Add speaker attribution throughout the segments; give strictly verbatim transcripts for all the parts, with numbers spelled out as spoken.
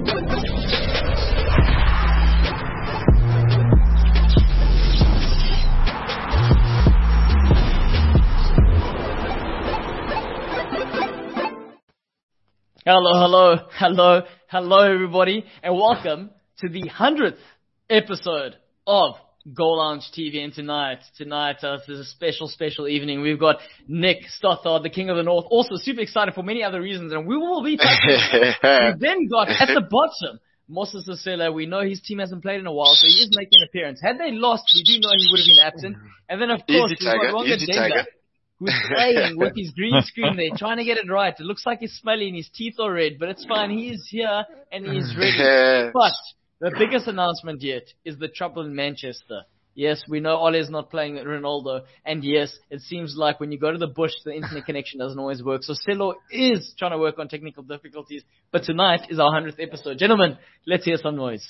Speaker 1: Hello, hello, hello, hello everybody, and welcome to the hundredth episode of Goal Lounge T V. And tonight, tonight uh, this is a special, special evening. We've got Nick Stothard, the King of the North, also super excited for many other reasons, and we will be touching on that. We've then got at the bottom, Moses Sosela. We know his team hasn't played in a while, so he is making an appearance. Had they lost, we do know he would have been absent. And then, of course,
Speaker 2: Easy,
Speaker 1: we've
Speaker 2: Tiger.
Speaker 1: got Ronga
Speaker 2: Easy,
Speaker 1: Denga,
Speaker 2: Tiger.
Speaker 1: who's playing with his green screen there, trying to get it right. It looks like he's smelly and his teeth are red, but it's fine. He is here and he is ready. But the biggest announcement yet is the trouble in Manchester. Yes, we know Ole's not playing Ronaldo, and yes, it seems like when you go to the bush, the internet connection doesn't always work. So Celo is trying to work on technical difficulties, but tonight is our hundredth episode. Gentlemen, let's hear some noise.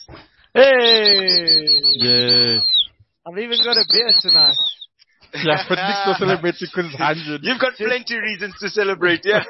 Speaker 3: Hey!
Speaker 4: Yes.
Speaker 3: I've even got a beer tonight.
Speaker 4: Yeah, but Nick's not celebrating because it's one hundred.
Speaker 2: You've got plenty reasons to celebrate, yeah.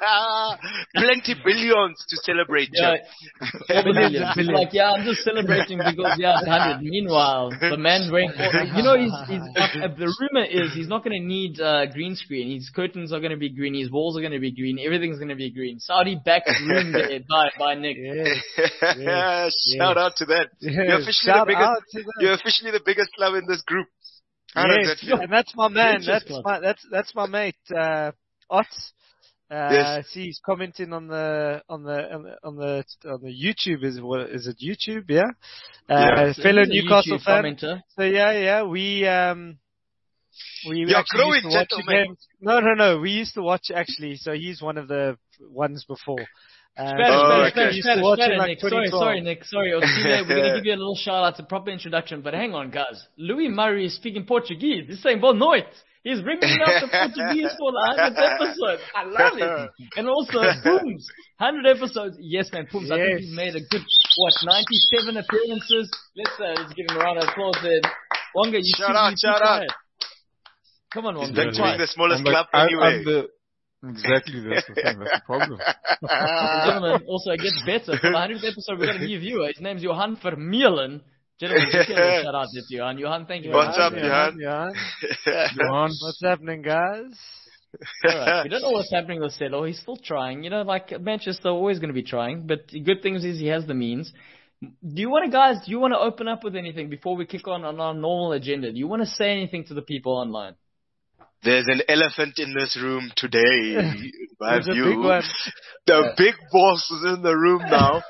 Speaker 2: Plenty billions to celebrate,
Speaker 1: Yeah,
Speaker 2: yeah.
Speaker 1: billions. He's like, yeah, I'm just celebrating because, yeah, it's one hundred. Meanwhile, the man's wearing, you know, he's, he's, uh, the rumor is he's not going to need uh, green screen. His curtains are going to be green. His walls are going to be green. Everything's going to be green. Saudi back room there by, by Nick.
Speaker 3: Yes.
Speaker 2: Yes. Shout
Speaker 3: yes.
Speaker 2: out to that.
Speaker 3: Yes.
Speaker 2: You're officially
Speaker 3: Shout
Speaker 2: the biggest.
Speaker 3: out to that.
Speaker 2: You're officially the biggest club in this group. How
Speaker 3: Yes,
Speaker 2: does that feel?
Speaker 3: and that's my man.
Speaker 1: Yes,
Speaker 3: That's
Speaker 1: yes,
Speaker 3: my that's that's my mate, uh, Ott. Uh,
Speaker 2: Yes.
Speaker 3: see, he's commenting on the on the on the on the, on the YouTube. Is what is it? YouTube, yeah. Uh,
Speaker 2: Yeah.
Speaker 3: Fellow
Speaker 1: He's a
Speaker 3: Newcastle
Speaker 1: YouTube
Speaker 3: fan.
Speaker 1: commenter.
Speaker 3: So yeah, yeah, we um. We
Speaker 2: You're
Speaker 3: actually used
Speaker 2: growing,
Speaker 3: to watch
Speaker 2: gentlemen.
Speaker 3: games. No, no, no. We used to watch actually. So he's one of the ones before. Uh,
Speaker 1: Spanish,
Speaker 2: Oh,
Speaker 1: Spanish,
Speaker 2: okay.
Speaker 1: Spanish,
Speaker 3: used to
Speaker 1: Spanish,
Speaker 3: watch it
Speaker 1: Spanish,
Speaker 3: like
Speaker 1: Nick. Sorry,
Speaker 3: twenty twelve.
Speaker 1: sorry, Nick. Sorry. We're going to give you a little shout out, a proper introduction. But hang on, guys. Louis Murray is speaking Portuguese. He's saying boa noite. He's bringing out the Portuguese for the hundredth episode. I love it. And also, Pooms, one hundred episodes. Yes, man, Pooms. I think
Speaker 3: Yes.
Speaker 1: he's made a good, what, ninety-seven appearances. Let's, uh, let's give him a round of applause there. Wonga, you
Speaker 2: Shout
Speaker 1: too,
Speaker 2: out,
Speaker 1: you too
Speaker 2: shout out.
Speaker 1: quiet. Come on,
Speaker 2: He's
Speaker 1: Wonga.
Speaker 2: back to being the smallest
Speaker 4: I'm
Speaker 2: club
Speaker 4: like, I'm-
Speaker 2: anyway.
Speaker 4: I'm the, exactly, that's the thing, that's the problem.
Speaker 1: Gentlemen, also it gets better. For the hundredth episode, we've got a new viewer. His name's Johan Vermeulen. Gentlemen, just give a little shout out to Johan. Johan, thank you very
Speaker 2: What's
Speaker 1: much.
Speaker 2: up, Johan?
Speaker 3: Johan?
Speaker 4: Johan,
Speaker 3: What's happening, guys?
Speaker 1: Alright, we don't know what's happening with Celo. He's still trying. You know, like Manchester always going to be trying. But the good thing is he has the means. Do you want to, guys, do you want to open up with anything before we kick on on our normal agenda? Do you want to say anything to the people online?
Speaker 2: There's an elephant in this room today. In my
Speaker 3: There's a
Speaker 2: view.
Speaker 3: big one.
Speaker 2: The
Speaker 1: Yeah.
Speaker 2: big boss is in the room now.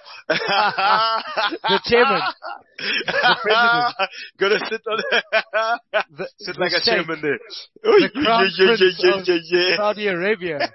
Speaker 3: The chairman. The president.
Speaker 2: Gonna sit on
Speaker 3: The,
Speaker 2: sit
Speaker 3: the
Speaker 2: like a
Speaker 3: sheikh,
Speaker 2: chairman there.
Speaker 3: the crown
Speaker 2: yeah, yeah,
Speaker 3: prince
Speaker 2: yeah,
Speaker 3: of
Speaker 2: yeah, yeah,
Speaker 3: Saudi Arabia.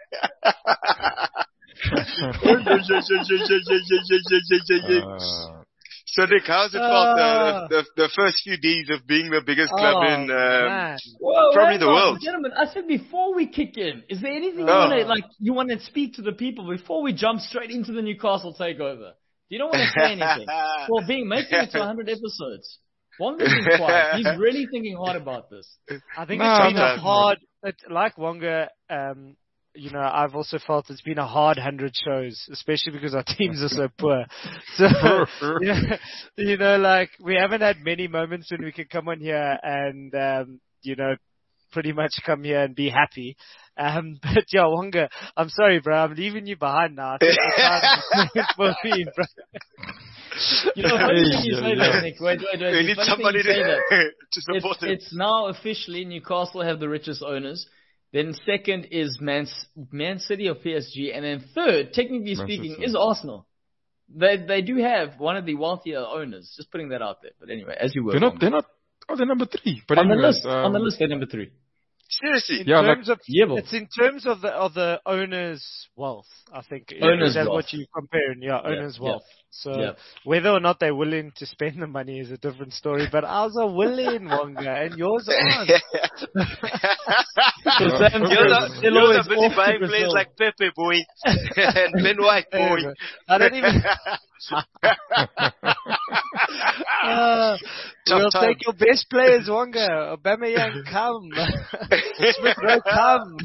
Speaker 4: uh,
Speaker 2: So Nick, how's it felt uh, the, the the first few days of being the biggest club
Speaker 3: Oh,
Speaker 2: in um,
Speaker 3: man.
Speaker 1: Whoa,
Speaker 2: probably
Speaker 1: hang
Speaker 2: the
Speaker 1: on,
Speaker 2: world?
Speaker 1: Gentlemen, I said before we kick in, is there anything you
Speaker 2: Oh.
Speaker 1: want to, like, you want to speak to the people before we jump straight into the Newcastle takeover? You don't want to say anything. Well, being making it to one hundred episodes. Wonga's been quiet. He's really thinking hard about this.
Speaker 3: I think
Speaker 4: No,
Speaker 3: it's been a
Speaker 2: sometimes,
Speaker 3: hard, it, like Wonga, um, you know, I've also felt it's been a hard hundred shows, especially because our teams are so poor. So, you know, you know, like, we haven't had many moments when we can come on here and, um, you know, pretty much come here and be happy. Um, but yeah, Wonga, I'm sorry, bro. I'm leaving you behind now. I think the time is for me, bro.
Speaker 1: You know, funny thing you say that, Nick. Wait, wait, wait.
Speaker 2: We
Speaker 1: The
Speaker 2: need
Speaker 1: funny
Speaker 2: somebody
Speaker 1: thing you say that.
Speaker 2: to, to support
Speaker 1: It's,
Speaker 2: him.
Speaker 1: it's now officially Newcastle have the richest owners. Then second is Man, Man City or P S G. And then third, technically
Speaker 4: Man
Speaker 1: speaking,
Speaker 4: City.
Speaker 1: is Arsenal. They they do have one of the wealthier owners. Just putting that out there. But anyway, as you were.
Speaker 4: they're not, they're not, oh, they're number three. But
Speaker 1: on the
Speaker 4: anyways,
Speaker 1: list,
Speaker 4: um,
Speaker 1: on the list, they're number three.
Speaker 2: Seriously.
Speaker 3: In
Speaker 4: Yeah,
Speaker 3: terms of
Speaker 1: Yeah, but-
Speaker 3: it's in terms of the of the owner's wealth, I think.
Speaker 1: Owner's
Speaker 3: That's
Speaker 1: wealth.
Speaker 3: what you comparing, yeah,
Speaker 1: Yeah,
Speaker 3: owner's
Speaker 1: yeah.
Speaker 3: wealth. So
Speaker 1: Yeah.
Speaker 3: whether or not they're willing to spend the money is a different story. But ours are willing, Wonga, and yours aren't.
Speaker 1: So Sam
Speaker 2: You're
Speaker 1: says,
Speaker 2: the,
Speaker 1: Celo
Speaker 2: you're
Speaker 1: is
Speaker 2: the busy
Speaker 1: off
Speaker 2: buying
Speaker 1: to
Speaker 2: players
Speaker 1: Brazil.
Speaker 2: like Pepe, boy. And Ben White, boy.
Speaker 3: I don't even. Uh,
Speaker 2: Tough
Speaker 3: we'll
Speaker 2: time.
Speaker 3: take your best players, Wonga. Aubameyang, come. Smith Rowe, come.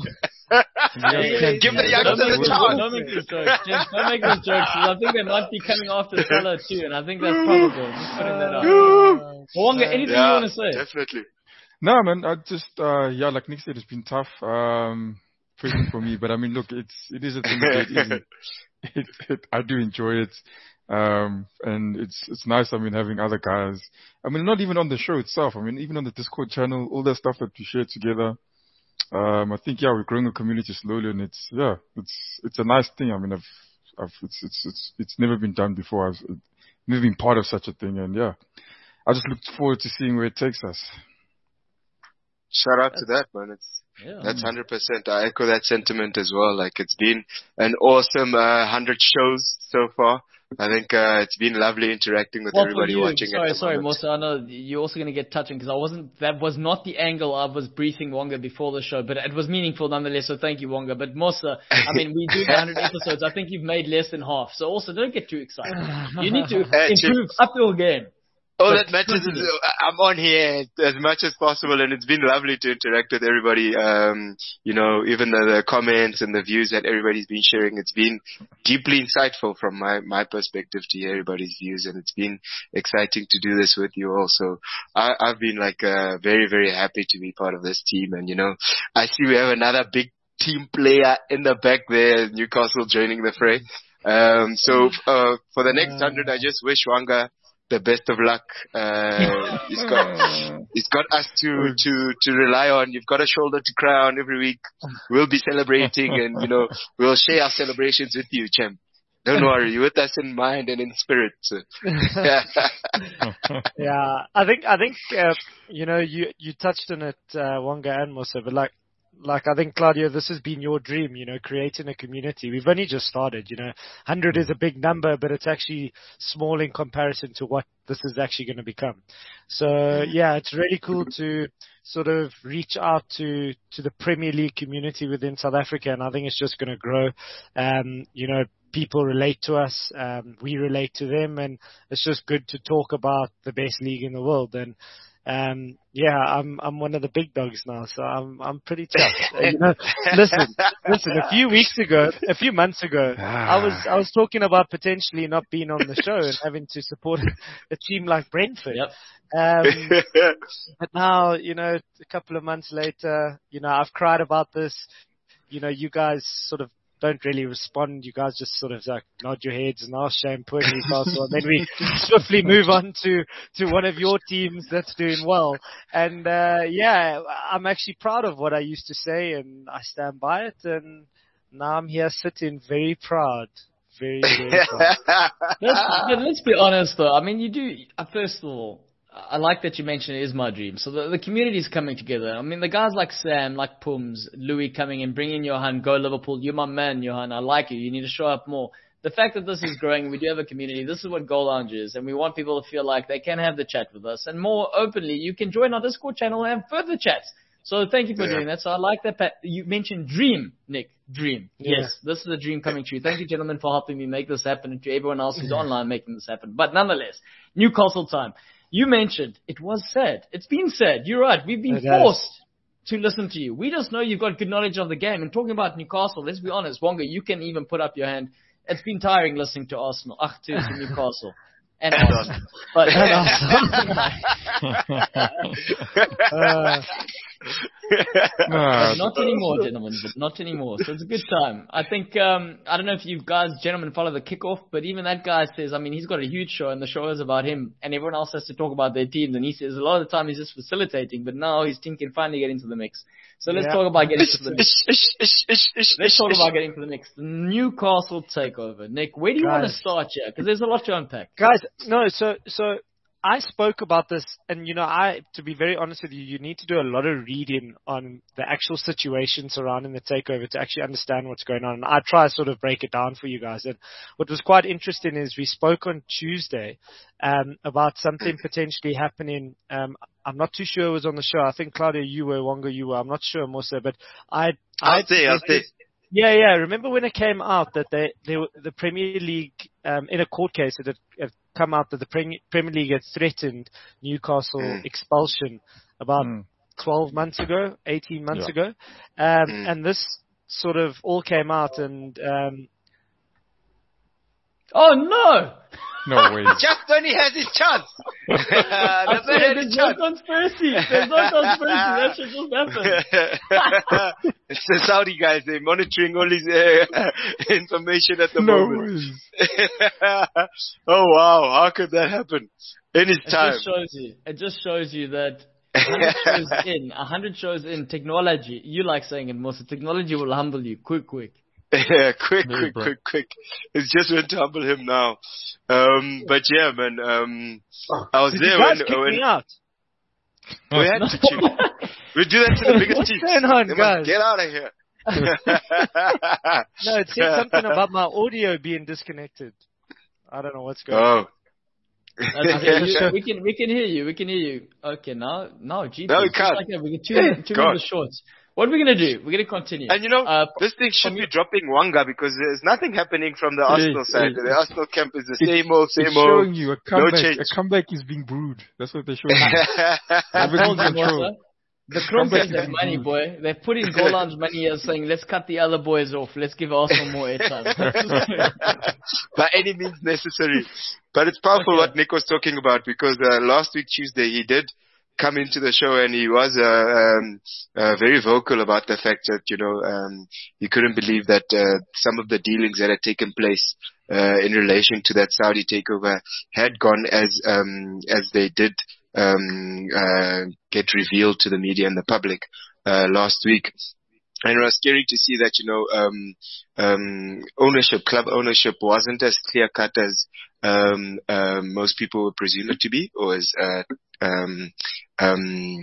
Speaker 1: Yeah,
Speaker 2: Give the
Speaker 1: yeah.
Speaker 2: youngsters
Speaker 1: Don't
Speaker 2: a
Speaker 1: make,
Speaker 2: chance.
Speaker 1: don't make those jokes. James, don't make those jokes. 'Cause I think they might be coming after Salah too, and I think that's probable. Just putting that out. Wonga, anything you
Speaker 2: Yeah,
Speaker 1: want to say?
Speaker 2: definitely.
Speaker 4: No, man, I just, uh, yeah, like Nick said, it's been tough, um, especially for me. But I mean, look, it's, it is a thing to get easy. It, it, I do enjoy it. Um, and it's, it's nice, I mean, having other guys. I mean, not even on the show itself. I mean, even on the Discord channel, all that stuff that we share together. Um, I think, yeah, we're growing a community slowly, and it's, yeah, it's, it's a nice thing. I mean, I've, I've, it's, it's, it's, it's never been done before. I've never been part of such a thing. And yeah, I just look forward to seeing where it takes us.
Speaker 2: Shout out to that, man. It's
Speaker 1: Yeah.
Speaker 2: that's hundred percent. I echo that sentiment as well. Like it's been an awesome uh, hundred shows so far. I think uh, it's been lovely interacting with
Speaker 1: Well, for
Speaker 2: everybody
Speaker 1: you,
Speaker 2: watching.
Speaker 1: sorry,
Speaker 2: at the
Speaker 1: sorry,
Speaker 2: moment.
Speaker 1: Musa, I know you're also going to get touching because I wasn't, that was not the angle I was briefing Wonga before the show, but it was meaningful nonetheless, so thank you, Wonga. But Musa, I mean, we do one hundred episodes. I think you've made less than half, so also don't get too excited. You need to
Speaker 2: Hey,
Speaker 1: improve up your game.
Speaker 2: All
Speaker 1: But
Speaker 2: that matters is
Speaker 1: continue.
Speaker 2: uh, I'm on here as much as possible, and it's been lovely to interact with everybody. Um, you know, even the, the comments and the views that everybody's been sharing, it's been deeply insightful from my, my perspective to hear everybody's views, and it's been exciting to do this with you also. I, I've been like uh, very, very happy to be part of this team, and you know, I see we have another big team player in the back there, Newcastle joining the fray. Um, so uh, for the next hundred, I just wish Wanga the best of luck. Uh, he's got, he's got us to, to, to rely on. You've got a shoulder to cry on every week. We'll be celebrating and, you know, we'll share our celebrations with you, champ. Don't worry, you're with us in mind and in spirit. So.
Speaker 3: Yeah, I think, I think, uh, you know, you, you touched on it, uh, Wonga and Musa, but like, like I think, Claudio, this has been your dream, you know, creating a community. We've only just started, you know, one hundred is a big number, but it's actually small in comparison to what this is actually going to become. So yeah, it's really cool to sort of reach out to, to the Premier League community within South Africa. And I think it's just going to grow. Um, you know, people relate to us, um, we relate to them, and it's just good to talk about the best league in the world. And, Um, yeah, I'm I'm one of the big dogs now, so I'm I'm pretty tough. You know, listen, listen. A few weeks ago, a few months ago, I was I was talking about potentially not being on the show and having to support a team like Brentford.
Speaker 1: Yep.
Speaker 3: Um, but now, you know, a couple of months later, you know, I've cried about this. You know, you guys sort of don't really respond. You guys just sort of like nod your heads and ask shame, poor Newcastle, and then we swiftly move on to, to one of your teams that's doing well. And, uh, yeah, I'm actually proud of what I used to say, and I stand by it, and now I'm here sitting very proud. Very, very proud.
Speaker 1: let's, but let's be honest though. I mean, you do, uh, first of all, I like that you mentioned it is my dream. So the, the community is coming together. I mean, the guys like Sam, like Pums, Louis coming in, bringing Johan, go Liverpool. You're my man, Johan. I like you. You need to show up more. The fact that this is growing, we do have a community. This is what Goal Lounge is. And we want people to feel like they can have the chat with us. And more openly, you can join our Discord channel and have further chats. So thank you for
Speaker 2: Yeah.
Speaker 1: doing that. So I like that. Pat, you mentioned dream, Nick. Dream.
Speaker 3: Yeah.
Speaker 1: Yes, this is a dream coming true. Thank you, gentlemen, for helping me make this happen, and to everyone else who's online making this happen. But nonetheless, Newcastle time. You mentioned it was said. It's been said. You're right. We've been
Speaker 3: It has.
Speaker 1: forced to listen to you. We just know you've got good knowledge of the game. And talking about Newcastle, let's be honest, Wonga, you can even put up your hand. It's been tiring listening to Arsenal, ach, to, to Newcastle. And Arsenal. But,
Speaker 3: Uh,
Speaker 4: Nah,
Speaker 1: But not anymore, gentlemen. But not anymore. So it's a good time. I think, um, I don't know if you guys, gentlemen, follow the kickoff, but even that guy says, I mean, he's got a huge show, and the show is about him, and everyone else has to talk about their teams. And he says a lot of the time he's just facilitating, but now his team can finally get into the mix. So let's
Speaker 3: Yeah.
Speaker 1: talk about getting into the mix.
Speaker 2: Ish, ish, ish, ish, ish,
Speaker 1: Let's
Speaker 2: ish,
Speaker 1: talk
Speaker 2: ish.
Speaker 1: about getting to the mix. The Newcastle takeover. Nick, where do you want to
Speaker 3: Guys.
Speaker 1: start here? Because there's a lot to unpack.
Speaker 3: Guys, no, so, so I spoke about this, and you know, I, to be very honest with you, you need to do a lot of reading on the actual situation surrounding the takeover to actually understand what's going on. And I try to sort of break it down for you guys. And what was quite interesting is we spoke on Tuesday, um, about something potentially happening. Um, I'm not too sure it was on the show. I think Claudia, you were, Wonga, you were. I'm not sure, Musa, but I,
Speaker 2: I'll say, I'll say.
Speaker 3: Yeah, yeah. Remember when it came out that they, they were, the Premier League, um, in a court case, it had, had come out that the Premier, Premier League had threatened Newcastle
Speaker 2: Mm.
Speaker 3: expulsion about
Speaker 4: Mm.
Speaker 3: twelve months ago, eighteen months
Speaker 4: Yeah.
Speaker 3: ago. Um,
Speaker 2: Mm.
Speaker 3: and this, sort of all came out and um,
Speaker 1: oh no!
Speaker 4: No way.
Speaker 2: Just only has his chance.
Speaker 1: I swear, there's no conspiracy. There's no conspiracy. That should just happen.
Speaker 2: It's the Saudi guys. They're monitoring all his uh, information at the
Speaker 4: No
Speaker 2: moment.
Speaker 4: way.
Speaker 2: Oh wow! How could that happen? In his
Speaker 1: It
Speaker 2: time.
Speaker 1: just shows you. It just shows you that a hundred shows in, a hundred shows in technology. You like saying it, Musa. Technology will humble you quick, quick.
Speaker 2: Yeah, quick,
Speaker 4: Very
Speaker 2: quick,
Speaker 4: bro.
Speaker 2: quick, quick. It's just went to humble him now. Um, but yeah, man. Um, I was
Speaker 3: did
Speaker 2: there
Speaker 3: you guys
Speaker 2: when,
Speaker 3: kick
Speaker 2: when
Speaker 3: me out?
Speaker 2: we had to chew. We do that to the biggest
Speaker 3: What's
Speaker 2: teams.
Speaker 3: going on,
Speaker 2: They
Speaker 3: guys?
Speaker 2: must get out of here.
Speaker 3: No, it said something about my audio being disconnected. I don't know what's going on.
Speaker 2: Oh.
Speaker 1: That's okay. You- we can we can hear you. We can hear you. Okay, now now G P.
Speaker 2: No, we
Speaker 1: just
Speaker 2: can't.
Speaker 1: Like that. We get two minutes, two
Speaker 2: God.
Speaker 1: minutes shorts. What are we gonna do? We're gonna continue.
Speaker 2: And you know,
Speaker 1: Uh,
Speaker 2: this thing should
Speaker 1: from
Speaker 2: be
Speaker 1: you-
Speaker 2: dropping Wanga because there's nothing happening from the Arsenal
Speaker 4: Hey,
Speaker 2: side.
Speaker 4: hey,
Speaker 2: The Arsenal camp is the
Speaker 4: It's-
Speaker 2: same old, same
Speaker 4: It's
Speaker 2: old.
Speaker 4: showing you a comeback.
Speaker 2: change.
Speaker 4: A comeback is being brewed. That's what they're showing you.
Speaker 1: I
Speaker 4: Everything's
Speaker 1: told you,
Speaker 4: controlled.
Speaker 1: Musa. The Crumbs
Speaker 4: Comeback
Speaker 1: have their
Speaker 4: is
Speaker 1: money,
Speaker 4: good.
Speaker 1: boy. They're putting goal lounge money here saying, let's cut the other boys off. Let's give Arsenal more airtime.
Speaker 2: By any means necessary. But it's powerful
Speaker 1: Okay.
Speaker 2: what Nick was talking about because uh, last week Tuesday he did come into the show and he was uh, um, uh, very vocal about the fact that, you know, um, he couldn't believe that uh, some of the dealings that had taken place uh, in relation to that Saudi takeover had gone as um, as they did um, uh, get revealed to the media and the public uh, last week. And it was scary to see that, you know, um, um, ownership, club ownership wasn't as clear cut as um, uh, most people would presume it to be, or as uh, um, um,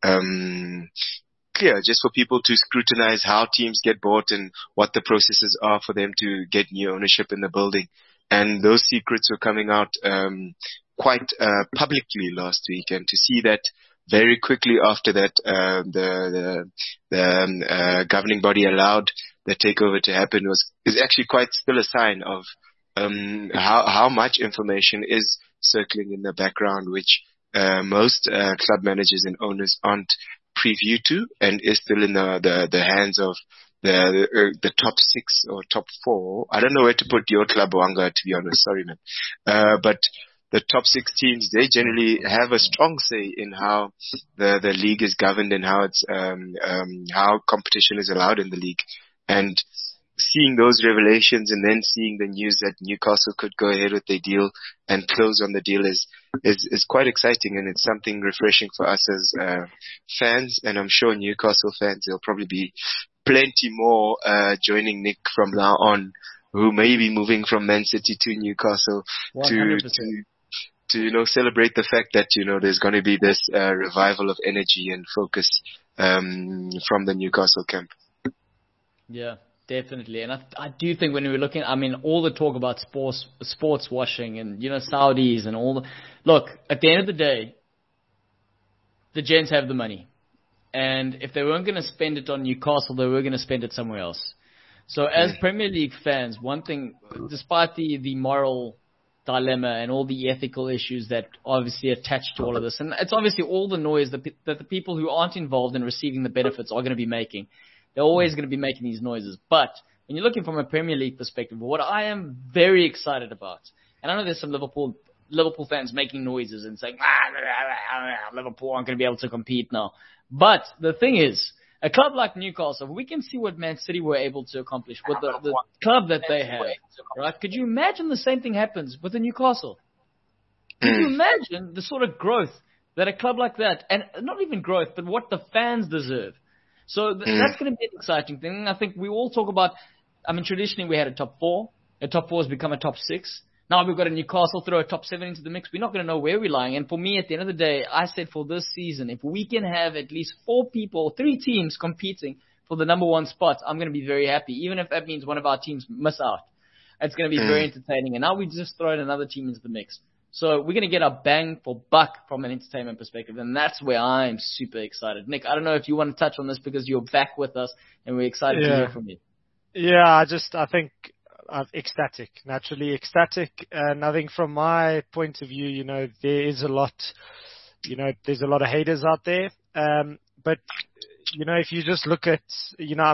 Speaker 2: um, clear, just for people to scrutinize how teams get bought and what the processes are for them to get new ownership in the building. And those secrets were coming out um, quite uh, publicly last week, and to see that very quickly after that, uh, the the, the um, uh, governing body allowed the takeover to happen was is actually quite still a sign of um, how how much information is circling in the background, which uh, most uh, club managers and owners aren't preview to, and is still in the the, the hands of the uh, the top six or top four. I don't know where to put your club, Wanga, to be honest. Sorry, man. Uh, but the top six teams, they generally have a strong say in how the, the league is governed and how it's, um, um, how competition is allowed in the league. And seeing those revelations and then seeing the news that Newcastle could go ahead with their deal and close on the deal is, is, is quite exciting, and it's something refreshing for us as, uh, fans. And I'm sure Newcastle fans, there'll probably be plenty more, uh, joining Nick from now on, who may be moving from Man City to Newcastle to, to, to, you know, celebrate the fact that, you know, there's going to be this uh, revival of energy and focus um, from the Newcastle camp.
Speaker 1: Yeah, definitely. And I, I do think when we're looking, I mean, all the talk about sports, sports washing and, you know, Saudis and all the, look, at the end of the day, the gents have the money. And if they weren't going to spend it on Newcastle, they were going to spend it somewhere else. So as Premier League fans, one thing, despite the, the moral dilemma and all the ethical issues that obviously attach to all of this, and it's obviously all the noise that, that the people who aren't involved in receiving the benefits are going to be making. They're always going to be making these noises. But when you're looking from a Premier League perspective, what I am very excited about, and I know there's some Liverpool Liverpool fans making noises and saying, ah, Liverpool aren't going to be able to compete now. But the thing is, a club like Newcastle, we can see what Man City were able to accomplish with the, the club that they have, right? Could you imagine the same thing happens with the Newcastle? Could you imagine the sort of growth that a club like that, and not even growth, but what the fans deserve? So th- that's going to be an exciting thing. I think we all talk about, I mean, traditionally we had a top four. A top four has become a top six. Now we've got a Newcastle, throw a top seven into the mix. We're not going to know where we're lying. And for me, at the end of the day, I said for this season, if we can have at least four people, three teams competing for the number one spot, I'm going to be very happy, even if that means one of our teams miss out. It's going to be very entertaining. And now we just throw another team into the mix. So we're going to get our bang for buck from an entertainment perspective. And that's where I'm super excited. Nick, I don't know if you want to touch on this because you're back with us and we're excited
Speaker 3: Yeah.
Speaker 1: to hear from you.
Speaker 3: Yeah, I just, I think, uh, ecstatic, naturally ecstatic. And I think from my point of view, you know, there is a lot, you know, there's a lot of haters out there. Um, but, you know, if you just look at, you know, I'm not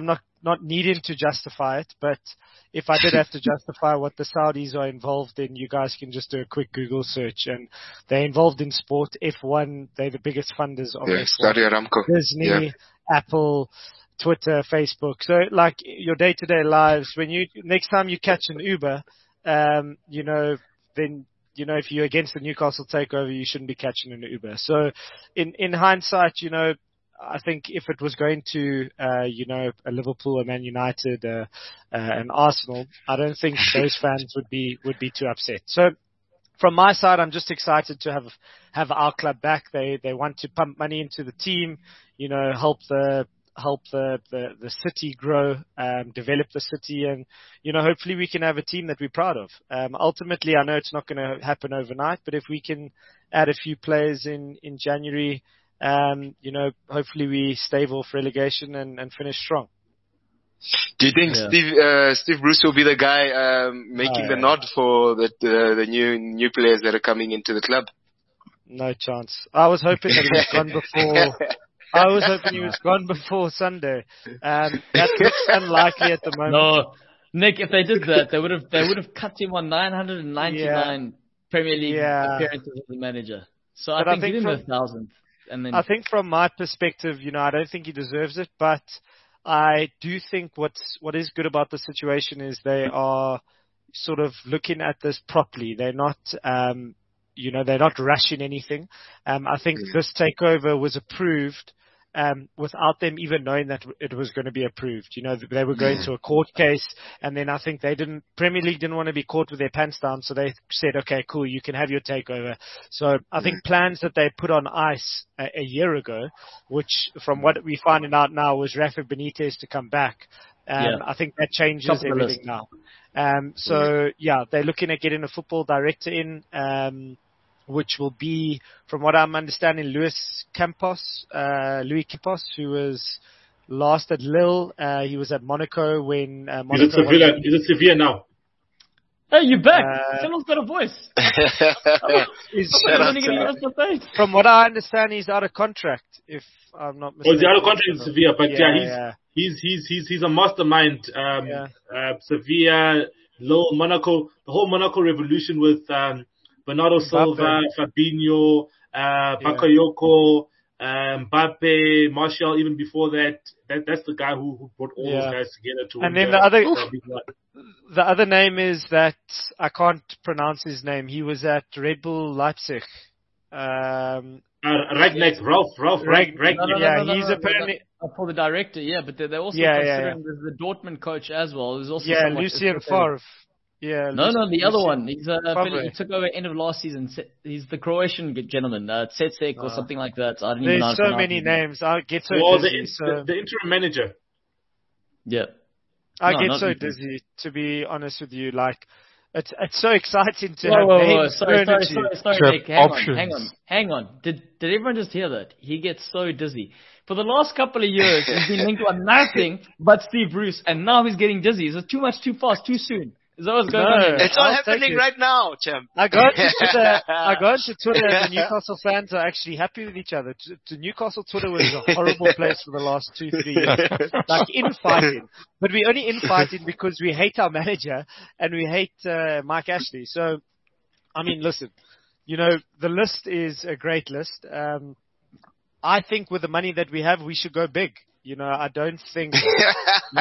Speaker 3: not needing to justify it, but if I did have to justify what the Saudis are involved in, you guys can just do a quick Google search, and they're involved in sport. F one, they're the biggest funders of
Speaker 2: Yeah,
Speaker 3: F one.
Speaker 2: Saudi Aramco.
Speaker 3: Disney,
Speaker 2: Yeah.
Speaker 3: Apple, Twitter, Facebook. So, like your day-to-day lives, when you next time you catch an Uber, um, you know, then you know if you're against the Newcastle takeover, you shouldn't be catching an Uber. So, in in hindsight, you know, I think if it was going to, uh, you know, a Liverpool, a Man United, uh, uh, an Arsenal, I don't think those fans would be would be too upset. So, from my side, I'm just excited to have have our club back. They they want to pump money into the team, you know, help the help the the, the city grow, um, develop the city, and you know, hopefully we can have a team that we're proud of. Um, ultimately, I know it's not going to happen overnight, but if we can add a few players in in January. Um, you know, hopefully we stave off relegation and, and finish strong.
Speaker 2: Do you think
Speaker 1: Yeah.
Speaker 2: Steve uh, Steve Bruce will be the guy um, making
Speaker 3: Oh,
Speaker 2: the
Speaker 3: yeah.
Speaker 2: nod for the, the the new new players that are coming into the club?
Speaker 3: No chance. I was hoping that he was gone before. I was hoping he was gone before Sunday. Um, that looks unlikely at the moment.
Speaker 1: No, Nick, if they did that, they would have they would have cut him on nine hundred ninety-nine Premier League
Speaker 3: Yeah.
Speaker 1: appearances as a manager. So
Speaker 3: But
Speaker 1: I
Speaker 3: I
Speaker 1: think,
Speaker 3: think
Speaker 1: give him
Speaker 3: from-
Speaker 1: a thousand, and then
Speaker 3: I think from my perspective, you know, I don't think he deserves it, but I do think what's what is good about the situation is they are sort of looking at this properly. They're not, um, you know, they're not rushing anything. Um, I think this takeover was approved um, without them even knowing that it was going to be approved. You know, they were going to a court case, and then I think they didn't, Premier League didn't want to be caught with their pants down, so they said, okay, cool, you can have your takeover. So I think plans that they put on ice a, a year ago, which from what we're finding out now was Rafa Benitez to come back. Um,
Speaker 1: Yeah.
Speaker 3: I think that changes
Speaker 1: Top of the
Speaker 3: everything
Speaker 1: list.
Speaker 3: now. Um, so yeah, they're looking at getting a football director in, um, which will be, from what I'm understanding, Luis Campos, uh, Louis Campos, who was last at Lille. Uh, he was at Monaco when uh,
Speaker 5: Is
Speaker 3: Monaco
Speaker 5: it Sevilla?
Speaker 3: won-
Speaker 5: Is it Sevilla now?
Speaker 1: hey, you're back.
Speaker 3: Uh,
Speaker 1: Someone's got a voice.
Speaker 3: Is-
Speaker 1: Somebody's only going to give us the face.
Speaker 3: From what I understand, he's out of contract. If I'm not
Speaker 5: Oh,
Speaker 3: mistaken.
Speaker 5: he's out of contract in Sevilla, but yeah, he's,
Speaker 3: yeah.
Speaker 5: he's he's he's he's a mastermind. Um,
Speaker 3: Yeah.
Speaker 5: uh, Sevilla, Lille, Monaco, the whole Monaco revolution with um, Bernardo Silva, Fabinho, uh, Bakayoko, um, Mbappe, Martial. Even before that, that that's the guy who, who brought all
Speaker 3: Yeah.
Speaker 5: those guys together to.
Speaker 3: And
Speaker 5: win
Speaker 3: then the other-
Speaker 5: uh, big one.
Speaker 3: The other name is that I can't pronounce his name. He was at Red Bull Leipzig. Um,
Speaker 5: Uh, Ragnick, Ralph, Ralph, Rag, Rag,
Speaker 1: No, no, no,
Speaker 3: yeah,
Speaker 1: no, no,
Speaker 3: he's
Speaker 1: no, no,
Speaker 3: apparently.
Speaker 1: no, for the director, yeah, but they're, they're also
Speaker 3: Yeah, yeah,
Speaker 1: considering there's the Dortmund coach as well. There's also
Speaker 3: Yeah,
Speaker 1: someone-
Speaker 3: Lucien Favre. Yeah.
Speaker 1: No, no, the other
Speaker 3: Lucien-
Speaker 1: one. He's uh,
Speaker 3: Favre.
Speaker 1: he took over end of last season. Se- He's the Croatian g- gentleman, uh, Tsetsek or
Speaker 3: Ah.
Speaker 1: something like that. I don't even know. how
Speaker 3: There's
Speaker 1: to
Speaker 3: so
Speaker 1: pronounce
Speaker 3: many
Speaker 1: his name.
Speaker 3: names. I get so
Speaker 5: well, the,
Speaker 3: dizzy.
Speaker 5: the,
Speaker 3: So
Speaker 5: the interim manager.
Speaker 1: Yeah.
Speaker 3: I
Speaker 1: No,
Speaker 3: get
Speaker 1: not
Speaker 3: so
Speaker 1: Lucien.
Speaker 3: dizzy. To be honest with you, like it's it's so exciting to
Speaker 1: Whoa,
Speaker 3: have
Speaker 1: whoa, whoa,
Speaker 3: names
Speaker 1: sorry,
Speaker 3: thrown
Speaker 1: sorry,
Speaker 3: at you.
Speaker 1: sorry, sorry,
Speaker 4: To have
Speaker 1: Nick. Hang
Speaker 4: options.
Speaker 1: on, hang on, hang on. Did did everyone just hear that? He gets so dizzy. For the last couple of years, he's been linked to nothing but Steve Bruce, and now he's getting dizzy. Is it too much, too fast, too soon? Is that what's going
Speaker 3: No.
Speaker 1: on here?
Speaker 2: It's all
Speaker 3: I'll take
Speaker 2: happening
Speaker 3: it.
Speaker 2: right now, champ.
Speaker 3: I go to Twitter. I go to Twitter, and the Newcastle fans are actually happy with each other. To, to Newcastle Twitter was a horrible place for the last two, three years, like infighting. But we only infighting because we hate our manager and we hate uh, Mike Ashley. So, I mean, listen, you know, the list is a great list. Um, I think with the money that we have, we should go big. You know, I don't think. We,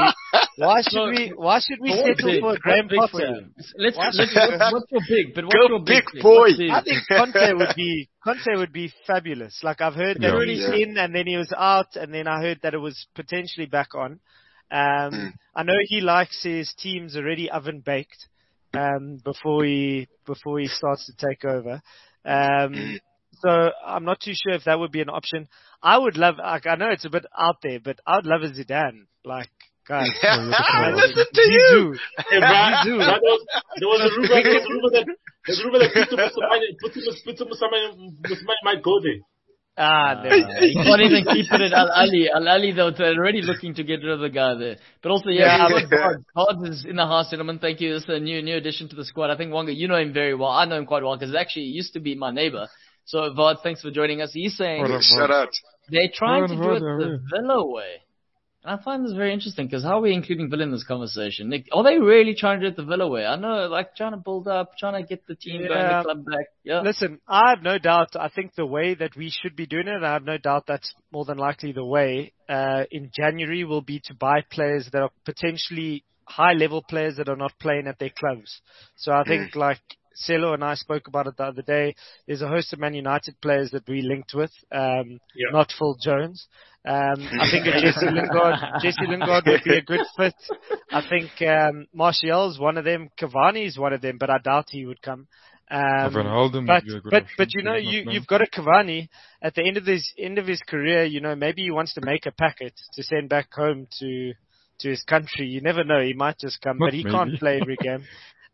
Speaker 3: why should
Speaker 1: So,
Speaker 3: we? Why should we
Speaker 1: But what's
Speaker 3: settle
Speaker 1: big?
Speaker 3: for a Graham
Speaker 1: What's big for
Speaker 3: Potter?
Speaker 1: you? Let's,
Speaker 3: Why
Speaker 1: let's,
Speaker 3: should-
Speaker 1: what's, what's your big? But what's
Speaker 2: Go
Speaker 1: your
Speaker 2: big,
Speaker 1: thing?
Speaker 2: boy.
Speaker 1: What's big?
Speaker 3: I think Conte would be Conte would be fabulous. Like I've heard that
Speaker 4: Yeah.
Speaker 3: he's
Speaker 2: Yeah.
Speaker 3: in and then he was out, and then I heard that it was potentially back on. Um,
Speaker 2: Mm.
Speaker 3: I know he likes his teams already oven baked um, before he before he starts to take over. Um, so I'm not too sure if that would be an option. I would love. Like, I know it's a bit out there, but I would love a Zidane. Like, guys,
Speaker 2: Listen to you.
Speaker 5: Hey, Brad,
Speaker 3: do.
Speaker 5: Brad, there was, there was a rumor. There was a rumor that there's a rumor that Peter Musamani, Peter Musamani, Musamani might go there.
Speaker 3: Ah, no.
Speaker 1: You can't even keep it at Al Ali. Al Ali, though, they're already looking to get rid of the guy there. But also, yeah,
Speaker 3: Yeah,
Speaker 1: we've got Cards. Cards is in the house, gentlemen. Thank you. This is a new new addition to the squad. I think Wonga, you know him very well. I know him quite well because actually he used to be my neighbor. So, Vard, thanks for joining us. He's saying
Speaker 4: What up,
Speaker 2: Shut out.
Speaker 1: they're trying to do it
Speaker 4: What, what,
Speaker 1: the Villa way. And I find this very interesting because how are we including Villa in this conversation? Like, are they really trying to do it the Villa way? I know, like, trying to build up, trying to get the team
Speaker 3: Yeah.
Speaker 1: going, the club back. Yeah.
Speaker 3: Listen, I have no doubt. I think the way that we should be doing it, I have no doubt that's more than likely the way, uh, in January will be to buy players that are potentially high-level players that are not playing at their clubs. So I think, like, Celo and I spoke about it the other day. There's a host of Man United players that we linked with, um,
Speaker 5: Yeah.
Speaker 3: not Phil Jones. Um, I think a Jesse Lingard, Jesse Lingard would be a good fit. I think um, Martial's one of them. Cavani's one of them, but I doubt he would come. Um,
Speaker 4: Van Halden
Speaker 3: but
Speaker 4: would be a good
Speaker 3: but
Speaker 4: option.
Speaker 3: but you know,
Speaker 4: He's
Speaker 3: you
Speaker 4: not
Speaker 3: you've got a Cavani at the end of his end of his career. You know, maybe he wants to make a packet to send back home to to his country. You never know; he might just come,
Speaker 4: Not
Speaker 3: but he
Speaker 4: maybe.
Speaker 3: can't play every game.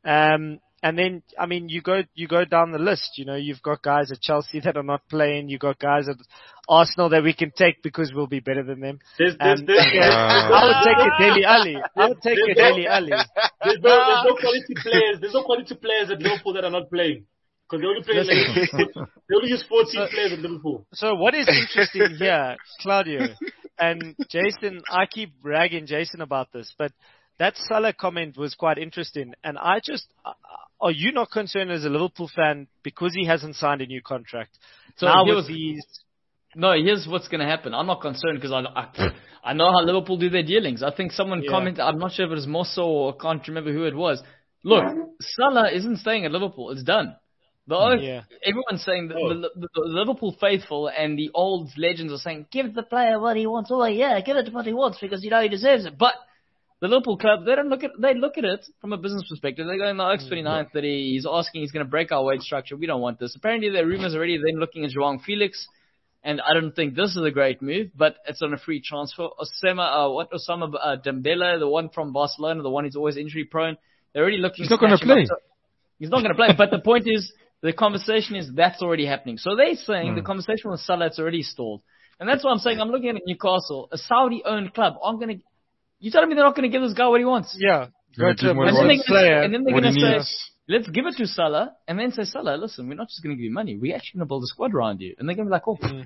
Speaker 3: Um, and then, I mean, you go you go down the list. You know, you've got guys at Chelsea that are not playing. You've got guys at Arsenal that we can take because we'll be better than them.
Speaker 5: There's, there's,
Speaker 3: Um,
Speaker 5: there's,
Speaker 4: Uh,
Speaker 3: I would take a Dele Alli. I would take a Dele Alli.
Speaker 5: there's, no, there's no quality players. There's no quality players at Liverpool that are not playing. Because they only play like, they only use fourteen
Speaker 3: So-
Speaker 5: players at Liverpool.
Speaker 3: So what is interesting here, Claudio and Jason, I keep ragging Jason about this, but that Salah comment was quite interesting. And I just, uh, are you not concerned as a Liverpool fan because he hasn't signed a new contract?
Speaker 1: So
Speaker 3: now
Speaker 1: here
Speaker 3: with
Speaker 1: was-
Speaker 3: these,
Speaker 1: No, here's what's going to happen. I'm not concerned because I, I I know how Liverpool do their dealings. I think someone
Speaker 3: Yeah.
Speaker 1: commented, I'm not sure if it was Mosso or I can't remember who it was. Look, Salah isn't staying at Liverpool. It's done. The only,
Speaker 3: Yeah.
Speaker 1: Everyone's saying that
Speaker 5: Oh.
Speaker 1: the, the, the Liverpool faithful and the old legends are saying, give the player what he wants. Oh, yeah, give it what he wants because you know he deserves it. But the Liverpool club, they don't look at they look at it from a business perspective. They go, no, X twenty-ninth that he, he's asking, he's going to break our wage structure. We don't want this. Apparently, there are rumors already then looking at João Felix. And I don't think this is a great move, but it's on a free transfer. Osama, uh, what Osama uh, Dembele, the one from Barcelona, the one who's always injury prone. They're already looking.
Speaker 4: He's not gonna
Speaker 1: snatch him
Speaker 4: play.
Speaker 1: up. So- He's not going to play. But the point is, the conversation is that's already happening. So they're saying the conversation with Salah it's already stalled, and that's why I'm saying I'm looking at Newcastle, a Saudi-owned club. I'm going to. You telling me they're not going to give this guy what he wants?
Speaker 3: yeah,
Speaker 4: Gonna
Speaker 3: go
Speaker 4: give
Speaker 3: to a
Speaker 4: him what he
Speaker 1: And then,
Speaker 3: Muslim
Speaker 1: they're
Speaker 4: wants.
Speaker 1: gonna,
Speaker 3: player.
Speaker 1: and then they're
Speaker 4: What
Speaker 1: going
Speaker 4: he
Speaker 1: to say,
Speaker 4: needs.
Speaker 1: let's give it to Salah, and then say, Salah, listen, we're not just going to give you money. We're actually going to build a squad around you. And they're going to be like, oh.
Speaker 3: Mm.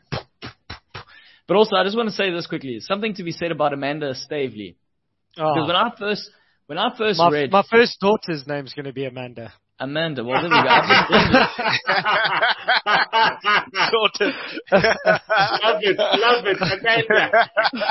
Speaker 1: But also, I just want to say this quickly. Something to be said about Amanda Stavely. Because when
Speaker 3: Oh,
Speaker 1: I first, when I first
Speaker 3: my,
Speaker 1: read
Speaker 3: my first daughter's name's going to be Amanda.
Speaker 1: Amanda, well, there we go. I've been
Speaker 5: Sorted. Love it, love it, Amanda.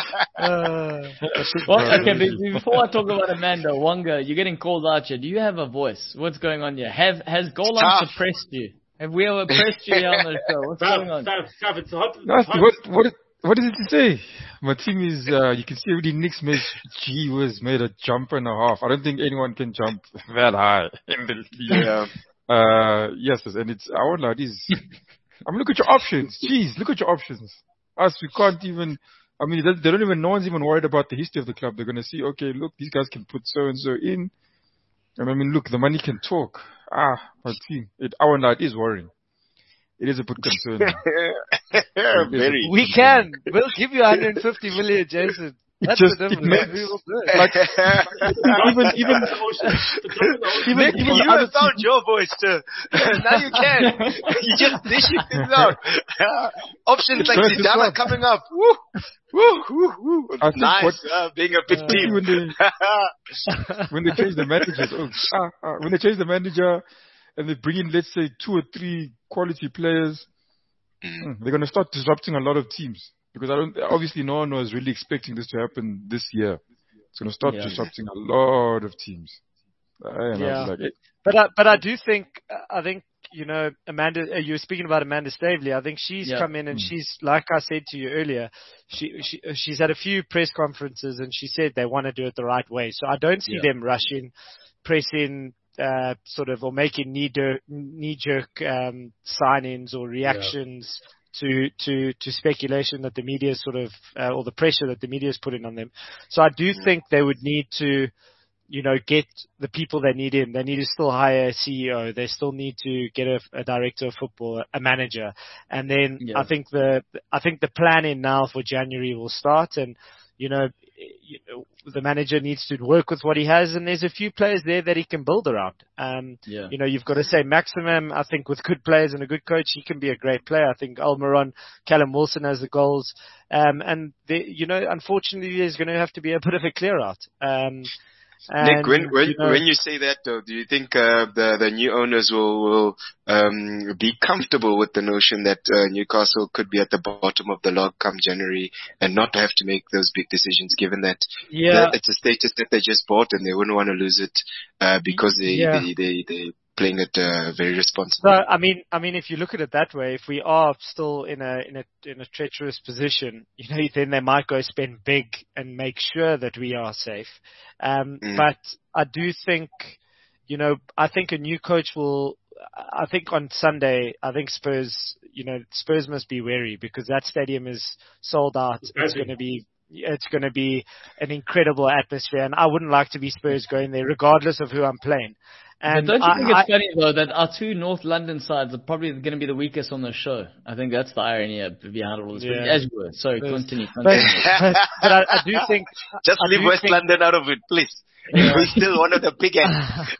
Speaker 3: Uh,
Speaker 1: Well, okay, be- before I talk about Amanda, Wonga, you're getting called out here. Do you have a voice? What's going on here? Have Has Golan
Speaker 2: tough.
Speaker 1: suppressed you? Have we ever pressed you here on the show? What's
Speaker 5: Sav,
Speaker 1: going on?
Speaker 5: Sav, Sav, it's hot.
Speaker 4: That's,
Speaker 5: hot.
Speaker 4: what what what is it to say? My team is uh, you can see already Nick's made G was made a jump and a half. I don't think anyone can jump that high in the league.
Speaker 2: Yeah.
Speaker 4: Uh, yes, and it's I won't lie, this. I mean, look at your options. Jeez, look at your options. Us, we can't even. I mean, they, they don't even. No one's even worried about the history of the club. They're gonna see, okay, look, these guys can put so and so in. And I mean, look, the money can talk. Ah, my team. It, I won't lie, it is worrying. It is a bit concerning.
Speaker 2: Very.
Speaker 3: we can. We'll give you one hundred fifty million, Jason. That's
Speaker 4: just-
Speaker 3: the
Speaker 4: it
Speaker 3: difference.
Speaker 4: makes-
Speaker 3: We will do it.
Speaker 4: Like even even even
Speaker 2: Nick,
Speaker 4: even
Speaker 2: you
Speaker 4: other
Speaker 2: have found your voice too. Now you can. You just dishing things out. Options like
Speaker 4: Versus
Speaker 2: Zidane are
Speaker 4: what?
Speaker 2: coming up. Woo, woo, woo, woo.
Speaker 4: I think
Speaker 2: Nice,
Speaker 4: what-
Speaker 2: uh, being a big
Speaker 3: Uh,
Speaker 2: team.
Speaker 4: when they when they change the managers, oh, ah, ah, when they change the manager and they bring in, let's say, two or three quality players, hmm, they're going to start disrupting a lot of teams. Because I don't, obviously no one was really expecting this to happen this year. It's going to start
Speaker 1: Yeah.
Speaker 4: disrupting a lot of teams. Uh, and I
Speaker 3: Yeah.
Speaker 4: was like, eh,
Speaker 3: But I, but I do think I think you know Amanda. Uh, you were speaking about Amanda Stavely. I think she's
Speaker 1: Yeah.
Speaker 3: come in and she's like I said to you earlier. She, she she's had a few press conferences and she said they want to do it the right way. So I don't see
Speaker 1: Yeah.
Speaker 3: them rushing, pressing, uh, sort of or making knee knee jerk um, sign-ins or reactions. To, to, to speculation that the media sort of, uh, or the pressure that the media is putting on them. So I do think they would need to, you know, get the people they need in. They need to still hire a C E O. They still need to get a, a director of football, a manager. And then
Speaker 1: Yeah.
Speaker 3: I think the, I think the planning now for January will start. And, you know, you know, the manager needs to work with what he has, and there's a few players there that he can build around. Um,
Speaker 1: Yeah.
Speaker 3: You know, you've got to say Maximum, I think with good players and a good coach, he can be a great player. I think Almiron, Callum Wilson has the goals. Um, and, the, you know, unfortunately, there's going to have to be a bit of a clear out. Um, and,
Speaker 2: Nick, when when
Speaker 3: you know,
Speaker 2: when you say that, though, do you think uh, the the new owners will will um, be comfortable with the notion that uh, Newcastle could be at the bottom of the log come January and not have to make those big decisions, given that,
Speaker 3: yeah.
Speaker 2: that it's a status that they just bought and they wouldn't want to lose it uh, because they
Speaker 3: Yeah.
Speaker 2: they they they playing it uh, very
Speaker 3: So
Speaker 2: responsibly.
Speaker 3: I mean, I mean, if you look at it that way, if we are still in a in a in a treacherous position, you know, then they might go spend big and make sure that we are safe. Um,
Speaker 2: Mm.
Speaker 3: But I do think, you know, I think a new coach will. I think on Sunday, I think Spurs, you know, Spurs must be wary because that stadium is sold out. It's
Speaker 5: Exactly.
Speaker 3: going to be. It's going to be an incredible atmosphere, and I wouldn't like to be Spurs going there, regardless of who I'm playing. And
Speaker 1: but don't you
Speaker 3: I,
Speaker 1: think it's
Speaker 3: I,
Speaker 1: funny though that our two North London sides are probably going to be the weakest on the show? I think that's the irony behind all this. But
Speaker 3: Yeah.
Speaker 1: as you were, sorry,
Speaker 3: There's-
Speaker 1: continue.
Speaker 3: but,
Speaker 1: continue.
Speaker 3: but, but I, I do think
Speaker 2: Just
Speaker 3: I
Speaker 2: leave
Speaker 3: do
Speaker 2: West
Speaker 3: think-
Speaker 2: London out of it, please. We're still one of the big ends.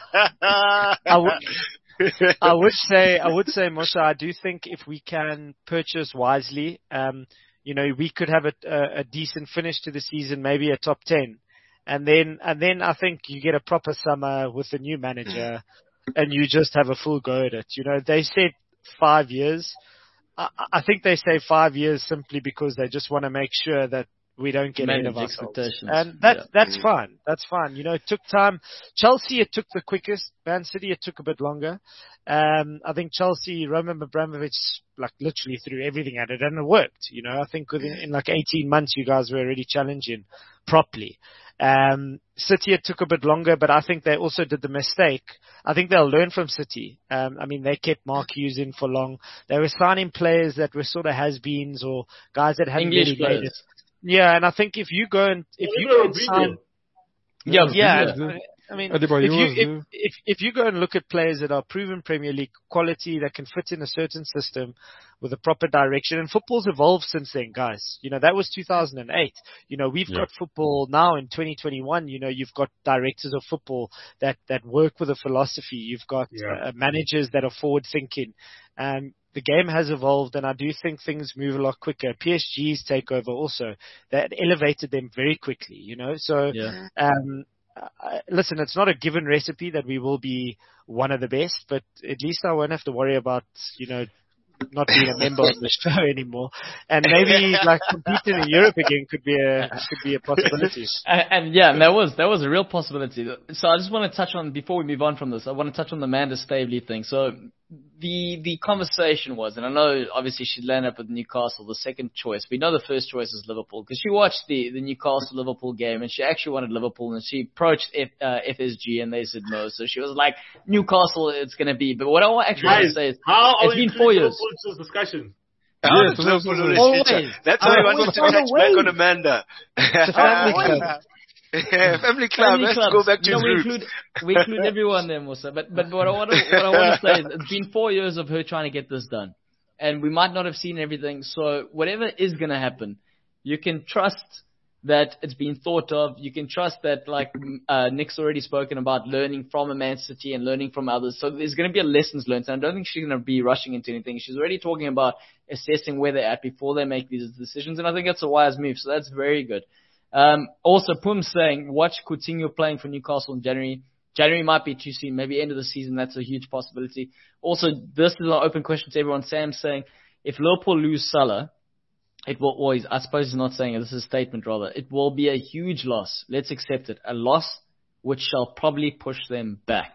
Speaker 3: I would, I would say, I would say, Moshe, I do think if we can purchase wisely, um, you know, we could have a, a, a decent finish to the season, maybe a top ten, and then, and then I think you get a proper summer with a new manager, and you just have a full go at it. You know, they said five years. I, I think they say five years simply because they just want to make sure that we don't get ahead
Speaker 1: Manage
Speaker 3: of ourselves.
Speaker 1: expectations.
Speaker 3: And that's,
Speaker 1: Yeah.
Speaker 3: that's
Speaker 2: Mm.
Speaker 3: fine. That's fine. You know, it took time. Chelsea, it took the quickest. Man City, it took a bit longer. Um, I think Chelsea, Roman Abramovich, like literally threw everything at it and it worked. You know, I think within in like eighteen months, you guys were already challenging properly. Um, City, it took a bit longer, but I think they also did the mistake. I think they'll learn from City. Um, I mean, they kept Mark Hughes in for long. They were signing players that were sort of has-beens or guys that hadn't
Speaker 1: English
Speaker 3: really
Speaker 1: players.
Speaker 3: made it. Yeah, and I think if you go and if you
Speaker 5: Well,
Speaker 3: go and
Speaker 5: Rodrigo.
Speaker 3: sign,
Speaker 1: Yeah,
Speaker 3: yeah,
Speaker 4: yeah.
Speaker 3: I mean,
Speaker 4: Adebayor
Speaker 3: if you
Speaker 4: was
Speaker 3: if,
Speaker 4: there.
Speaker 3: if if you go and look at players that are proven Premier League quality that can fit in a certain system with a proper direction, and football's evolved since then, guys. You know, that was two thousand eight. You know, we've
Speaker 4: Yeah.
Speaker 3: got football now in twenty twenty-one. You know, you've got directors of football that that work with a philosophy. You've got
Speaker 5: Yeah.
Speaker 3: uh, managers that are forward thinking. Um, the game has evolved, and I do think things move a lot quicker. P S G's takeover also that elevated them very quickly. You know, so.
Speaker 1: Yeah.
Speaker 3: Um, uh, listen, it's not a given recipe that we will be one of the best, but at least I won't have to worry about, you know, not being a member of the show anymore. And maybe like competing in Europe again could be a could be a possibility.
Speaker 1: And, and yeah, and that was that was a real possibility. So I just want to touch on before we move on from this. I want to touch on the Amanda Staveley thing. So the the conversation was, and I know obviously she landed up with Newcastle, the second choice. We know the first choice is Liverpool because she watched the the Newcastle Liverpool game and she actually wanted Liverpool and she approached F, uh, F S G and they said no. So she was like Newcastle, it's going to be. But what I actually want to
Speaker 5: Guys,
Speaker 1: say is
Speaker 5: how are
Speaker 1: it's
Speaker 5: we
Speaker 1: been four years.
Speaker 5: Liverpool's discussion?
Speaker 2: I
Speaker 4: Yeah,
Speaker 2: want
Speaker 4: so
Speaker 2: to
Speaker 4: that's
Speaker 2: Liverpool
Speaker 4: also-
Speaker 2: in the
Speaker 1: Always.
Speaker 2: future. That's why I
Speaker 1: Always
Speaker 2: wanted to
Speaker 1: find a
Speaker 2: touch back
Speaker 1: way.
Speaker 2: on Amanda.
Speaker 3: family club.
Speaker 2: Yeah, family club.
Speaker 1: Family
Speaker 2: Let's
Speaker 1: clubs.
Speaker 2: go back to
Speaker 1: no,
Speaker 2: his
Speaker 1: we
Speaker 2: roots.
Speaker 1: include we include everyone there, Musa. But but what I want to what I want to say is it's been four years of her trying to get this done, and we might not have seen everything. So whatever is going to happen, you can trust that it's been thought of. You can trust that, like uh, Nick's already spoken about, learning from a Man City and learning from others. So there's going to be a lessons learned. And I don't think she's going to be rushing into anything. She's already talking about assessing where they're at before they make these decisions, and I think that's a wise move. So that's very good. Um, also, Pum saying, watch Coutinho playing for Newcastle in January. January might be too soon. Maybe end of the season. That's a huge possibility. Also, this is an open question to everyone. Sam saying, if Liverpool lose Salah, it will always, I suppose he's not saying it, this is a statement rather, it will be a huge loss. Let's accept it. A loss which shall probably push them back.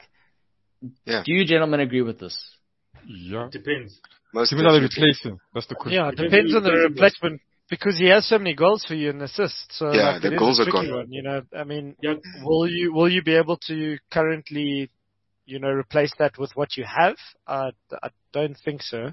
Speaker 2: Yeah.
Speaker 1: Do you gentlemen agree with this?
Speaker 4: Yeah.
Speaker 5: Depends.
Speaker 2: Most
Speaker 4: Depends how they
Speaker 2: definitely.
Speaker 4: replace him. That's the question.
Speaker 3: Yeah, it depends on the replacement because he has so many goals for you and assists. So
Speaker 2: Yeah,
Speaker 3: like,
Speaker 2: the
Speaker 3: it is
Speaker 2: goals
Speaker 3: a
Speaker 2: are
Speaker 3: tricky
Speaker 2: gone.
Speaker 3: one, you know, I mean,
Speaker 5: Yeah.
Speaker 3: will you will you be able to currently, you know, replace that with what you have? Uh, I don't think so.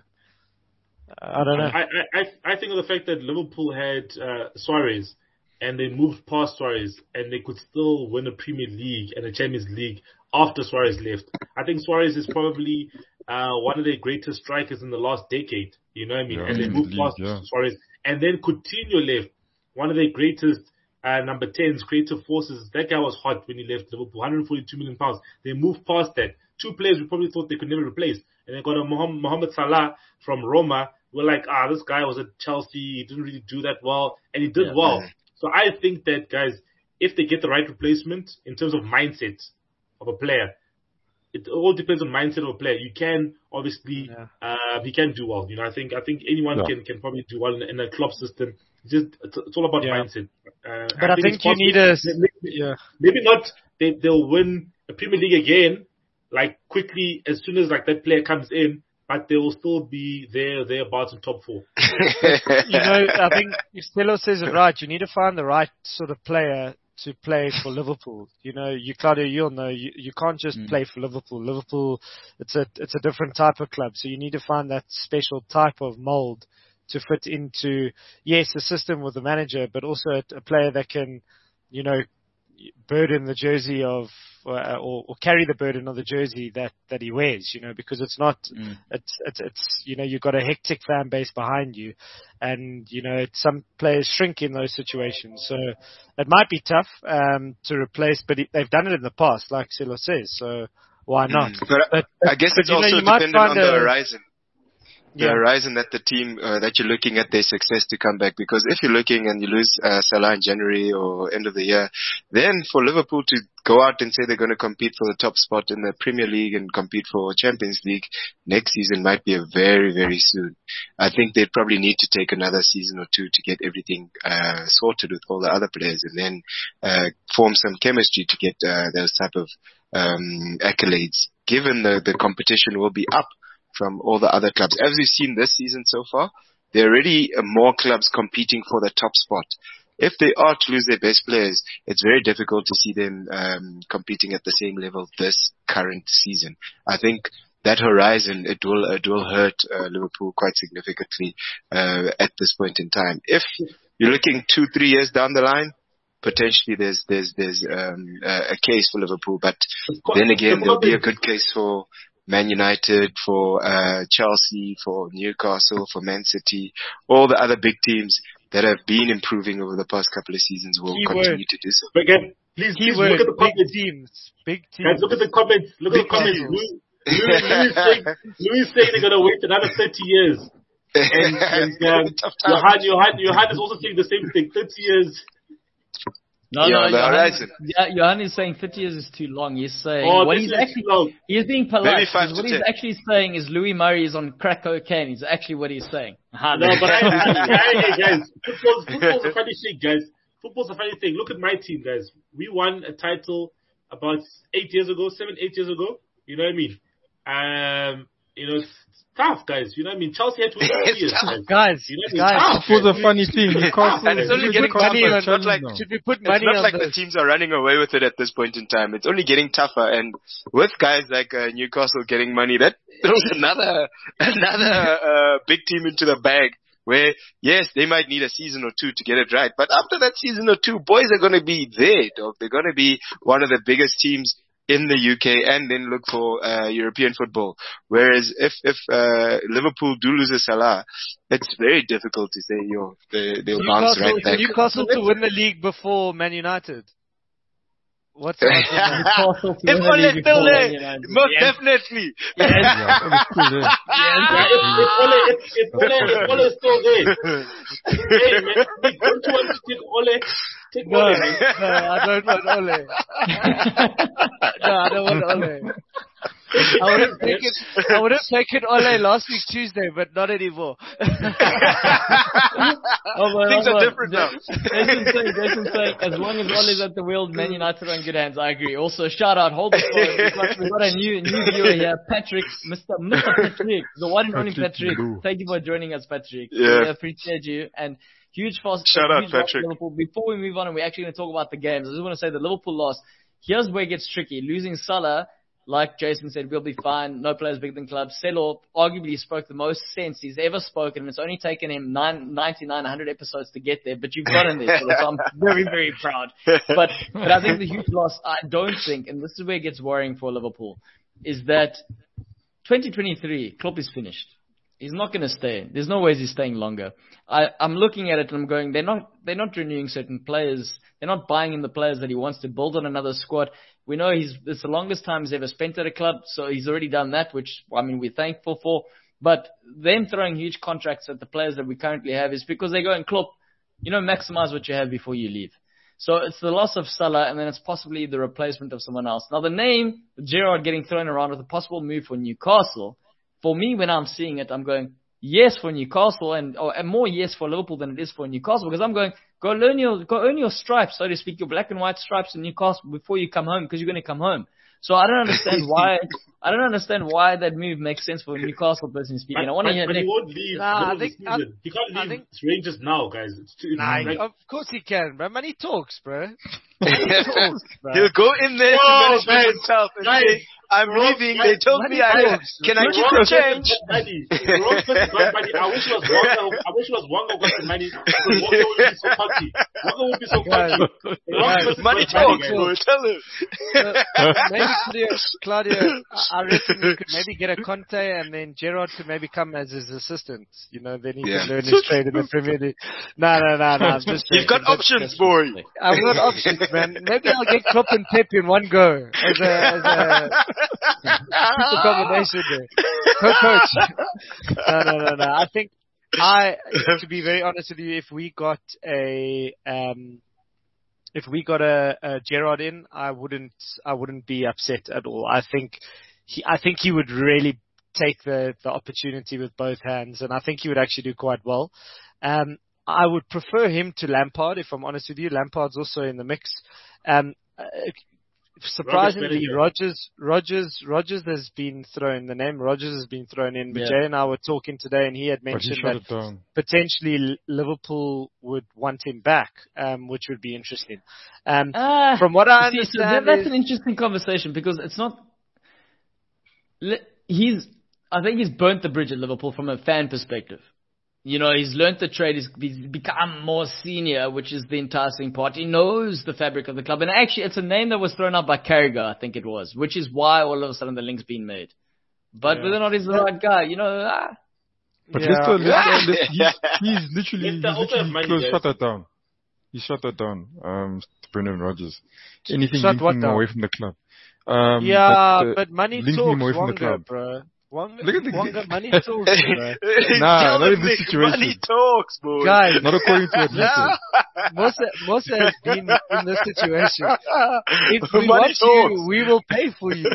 Speaker 3: I don't know.
Speaker 5: I, I, I I think of the fact that Liverpool had uh, Suarez and they moved past Suarez and they could still win a Premier League and a Champions League after Suarez left. I think Suarez is probably uh, one of their greatest strikers in the last decade. You know what I mean?
Speaker 4: Yeah,
Speaker 5: and they
Speaker 4: in
Speaker 5: moved
Speaker 4: the
Speaker 5: past
Speaker 4: league, yeah.
Speaker 5: Suarez. And then Coutinho left, one of their greatest uh, number tens, creative forces. That guy was hot when he left Liverpool, one hundred forty-two million pounds. They moved past that. Two players we probably thought they could never replace. And they got a Mohamed, Mohamed Salah from Roma. We're like, ah, this guy was at Chelsea. He didn't really do that well. And he did
Speaker 1: Yeah,
Speaker 5: well.
Speaker 2: man.
Speaker 5: So I think that, guys, if they get the right replacement in terms of mindset of a player, it all depends on mindset of a player. You can obviously,
Speaker 3: Yeah.
Speaker 5: uh, he can do well. You know, I think I think anyone
Speaker 4: Yeah.
Speaker 5: can, can probably do well in, in a club system. It's just it's, it's all about
Speaker 3: Yeah.
Speaker 5: mindset. Uh,
Speaker 3: But I think
Speaker 5: it's
Speaker 3: you
Speaker 5: possible.
Speaker 3: need a
Speaker 5: Maybe,
Speaker 3: yeah.
Speaker 5: maybe not. They they'll win the Premier League again, like quickly as soon as like that player comes in, but they will still be there thereabouts in top four.
Speaker 3: You know, I think Stella says it right. You need to find the right sort of player to play for Liverpool. You know, you Claudio, you'll know you, you can't just
Speaker 1: Mm.
Speaker 3: play for Liverpool. Liverpool, it's a it's a different type of club. So you need to find that special type of mold to fit into, yes, a system with the manager, but also a, a player that can, you know, burden the jersey of uh, or, or carry the burden of the jersey that, that he wears, you know, because it's not,
Speaker 1: Mm.
Speaker 3: it's, it's, it's, you know, you've got a hectic fan base behind you and, you know, some players shrink in those situations. So it might be tough, um, to replace, but it, they've done it in the past, like Silo says. So why not?
Speaker 2: Mm. But,
Speaker 3: But,
Speaker 2: I guess
Speaker 3: but,
Speaker 2: it's
Speaker 3: you know,
Speaker 2: also
Speaker 3: you might
Speaker 2: dependent on
Speaker 3: find
Speaker 2: the
Speaker 3: a-
Speaker 2: horizon. The
Speaker 3: Yeah.
Speaker 2: horizon that the team uh, that you're looking at their success to come back, because if you're looking and you lose uh, Salah in January or end of the year, then for Liverpool to go out and say they're going to compete for the top spot in the Premier League and compete for Champions League next season might be a very, very soon. I think they'd probably need to take another season or two to get everything uh, sorted with all the other players and then uh, form some chemistry to get uh, those type of um, accolades, given the, the competition will be up from all the other clubs. As we've seen this season so far, there are already uh, more clubs competing for the top spot. If they are to lose their best players, it's very difficult to see them um, competing at the same level this current season. I think that horizon, it will it will hurt uh, Liverpool quite significantly uh, at this point in time. If you're looking two, three years down the line, potentially there's there's there's um, a case for Liverpool, but then again there'll be a good case for Man United, for uh, Chelsea, for Newcastle, for Man City, all the other big teams that have been improving over the past couple of seasons will
Speaker 3: Key
Speaker 2: continue
Speaker 3: word.
Speaker 2: to do so.
Speaker 5: But again, please, please
Speaker 3: Keyword,
Speaker 5: look at the
Speaker 3: big
Speaker 5: comments.
Speaker 3: teams, big teams.
Speaker 5: Guys, look at the comments. Look at the
Speaker 3: Big
Speaker 5: comments.
Speaker 3: teams.
Speaker 5: Louis, Louis, Louis, saying, Louis saying they're going to wait another thirty years. And, and um,
Speaker 2: Tough time.
Speaker 5: Johan, Johan, Johan is also saying the same thing. thirty years.
Speaker 1: No,
Speaker 2: Yeah,
Speaker 1: no,
Speaker 2: the
Speaker 1: Johan,
Speaker 2: horizon.
Speaker 1: yeah, Johan is saying fifty years is too long. He's saying
Speaker 5: Oh,
Speaker 1: what
Speaker 5: this
Speaker 1: he's
Speaker 5: is
Speaker 1: actually
Speaker 5: long.
Speaker 1: he's being polite.
Speaker 2: Maybe five
Speaker 1: because
Speaker 2: to
Speaker 1: What he's
Speaker 2: ten.
Speaker 1: actually saying is Louis Murray is on crack cocaine. Is actually what he's saying. Aha,
Speaker 5: No,
Speaker 1: there.
Speaker 5: but I, I, I, guys, football's, football's a funny thing, guys. Football's a funny thing. Look at my team, guys. We won a title about eight years ago, seven, eight years ago. You know what I mean? Um, you know, it's tough, guys. You know what I mean? Chelsea had to win
Speaker 2: It's
Speaker 5: three years,
Speaker 2: tough.
Speaker 5: guys.
Speaker 3: Guys,
Speaker 5: You know what I mean?
Speaker 3: guys,
Speaker 5: Tough.
Speaker 4: It was a funny thing. Newcastle,
Speaker 2: And it's only
Speaker 4: Newcastle
Speaker 2: getting
Speaker 3: money
Speaker 2: tougher.
Speaker 3: on
Speaker 2: It's not like
Speaker 3: should we put money
Speaker 2: It's not
Speaker 3: on
Speaker 2: like the
Speaker 3: those?
Speaker 2: teams are running away with it at this point in time. It's only getting tougher, and with guys like uh, Newcastle getting money, that throws another another uh, big team into the bag. Where yes, they might need a season or two to get it right, but after that season or two, boys are going to be there, dog. They're going to be one of the biggest teams in the U K, and then look for uh, European football. Whereas if if uh, Liverpool do lose a Salah, it's very difficult to say, yo, they, they'll bounce
Speaker 3: Newcastle,
Speaker 2: right back.
Speaker 3: Newcastle to win the league before Man United. What's the odds on that?
Speaker 1: Newcastle to
Speaker 2: If
Speaker 1: win the
Speaker 2: Ole's
Speaker 1: league
Speaker 2: still
Speaker 1: before
Speaker 2: there,
Speaker 1: Man United.
Speaker 2: most
Speaker 1: Yes.
Speaker 2: definitely.
Speaker 1: Yes.
Speaker 4: Yeah, it was still there.
Speaker 5: Yeah, if, if Ole, if, if Ole, if Ole is still there, hey man, Nick, don't you want to take Ole? Take
Speaker 3: No,
Speaker 5: Ole, man.
Speaker 3: no, I don't want Ole. No, I don't want Ole. I would have taken, I would have taken Ole last week Tuesday, but not anymore.
Speaker 1: Oh, but,
Speaker 2: Things
Speaker 1: oh,
Speaker 2: are
Speaker 1: but,
Speaker 2: different now.
Speaker 1: Jason's saying, Jason's saying, as long as Ole's at the wheel, Man United are in good hands. I agree. Also, shout out, hold the phone. We've got, we've got a new new viewer here, Patrick, Mister Mister Patrick, the one and only
Speaker 4: Patrick
Speaker 1: Patrick.
Speaker 4: Blue.
Speaker 1: Thank you for joining us, Patrick.
Speaker 2: Yeah.
Speaker 1: We appreciate you. And huge fast.
Speaker 2: Shout out,
Speaker 1: huge loss to
Speaker 2: Patrick.
Speaker 1: Liverpool. Before we move on, and we're actually going to talk about the games, I just want to say the Liverpool loss. Here's where it gets tricky. Losing Salah, like Jason said, we'll be fine. No players bigger than club. Celo arguably spoke the most sense he's ever spoken. And it's only taken him nine, ninety-nine, one hundred episodes to get there, but you've gotten there. So I'm very, very proud. But, but I think the huge loss, I don't think, and this is where it gets worrying for Liverpool, is that twenty twenty-three, Klopp is finished. He's not going to stay. There's no ways he's staying longer. I, I'm looking at it and I'm going, they're not, they're not renewing certain players. They're not buying in the players that he wants to build on another squad. We know he's, it's the longest time he's ever spent at a club, so he's already done that, which, I mean, we're thankful for. But them throwing huge contracts at the players that we currently have is because they go and Klopp, you know, maximize what you have before you leave. So it's the loss of Salah, and then it's possibly the replacement of someone else. Now, the name, Gerrard getting thrown around with a possible move for Newcastle, for me, when I'm seeing it, I'm going, yes for Newcastle, and, or, and more yes for Liverpool than it is for Newcastle, because I'm going, go learn your, go earn your stripes, so to speak, your black and white stripes in Newcastle before you come home, because you're going to come home. So I don't understand why. I don't understand why that move makes sense for Newcastle, personally speaking.
Speaker 5: But,
Speaker 1: I want to hear.
Speaker 5: but he won't leave.
Speaker 3: Nah, I think, I,
Speaker 5: he can't leave
Speaker 3: I think,
Speaker 5: Rangers now, guys. It's too.
Speaker 3: Nah,
Speaker 5: like,
Speaker 3: of course he can, bro. Man, he talks, bro. He talks, bro.
Speaker 2: He'll go in there
Speaker 5: Whoa,
Speaker 2: to management
Speaker 5: guys,
Speaker 2: himself and
Speaker 5: guys,
Speaker 2: say, I'm
Speaker 5: wrong,
Speaker 2: leaving.
Speaker 5: guys,
Speaker 2: They told
Speaker 3: money
Speaker 2: me I
Speaker 3: talks.
Speaker 2: can I
Speaker 5: the
Speaker 2: keep
Speaker 5: wrong
Speaker 2: the
Speaker 5: person
Speaker 2: change?
Speaker 5: got money. The wrong person got money. I wish it was Wonga. I wish it was Wonga got the money. Because Wonga would be so cocky. Wonga would be so cocky. The wrong
Speaker 3: Guys,
Speaker 5: person
Speaker 2: Money
Speaker 5: got
Speaker 2: talks,
Speaker 5: guys.
Speaker 2: bro. Tell him.
Speaker 3: So, maybe Claudio, Claudio, I reckon we could maybe get a Conte, and then Gerrard could maybe come as his assistant. You know, then he
Speaker 2: Yeah.
Speaker 3: can learn his trade in the Premier League. No, no, no, no. I'm just
Speaker 2: You've got
Speaker 3: joking.
Speaker 2: options, boy.
Speaker 3: I've got options, man. Maybe I'll get Klopp and Pep in one go as a, as a super combination there. Co-coach. No, no, no, no. I think I, to be very honest with you, if we got a, um, if we got a, a Gerrard in, I wouldn't, I wouldn't be upset at all. I think he, I think he would really take the, the opportunity with both hands, and I think he would actually do quite well. Um, I would prefer him to Lampard, if I'm honest with you. Lampard's also in the mix. Um, uh, surprisingly, Rodgers, Rodgers, Rodgers has been thrown. The name Rodgers has been thrown in. But
Speaker 1: Yeah.
Speaker 3: Jay and I were talking today, and he had
Speaker 4: But he
Speaker 3: mentioned
Speaker 4: shut
Speaker 3: that
Speaker 4: it down.
Speaker 3: potentially Liverpool would want him back, um, which would be interesting. Um,
Speaker 1: Ah,
Speaker 3: from what I
Speaker 1: see, so
Speaker 3: understand,
Speaker 1: that- that's
Speaker 3: is,
Speaker 1: an interesting conversation because it's not. li- He's, I think he's burnt the bridge at Liverpool from a fan perspective. You know, he's learnt the trade. He's, he's become more senior, which is the enticing part. He knows the fabric of the club, and actually, it's a name that was thrown out by Carragher, I think it was, which is why all of a sudden the link's been made. But
Speaker 3: Yeah.
Speaker 1: whether or not he's the right guy, you know. Ah,
Speaker 4: But
Speaker 3: Yeah.
Speaker 4: Leicester, Leicester,
Speaker 2: Yeah.
Speaker 4: Leicester, he's, he's literally, he's
Speaker 5: Leicester also have
Speaker 4: literally
Speaker 5: money,
Speaker 4: close,
Speaker 5: guys.
Speaker 4: shut that down. He shut that down, um, to Brendan Rodgers. Anything
Speaker 3: Shut what
Speaker 4: linking him
Speaker 3: down?
Speaker 4: away from the club. Um,
Speaker 3: yeah,
Speaker 4: that, uh,
Speaker 3: but money
Speaker 4: linking
Speaker 3: talks,
Speaker 4: him away from the
Speaker 3: Wonga,
Speaker 4: club.
Speaker 3: bro. Wonga,
Speaker 4: Look at the-
Speaker 3: Wonga, money talks, bro.
Speaker 4: Nah,
Speaker 2: Tell
Speaker 4: not
Speaker 2: him,
Speaker 4: in this
Speaker 2: Nick,
Speaker 4: situation.
Speaker 2: money talks, boy.
Speaker 3: Guys,
Speaker 4: Not according to what he said.
Speaker 3: Mosa, Mosa has been in this situation. If we
Speaker 2: Money
Speaker 3: want
Speaker 2: talks.
Speaker 3: you, we will pay for you.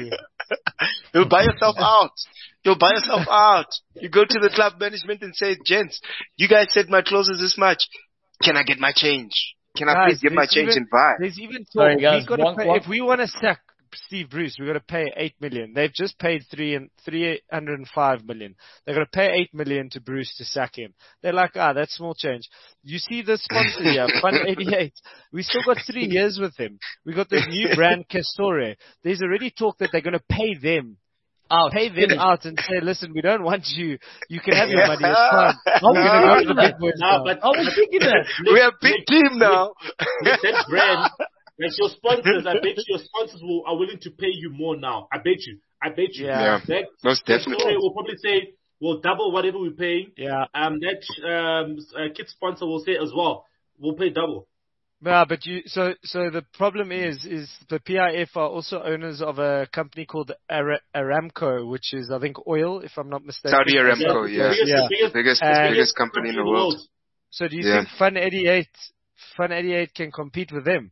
Speaker 2: You'll buy yourself out. You'll buy yourself out. You go to the club management and say, gents, you guys said my clause is this much. Can I get my change? Can I
Speaker 3: Guys,
Speaker 2: please get my
Speaker 3: there's
Speaker 2: change
Speaker 3: even-
Speaker 2: and buy?
Speaker 3: There's even talk.
Speaker 1: Sorry, guys,
Speaker 3: we gotta
Speaker 1: one-
Speaker 3: pay,
Speaker 1: one-
Speaker 3: if we want to sack Steve Bruce, we've got to pay eight million. They've just paid three and three hundred and five million. They're going to pay eight million to Bruce to sack him. They're like, ah, that's small change. You see the sponsor here, Fun eighty-eight. We still got three years with him. We got this new brand, Castore. There's already talk that they're going to pay them.
Speaker 1: out.
Speaker 3: Pay them out and say, listen, we don't want you. You can have your money. It's fine. We're going to go to the big boys
Speaker 5: Nah,
Speaker 3: now.
Speaker 5: but
Speaker 1: I was thinking that.
Speaker 2: We have a big team now.
Speaker 5: Nick, that brand, like your sponsors, I bet you your sponsors will, are willing to pay you more now. I bet you. I bet you.
Speaker 3: Yeah.
Speaker 5: That,
Speaker 2: Most
Speaker 5: that
Speaker 2: definitely.
Speaker 5: story will probably say, we'll double whatever we're paying.
Speaker 3: Yeah.
Speaker 5: Um, that um, uh, kid sponsor will say as well, we'll pay double.
Speaker 3: Yeah, but you, so, so the problem is, is the P I F are also owners of a company called Ara- Aramco, which is, I think, oil, if I'm not mistaken.
Speaker 2: Saudi Aramco, yeah.
Speaker 5: Biggest,
Speaker 3: Yeah.
Speaker 5: biggest,
Speaker 2: Biggest,
Speaker 3: And-
Speaker 2: biggest company in the world.
Speaker 3: So do you
Speaker 2: Yeah.
Speaker 3: think Fun eighty-eight, Fun eighty-eight can compete with them?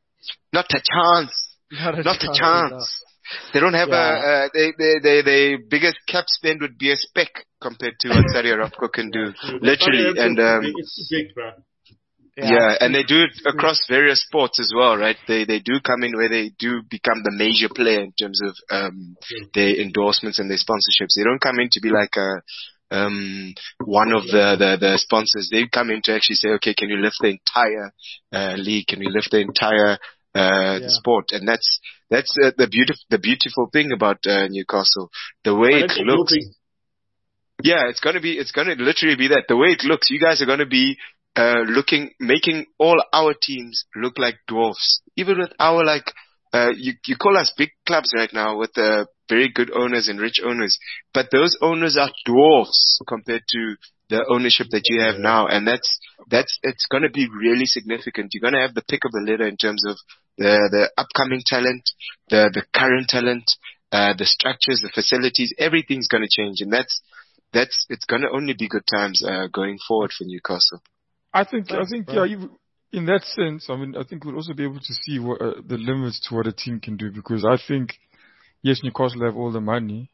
Speaker 2: Not a chance.
Speaker 3: Not a
Speaker 2: Not a
Speaker 3: chance,
Speaker 2: chance. They don't have
Speaker 3: Yeah.
Speaker 2: a, uh, they, they, they, they biggest cap spend would be a speck compared to what Saudi Aramco can do. Literally. And, um,
Speaker 5: it's too big, bro.
Speaker 3: no.
Speaker 2: yeah, and they do it across various sports as well, right? They they do come in where they do become the major player in terms of um their endorsements and their sponsorships. They don't come in to be like a um one of the, the, the sponsors. They come in to actually say, okay, can you lift the entire uh, league? Can we lift the entire uh
Speaker 3: Yeah.
Speaker 2: sport? And that's that's uh, the beautiful the beautiful thing about uh, Newcastle. The way it
Speaker 5: Financial
Speaker 2: looks.
Speaker 5: doping.
Speaker 2: Yeah, it's gonna be, it's gonna literally be that. The way it looks, you guys are gonna be, uh, looking, making all our teams look like dwarfs. Even with our, like, uh, you, you call us big clubs right now with, uh, very good owners and rich owners, but those owners are dwarfs compared to the ownership that you have now, and that's that's it's going to be really significant. You're going to have the pick of the litter in terms of the the upcoming talent, the the current talent, uh, the structures, the facilities. Everything's going to change, and that's that's it's going to only be good times uh, going forward for Newcastle.
Speaker 4: I think I think yeah. You, in that sense, I mean, I think we'll also be able to see what uh, the limits to what a team can do, because I think yes, Newcastle have all the money.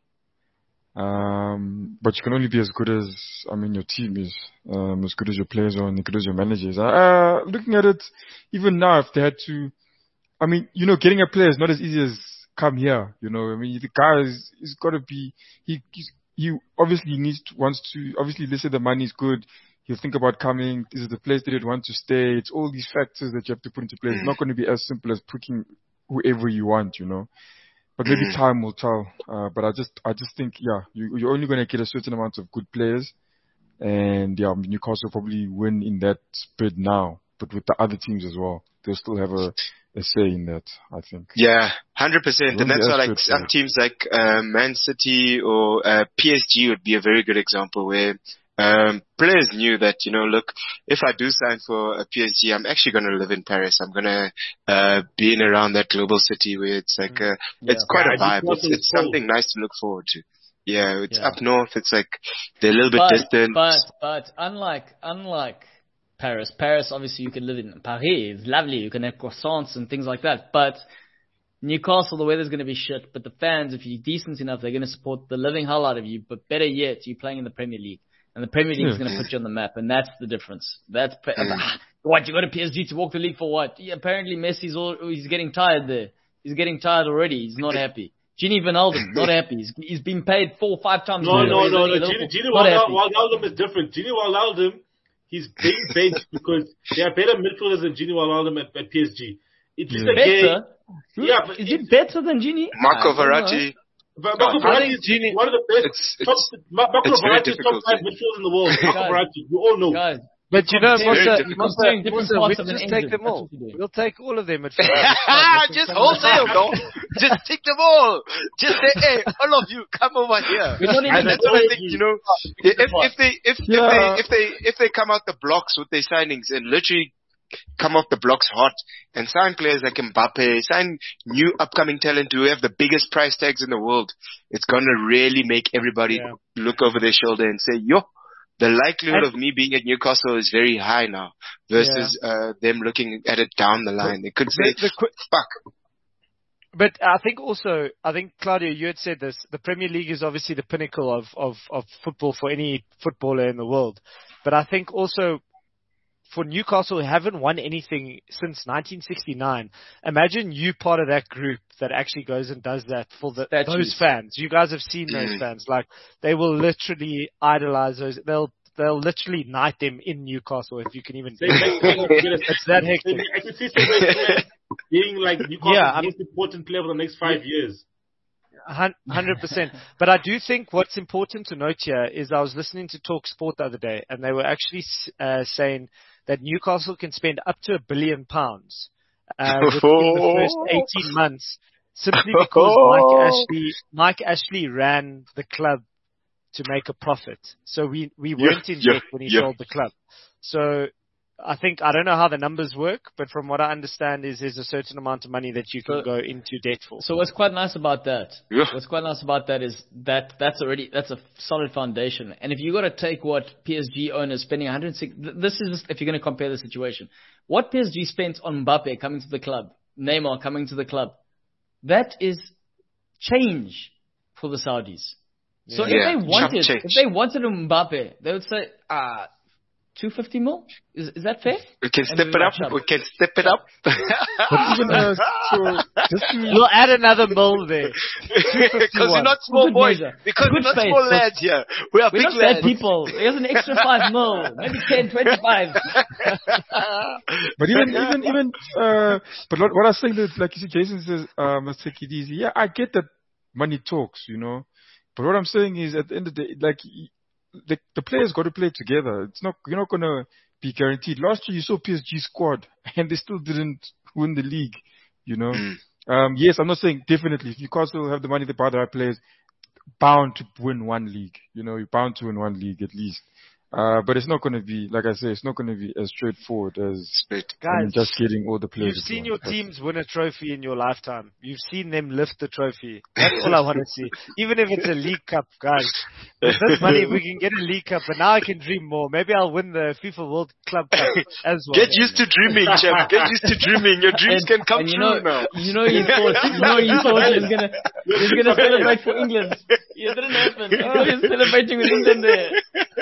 Speaker 4: Um, but you can only be as good as, I mean, your team is, um, as good as your players are and as good as your managers are. Uh, looking at it, even now, if they had to, I mean, you know, getting a player is not as easy as come here, you know, I mean, the guy is, he's gotta be, he, he's, he obviously needs to, wants to, obviously, let's say the money is good, he'll think about coming, this is the place that he'd want to stay, it's all these factors that you have to put into place. It's not going to be as simple as picking whoever you want, you know. But maybe time will tell. Uh, but I just, I just think, yeah, you, you're only going to get a certain amount of good players, and yeah, Newcastle probably win in that spread now. But with the other teams as well, they'll still have a, a say in that, I think.
Speaker 2: Yeah, hundred percent. And that's why, like some teams like uh, Man City or uh, P S G would be a very good example where. Um, players knew that, you know, look, if I do sign for a P S G, I'm actually going to live in Paris. I'm going to, uh, be in around that global city where it's like, uh, yeah. it's quite yeah, a vibe. It's, it's something nice to look forward to. Yeah, it's yeah. up north. It's like, they're a little bit
Speaker 1: but,
Speaker 2: distant.
Speaker 1: But, but, unlike, unlike Paris, Paris, obviously you can live in Paris. It's lovely. You can have croissants and things like that. But Newcastle, the weather's going to be shit. But the fans, if you're decent enough, they're going to support the living hell out of you. But better yet, you're playing in the Premier League. And the Premier League is going to put you on the map, and that's the difference. That's pre- what you go to P S G to walk the league for what? Yeah, apparently Messi's all, he's getting tired there. He's getting tired already. He's not happy. Gini Wijnaldum, not happy. He's, he's been paid four or five times.
Speaker 5: No, no, no, no. Gini, Gini Wijnaldum is different. Gini Wijnaldum, he's being benched because there are better midfielders than Gini Wijnaldum at, at P S G. It's just
Speaker 1: yeah.
Speaker 5: a game.
Speaker 1: Better? Yeah, but is it better than Gini?
Speaker 2: Marco Verratti.
Speaker 5: But Marco Verratti is Gini, one of the best.
Speaker 2: It's,
Speaker 5: top,
Speaker 2: it's,
Speaker 5: Marco
Speaker 2: it's
Speaker 5: Verratti is top five midfielders in the world. Marco Verratti, you all know.
Speaker 1: Guys,
Speaker 3: but you know, Musa,
Speaker 1: Musa, Musa,
Speaker 3: we'll
Speaker 1: just
Speaker 3: engine. take them all. We'll take all of them at first.
Speaker 2: Just wholesale, no? Just take them all. Just say, hey, all of you, come over here. And that's what I think, you know, if, if they, if, yeah. if they, if they, if they come out the blocks with their signings and literally come off the blocks hot and sign players like Mbappe, sign new upcoming talent who have the biggest price tags in the world, it's going to really make everybody yeah. look over their shoulder and say, yo, the likelihood and, of me being at Newcastle is very high now versus yeah. uh, them looking at it down the line. They could say, the, the, fuck.
Speaker 3: But I think also, I think, Claudio, you had said this, the Premier League is obviously the pinnacle of, of, of football for any footballer in the world. But I think also, for Newcastle, who haven't won anything since nineteen sixty-nine. Imagine you part of that group that actually goes and does that for the, those fans. You guys have seen those fans. Like, they will literally idolize those. They'll they'll literally knight them in Newcastle, if you can even do it. It's that hectic.
Speaker 5: I can see some being like Newcastle's yeah, most important player for the next five years.
Speaker 3: one hundred percent. But I do think what's important to note here is I was listening to Talk Sport the other day, and they were actually uh, saying that Newcastle can spend up to a billion pounds uh, within the first eighteen months, simply because Mike Ashley, Mike Ashley ran the club to make a profit. So we, we weren't yeah, in debt yeah, when he yeah. sold the club. So I think, I don't know how the numbers work, but from what I understand is there's a certain amount of money that you can so, go into debt for.
Speaker 1: So what's quite nice about that, yeah. what's quite nice about that is that that's already, that's a solid foundation. And if you got to take what P S G owners spending one hundred six, this is, if you're going to compare the situation, what P S G spent on Mbappe coming to the club, Neymar coming to the club, that is change for the Saudis. So yeah. if they wanted, if they wanted Mbappe, they would say, ah, two hundred fifty mil? Is is that fair?
Speaker 2: We can step it up. up. We can step it up.
Speaker 3: even, uh, so we'll add another mil there.
Speaker 2: Because we're not small boys. Because Good we're not space. small lads here. We are
Speaker 1: we're
Speaker 2: big
Speaker 1: not
Speaker 2: lads.
Speaker 1: Bad people. There's an extra five mil, maybe ten, twenty-five.
Speaker 4: But even, even, even, uh, but what, what I was saying is, like you see, Jason says, um, let's take it easy. Yeah, I get that money talks, you know. But what I'm saying is, at the end of the day, like, the, the players got to play together. It's not, you're not going to be guaranteed. Last year you saw P S G squad and they still didn't win the league, you know. Mm. Um, yes, I'm not saying definitely. If Newcastle have the money, they buy the right players, bound to win one league. You know, you're bound to win one league at least. Uh, but it's not going to be, like I say, it's not going to be as straightforward as I mean,
Speaker 3: Guys,
Speaker 4: just getting all the players.
Speaker 3: you've seen your teams win a trophy in your lifetime. You've seen them lift the trophy. That's all I want to see. Even if it's a League Cup, guys. With this money, we can get a League Cup, and now I can dream more. Maybe I'll win the FIFA World Club Cup as well.
Speaker 2: Get used to dreaming, champ. Get used to dreaming. Your dreams
Speaker 1: And,
Speaker 2: can come
Speaker 1: and you
Speaker 2: true
Speaker 1: know,
Speaker 2: now.
Speaker 1: you know, you thought, you know, you thought he was gonna, he was gonna celebrate for England. It didn't happen. He thought he was celebrating with England there.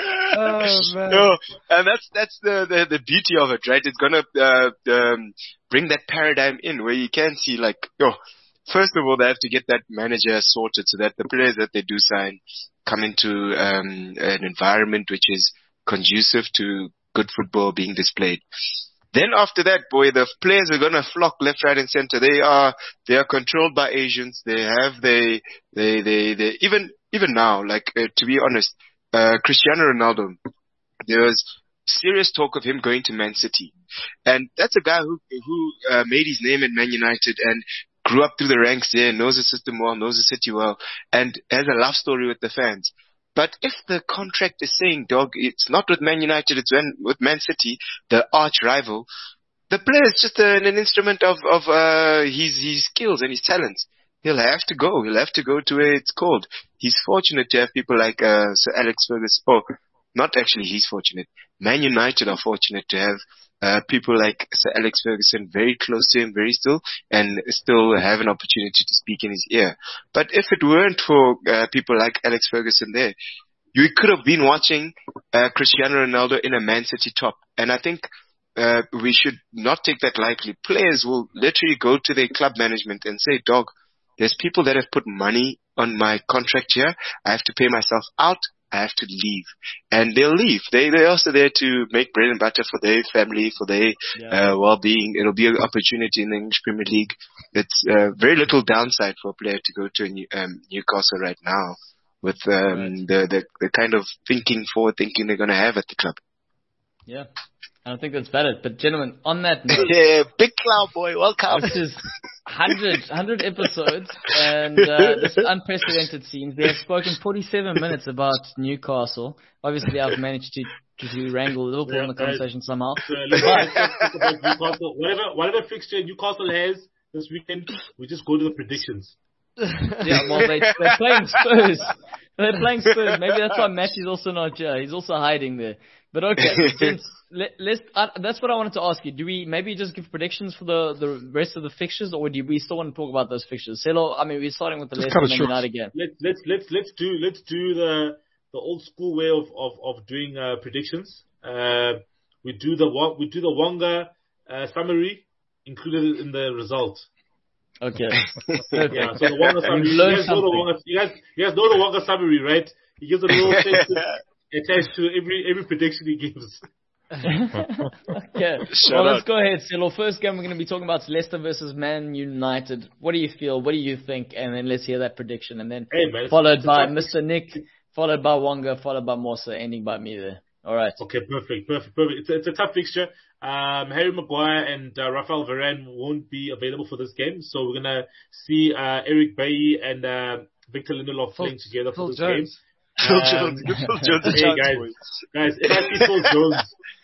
Speaker 3: Oh, man.
Speaker 2: No, and that's that's the, the, the beauty of it, right? It's gonna uh, um, bring that paradigm in where you can see, like, yo, first of all, they have to get that manager sorted so that the players that they do sign come into um, an environment which is conducive to good football being displayed. Then after that, boy, the players are gonna flock left, right, and center. They are they are controlled by Asians. They have they they they they even even now, like uh, to be honest, uh, Cristiano Ronaldo. There was serious talk of him going to Man City, and that's a guy who who uh, made his name at Man United and grew up through the ranks there, knows the system well, knows the city well, and has a love story with the fans. But if the contract is saying, dog, it's not with Man United, it's with Man City, the arch rival, the player is just an, an instrument of, of uh, his, his skills and his talents. He'll have to go. He'll have to go to where it's called. He's fortunate to have people like uh, Sir Alex Ferguson. Oh, not actually he's fortunate. Man United are fortunate to have uh, people like Sir Alex Ferguson very close to him, very still, and still have an opportunity to speak in his ear. But if it weren't for uh, people like Alex Ferguson there, you could have been watching uh, Cristiano Ronaldo in a Man City top. And I think uh, we should not take that lightly. Players will literally go to their club management and say, dog, there's people that have put money on my contract here. I have to pay myself out. I have to leave. And they'll leave. They, they're also there to make bread and butter for their family, for their yeah. uh, well-being. It'll be an opportunity in the English Premier League. It's uh, very little downside for a player to go to a New, um, Newcastle right now with um, right. the, the the kind of thinking, forward thinking they're going to have at the club.
Speaker 1: Yeah. I don't think that's valid. But gentlemen, on that note.
Speaker 2: Yeah, big cloud boy, welcome.
Speaker 1: This is one hundred, one hundred episodes, and uh, this is unprecedented scenes. We have spoken forty-seven minutes about Newcastle. Obviously, I've managed to, to, to wrangle Liverpool yeah, in the conversation somehow.
Speaker 5: So, let's, let's talk about Newcastle. Whatever, whatever fixture Newcastle has this weekend, we just go to the predictions.
Speaker 1: Yeah, well, they, they're playing Spurs. They're playing Spurs. Maybe that's why Matthew's also not here. He's also hiding there. But okay, since let, let's. Uh, that's what I wanted to ask you. Do we maybe just give predictions for the, the rest of the fixtures, or do we still want to talk about those fixtures? Celo, I mean, we're starting with the Leicester Man United game.
Speaker 5: Let's let's let's let's do let's do the the old school way of of, of doing uh, predictions. Uh, we do the we do the Wonga uh, summary included in the result.
Speaker 1: Okay.
Speaker 5: Yeah. So the Wonga summary. You guys, know the Wonga, you guys, you guys know the Wonga summary, right? He gives a little sentence attached to every every prediction he gives.
Speaker 1: Okay.
Speaker 2: Shut
Speaker 1: well,
Speaker 2: up.
Speaker 1: let's go ahead. So, first game we're going to be talking about is Leicester versus Man United. What do you feel? What do you think? And then let's hear that prediction. And then
Speaker 5: hey, man,
Speaker 1: followed by Mister Nick, followed by Wonga, followed by Mosa, ending by me there. All right.
Speaker 5: Okay, perfect, perfect, perfect. It's a, it's a tough fixture. Um, Harry Maguire and uh, Rafael Varane won't be available for this game, so we're gonna see uh, Eric Bailly and uh, Victor Lindelof
Speaker 3: Phil,
Speaker 5: playing together
Speaker 3: Phil
Speaker 5: for this
Speaker 3: Jones.
Speaker 5: game.
Speaker 2: Phil
Speaker 5: Um,
Speaker 2: Jones, Phil Jones,
Speaker 5: hey
Speaker 2: chance,
Speaker 5: guys,
Speaker 2: boys.
Speaker 5: guys, if I see Phil Jones,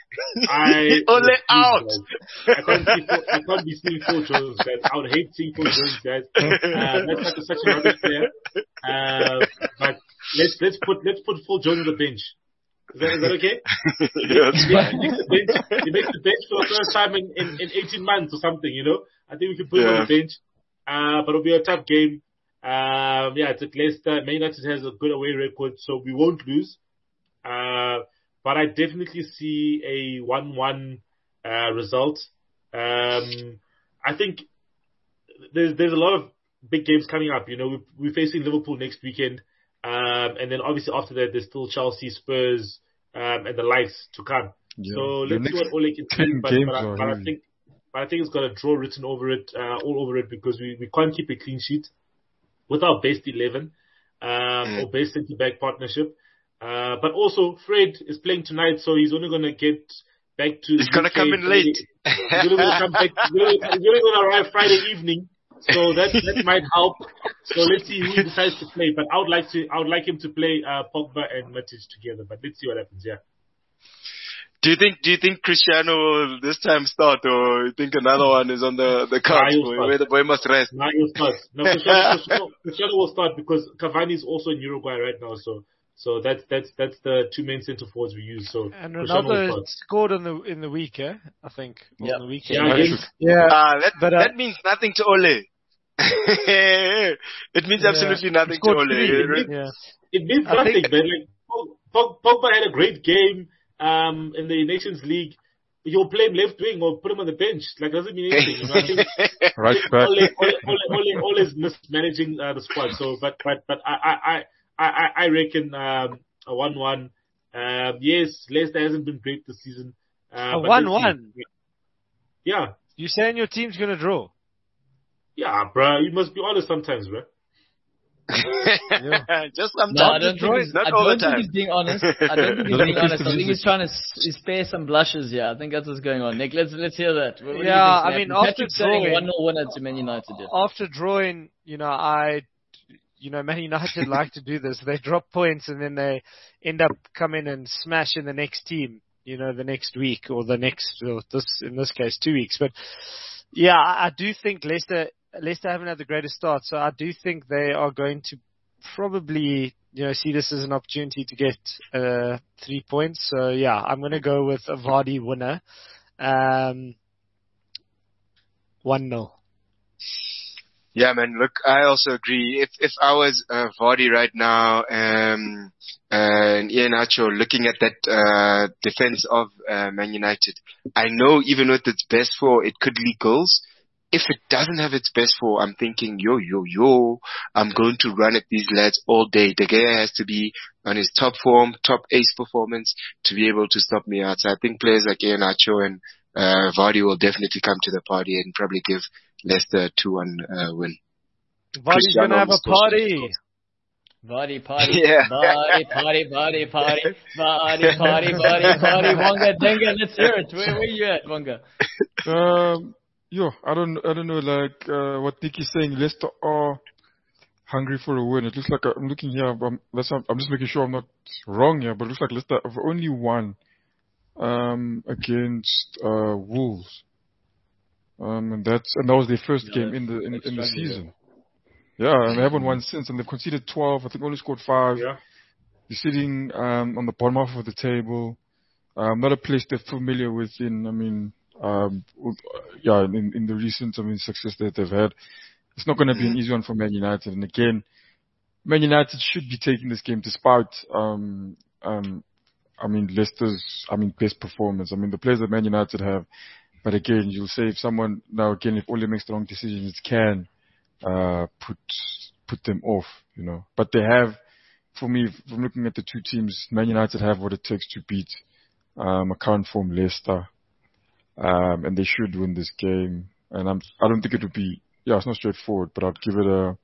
Speaker 5: I
Speaker 2: Ole out.
Speaker 5: I can't see Phil, I can't be seeing Phil Jones, guys. I would hate seeing Phil Jones, guys. Uh, that's such a, such a rubbish player. Uh, but let's let's put let's put Phil Jones on the bench. Is that, is that okay?
Speaker 2: Yeah, that's
Speaker 5: he,
Speaker 2: fine.
Speaker 5: makes the bench, he makes the bench for the first time in, in, in eighteen months or something, you know? I think we can put him
Speaker 2: Yeah.
Speaker 5: on the bench. Uh, but it'll be a tough game. Um, yeah, it's at Leicester. Man United has a good away record, so we won't lose. Uh, but I definitely see a one one uh, result. Um, I think there's there's a lot of big games coming up. You know, we're, we're facing Liverpool next weekend. Um, and then obviously after that, there's still Chelsea, Spurs, um, and the likes to come.
Speaker 4: Yeah.
Speaker 5: So
Speaker 4: The
Speaker 5: let's see
Speaker 4: next
Speaker 5: what Ole can
Speaker 4: ten
Speaker 5: do. But,
Speaker 4: games
Speaker 5: but, I,
Speaker 4: are
Speaker 5: but I
Speaker 4: really-
Speaker 5: think, but I think it's got a draw written over it, uh, all over it, because we, we can't keep a clean sheet with our best eleven, um, or best centre-back partnership. Uh, but also Fred is playing tonight, so he's only going to get back to
Speaker 2: He's gonna
Speaker 5: U K
Speaker 2: come in late.
Speaker 5: He's only going to come back. He's only going to arrive Friday evening. so that that might help. So let's see who he decides to play. But I would like to I would like him to play uh, Pogba and Matic together. But let's see what happens. Yeah.
Speaker 2: Do you think Do you think Cristiano will this time start, or you think another one is on the the cards
Speaker 5: Nah,
Speaker 2: where the boy must rest?
Speaker 5: Nah, he'll start. No, Cristiano, Cristiano, Cristiano will start because Cavani is also in Uruguay right now. So so that's that's that's the two main centre forwards we use. So
Speaker 3: And
Speaker 5: Cristiano will
Speaker 3: Ronaldo
Speaker 5: start.
Speaker 3: scored in the in the week, eh? I think. Or
Speaker 1: Yeah.
Speaker 3: on the weekend.
Speaker 5: Yeah,
Speaker 4: Yeah,
Speaker 5: against,
Speaker 3: Yeah.
Speaker 2: Ah, that
Speaker 3: But, uh,
Speaker 2: that means nothing to Ole. It means
Speaker 3: Yeah.
Speaker 2: absolutely
Speaker 3: He
Speaker 2: nothing to
Speaker 3: scored
Speaker 2: Ole.
Speaker 3: three. Yeah.
Speaker 5: it means
Speaker 3: I
Speaker 5: nothing,
Speaker 3: think-
Speaker 5: man. Like Pog- Pog- Pogba had a great game um in the Nations League. You'll play him left wing or put him on the bench. Like doesn't mean anything. You know? I think
Speaker 4: Right back.
Speaker 5: Ole, Ole, Ole, Ole, Ole is mismanaging uh, the squad. So, but but but I I I I, I reckon um, a one-one. Um, yes, Leicester hasn't been great this season. Uh,
Speaker 3: A
Speaker 5: but
Speaker 3: one
Speaker 5: let's see.
Speaker 3: one.
Speaker 5: Yeah,
Speaker 3: You saying your team's gonna draw?
Speaker 5: yeah, bro. You must be honest sometimes, bro.
Speaker 2: Just sometimes.
Speaker 1: No, I don't think he's,
Speaker 2: not
Speaker 1: I
Speaker 2: all
Speaker 1: don't
Speaker 2: the
Speaker 1: think
Speaker 2: time.
Speaker 1: he's being honest. I don't think he's
Speaker 4: Doesn't
Speaker 1: being
Speaker 4: increase
Speaker 1: honest.
Speaker 4: the
Speaker 1: I think
Speaker 4: music.
Speaker 1: he's trying to s- spare some blushes. Yeah, I think that's what's going on. Nick, let's let's hear that. What, what do you
Speaker 3: Yeah,
Speaker 1: think's
Speaker 3: I mean,
Speaker 1: happening?
Speaker 3: after
Speaker 1: Patrick's saying
Speaker 3: drawing-
Speaker 1: one nil winner to Man United. Yeah.
Speaker 3: After drawing, you know, I, you know, Man United like to do this. They drop points and then they end up coming and smash in the next team. You know, the next week or the next, or this in this case, two weeks. But yeah, I, I do think Leicester Leicester haven't had the greatest start, so I do think they are going to probably, you know, see this as an opportunity to get uh, three points. So yeah, I'm going to go with a Vardy winner, um, one nil.
Speaker 2: Yeah, man. Look, I also agree. If if I was uh, Vardy right now, um, uh, and Iheanacho looking at that uh, defense of uh, Man United, I know even with its best four, it could leak goals. If it doesn't have its best four, I'm thinking, yo, yo, yo, I'm going to run at these lads all day. De Gea has to be on his top form, top ace performance to be able to stop me out. So I think players like Iheanacho and uh, Vardy will definitely come to the party and probably give Leicester a two one uh, win.
Speaker 3: Vardy's going to have a party.
Speaker 1: Vardy party,
Speaker 2: Yeah.
Speaker 1: Vardy party, Vardy party, Vardy party, Vardy party. Wonga, Denga, let's hear it. Where where you at, Wonga?
Speaker 4: Um, yo, I don't, I don't know, like uh, what Nick is saying. Leicester are hungry for a win. It looks like I'm looking here. I'm, that's, I'm just making sure I'm not wrong here, but it looks like Leicester have only won um, against uh, Wolves, um, and that's and that was their first
Speaker 1: Yeah,
Speaker 4: game in the in,
Speaker 1: that's
Speaker 4: in the
Speaker 1: struggling,
Speaker 4: season. Yeah, and they haven't won since, and they've conceded twelve. I think only scored five.
Speaker 5: Yeah.
Speaker 4: They're sitting um, on the bottom half of the table. Um, not a place they're familiar with. In, I mean, um, with- yeah, in, in the recent, I mean, success that they've had, it's not going to be an easy one for Man United. And again, Man United should be taking this game despite, um, um, I mean, Leicester's, I mean, best performance. I mean, the players that Man United have. But again, you'll say if someone now again, if Ole makes the wrong decisions, it can uh, put put them off, you know. But they have, for me, from looking at the two teams, Man United have what it takes to beat um, a current form Leicester, um, and they should win this game. And I'm, I don't think it would be, yeah, it's not straightforward, but I'd give it a,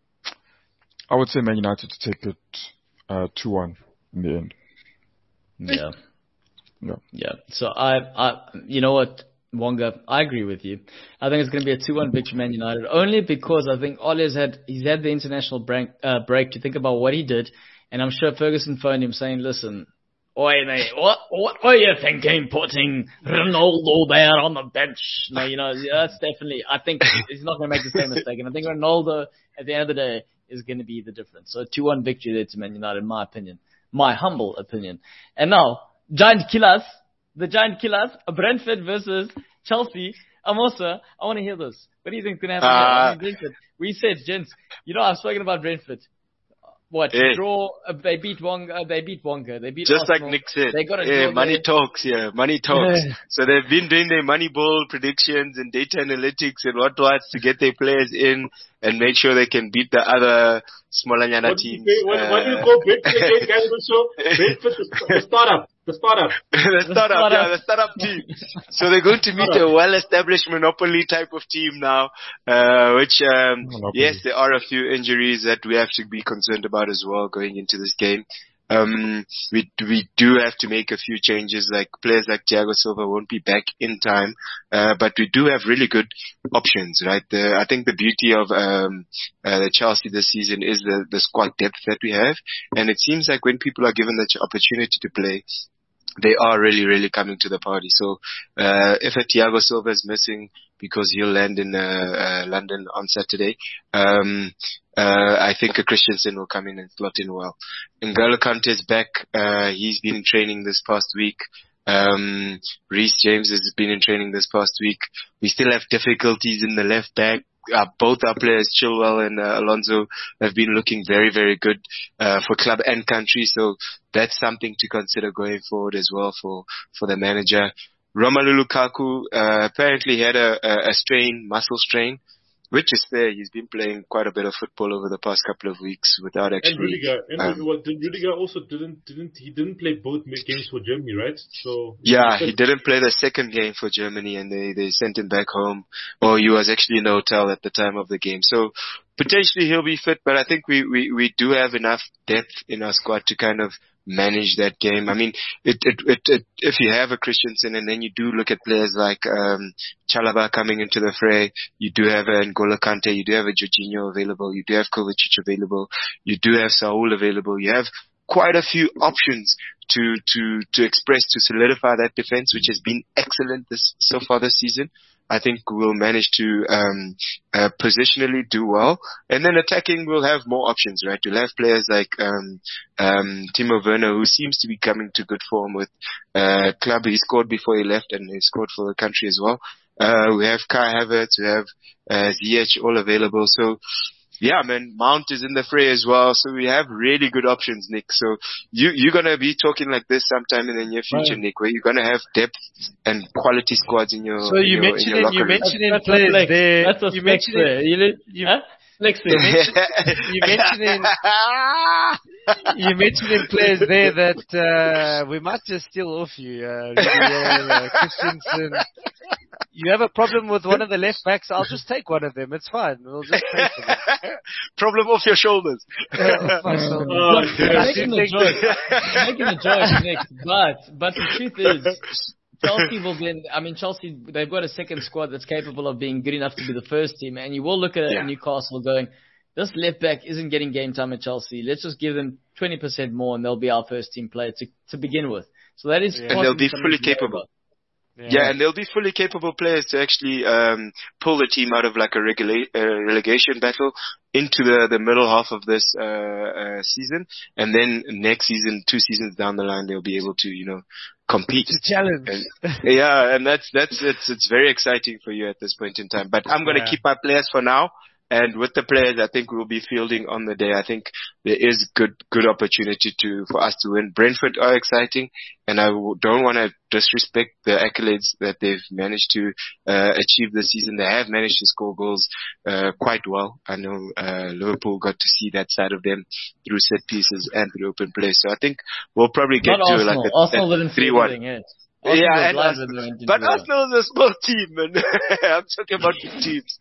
Speaker 4: I would say Man United to take it uh, two one in the end.
Speaker 1: Yeah.
Speaker 4: Yeah.
Speaker 1: Yeah. So I, I, you know what, Wonga, I agree with you. I think it's going to be a two one victory Man United, only because I think Ole's had, he's had the international break, uh, break to think about what he did, and I'm sure Ferguson phoned him saying, listen, oi mate, what, what were you thinking putting Ronaldo there on the bench? No, you know, that's definitely, I think he's not going to make the same mistake, and I think Ronaldo, at the end of the day, is going to be the difference. So a two one victory there to Man United, in my opinion. My humble opinion. And now, Giant Killers, the Giant Killers, Brentford versus Chelsea. Amosa, I want to hear this. What do you think is going to happen
Speaker 2: Uh,
Speaker 1: here? I mean, Brentford. We said, gents, you know, I've spoken about Brentford. What?
Speaker 2: Yeah.
Speaker 1: Draw, uh, they beat Wonga, they beat Wonga, they beat
Speaker 2: Just
Speaker 1: Arsenal.
Speaker 2: like Nick said,
Speaker 1: They got a
Speaker 2: yeah,
Speaker 1: draw
Speaker 2: money
Speaker 1: there.
Speaker 2: talks, yeah, money talks.
Speaker 3: Yeah.
Speaker 2: So they've been doing their money ball predictions and data analytics and what what to get their players in and make sure they can beat the other smaller
Speaker 5: What do you
Speaker 2: teams.
Speaker 5: say? What, what do you
Speaker 2: Uh,
Speaker 5: call Brentford again, guys on the show? Brentford, the, the startup. The startup.
Speaker 2: the startup,
Speaker 1: startup.
Speaker 2: yeah, the startup team. So they're going to meet a well-established monopoly type of team now, uh, which, um,
Speaker 4: Monopoly.
Speaker 2: yes, there are a few injuries that we have to be concerned about as well going into this game. Um, we we do have to make a few changes. Like players like Thiago Silva won't be back in time, uh, but we do have really good options, right? The, I think the beauty of um, uh, Chelsea this season is the the squad depth that we have, and it seems like when people are given the opportunity to play, they are really, really coming to the party. So, uh, if a Thiago Silva is missing because he'll land in, uh, uh, London on Saturday, um, uh, I think a Christensen will come in and slot in well. N'Golo Kante is back. Uh, he's been in training this past week. Um, Reece James has been in training this past week. We still have difficulties in the left back. Uh, both our players, Chilwell and uh, Alonso, have been looking very, very good uh, for club and country. So that's something to consider going forward as well for, for the manager. Romelu Lukaku uh, apparently had a, a, a strain, muscle strain, which is fair. He's been playing quite a bit of football over the past couple of weeks without actually.
Speaker 5: And Rudiger, and
Speaker 2: um,
Speaker 5: what, Rudiger also didn't didn't he didn't play both games for Germany, right? So
Speaker 2: yeah, he didn't play the second game for Germany, and they they sent him back home, or he was actually in the hotel at the time of the game. So potentially he'll be fit, but I think we we we do have enough depth in our squad to kind of manage that game. I mean, it, it, it, it, if you have a Christensen and then you do look at players like um, Chalobah coming into the fray, you do have a N'Golo Kante, you do have a Jorginho available, you do have Kovacic available, you do have Saul available, you have quite a few options to to to express, to solidify that defense, which has been excellent this so far this season. I think we'll manage to um, uh, positionally do well, and then attacking we'll have more options, right? We'll have players like um, um, Timo Werner, who seems to be coming to good form with uh, club. He scored before he left, and he scored for the country as well. Uh, we have Kai Havertz, we have uh, Ziyech, all available. So yeah, man, Mount is in the fray as well. So we have really good options, Nick. So you, you're going to be talking like this sometime in the near future, right, Nick, where you're going to have depth and quality squads in your,
Speaker 3: so you
Speaker 2: in your,
Speaker 3: mentioned
Speaker 2: in your
Speaker 3: in, you mentioned in
Speaker 1: that's
Speaker 3: players
Speaker 1: flex.
Speaker 3: there.
Speaker 1: That's a
Speaker 3: you
Speaker 1: flex
Speaker 3: mentioned
Speaker 1: there. You, you, huh? Flex there.
Speaker 3: You mentioned, you mentioned in, you mentioned in players there that, uh, we might just steal off you, uh, Rudiger, uh, Christensen. You have a problem with one of the left backs, I'll just take one of them. It's fine. We'll just pay for them.
Speaker 2: Problem off your shoulders.
Speaker 3: Uh, off my shoulders.
Speaker 5: Oh,
Speaker 1: Look, I'm making a joke. I'm making a joke, Nick. But, but the truth is, Chelsea will then, I mean, Chelsea, they've got a second squad that's capable of being good enough to be the first team. And you will look at yeah. Newcastle going, this left back isn't getting game time at Chelsea. Let's just give them twenty percent more and they'll be our first team player to, to begin with. So that is,
Speaker 2: yeah. And they'll be fully capable. Yeah. yeah, and they'll be fully capable players to actually um, pull the team out of like a regula- uh, relegation battle into the, the middle half of this uh, uh, season, and then next season, two seasons down the line, they'll be able to, you know, compete.
Speaker 3: It's a challenge.
Speaker 2: And, yeah, and that's that's it's it's very exciting for you at this point in time. But I'm going to yeah. keep my players for now. And with the players, I think we'll be fielding on the day. I think there is good, good opportunity to, for us to win. Brentford are exciting, and I don't want to disrespect the accolades that they've managed to, uh, achieve this season. They have managed to score goals, uh, quite well. I know, uh, Liverpool got to see that side of them through set pieces and through open play. So I think we'll probably get
Speaker 1: Not
Speaker 2: to
Speaker 1: Arsenal.
Speaker 2: like a,
Speaker 1: Arsenal
Speaker 2: a
Speaker 1: didn't
Speaker 2: three one.
Speaker 1: Yes.
Speaker 2: Arsenal yeah, and Arsenal, but Arsenal is a small team, man. I'm talking about big teams.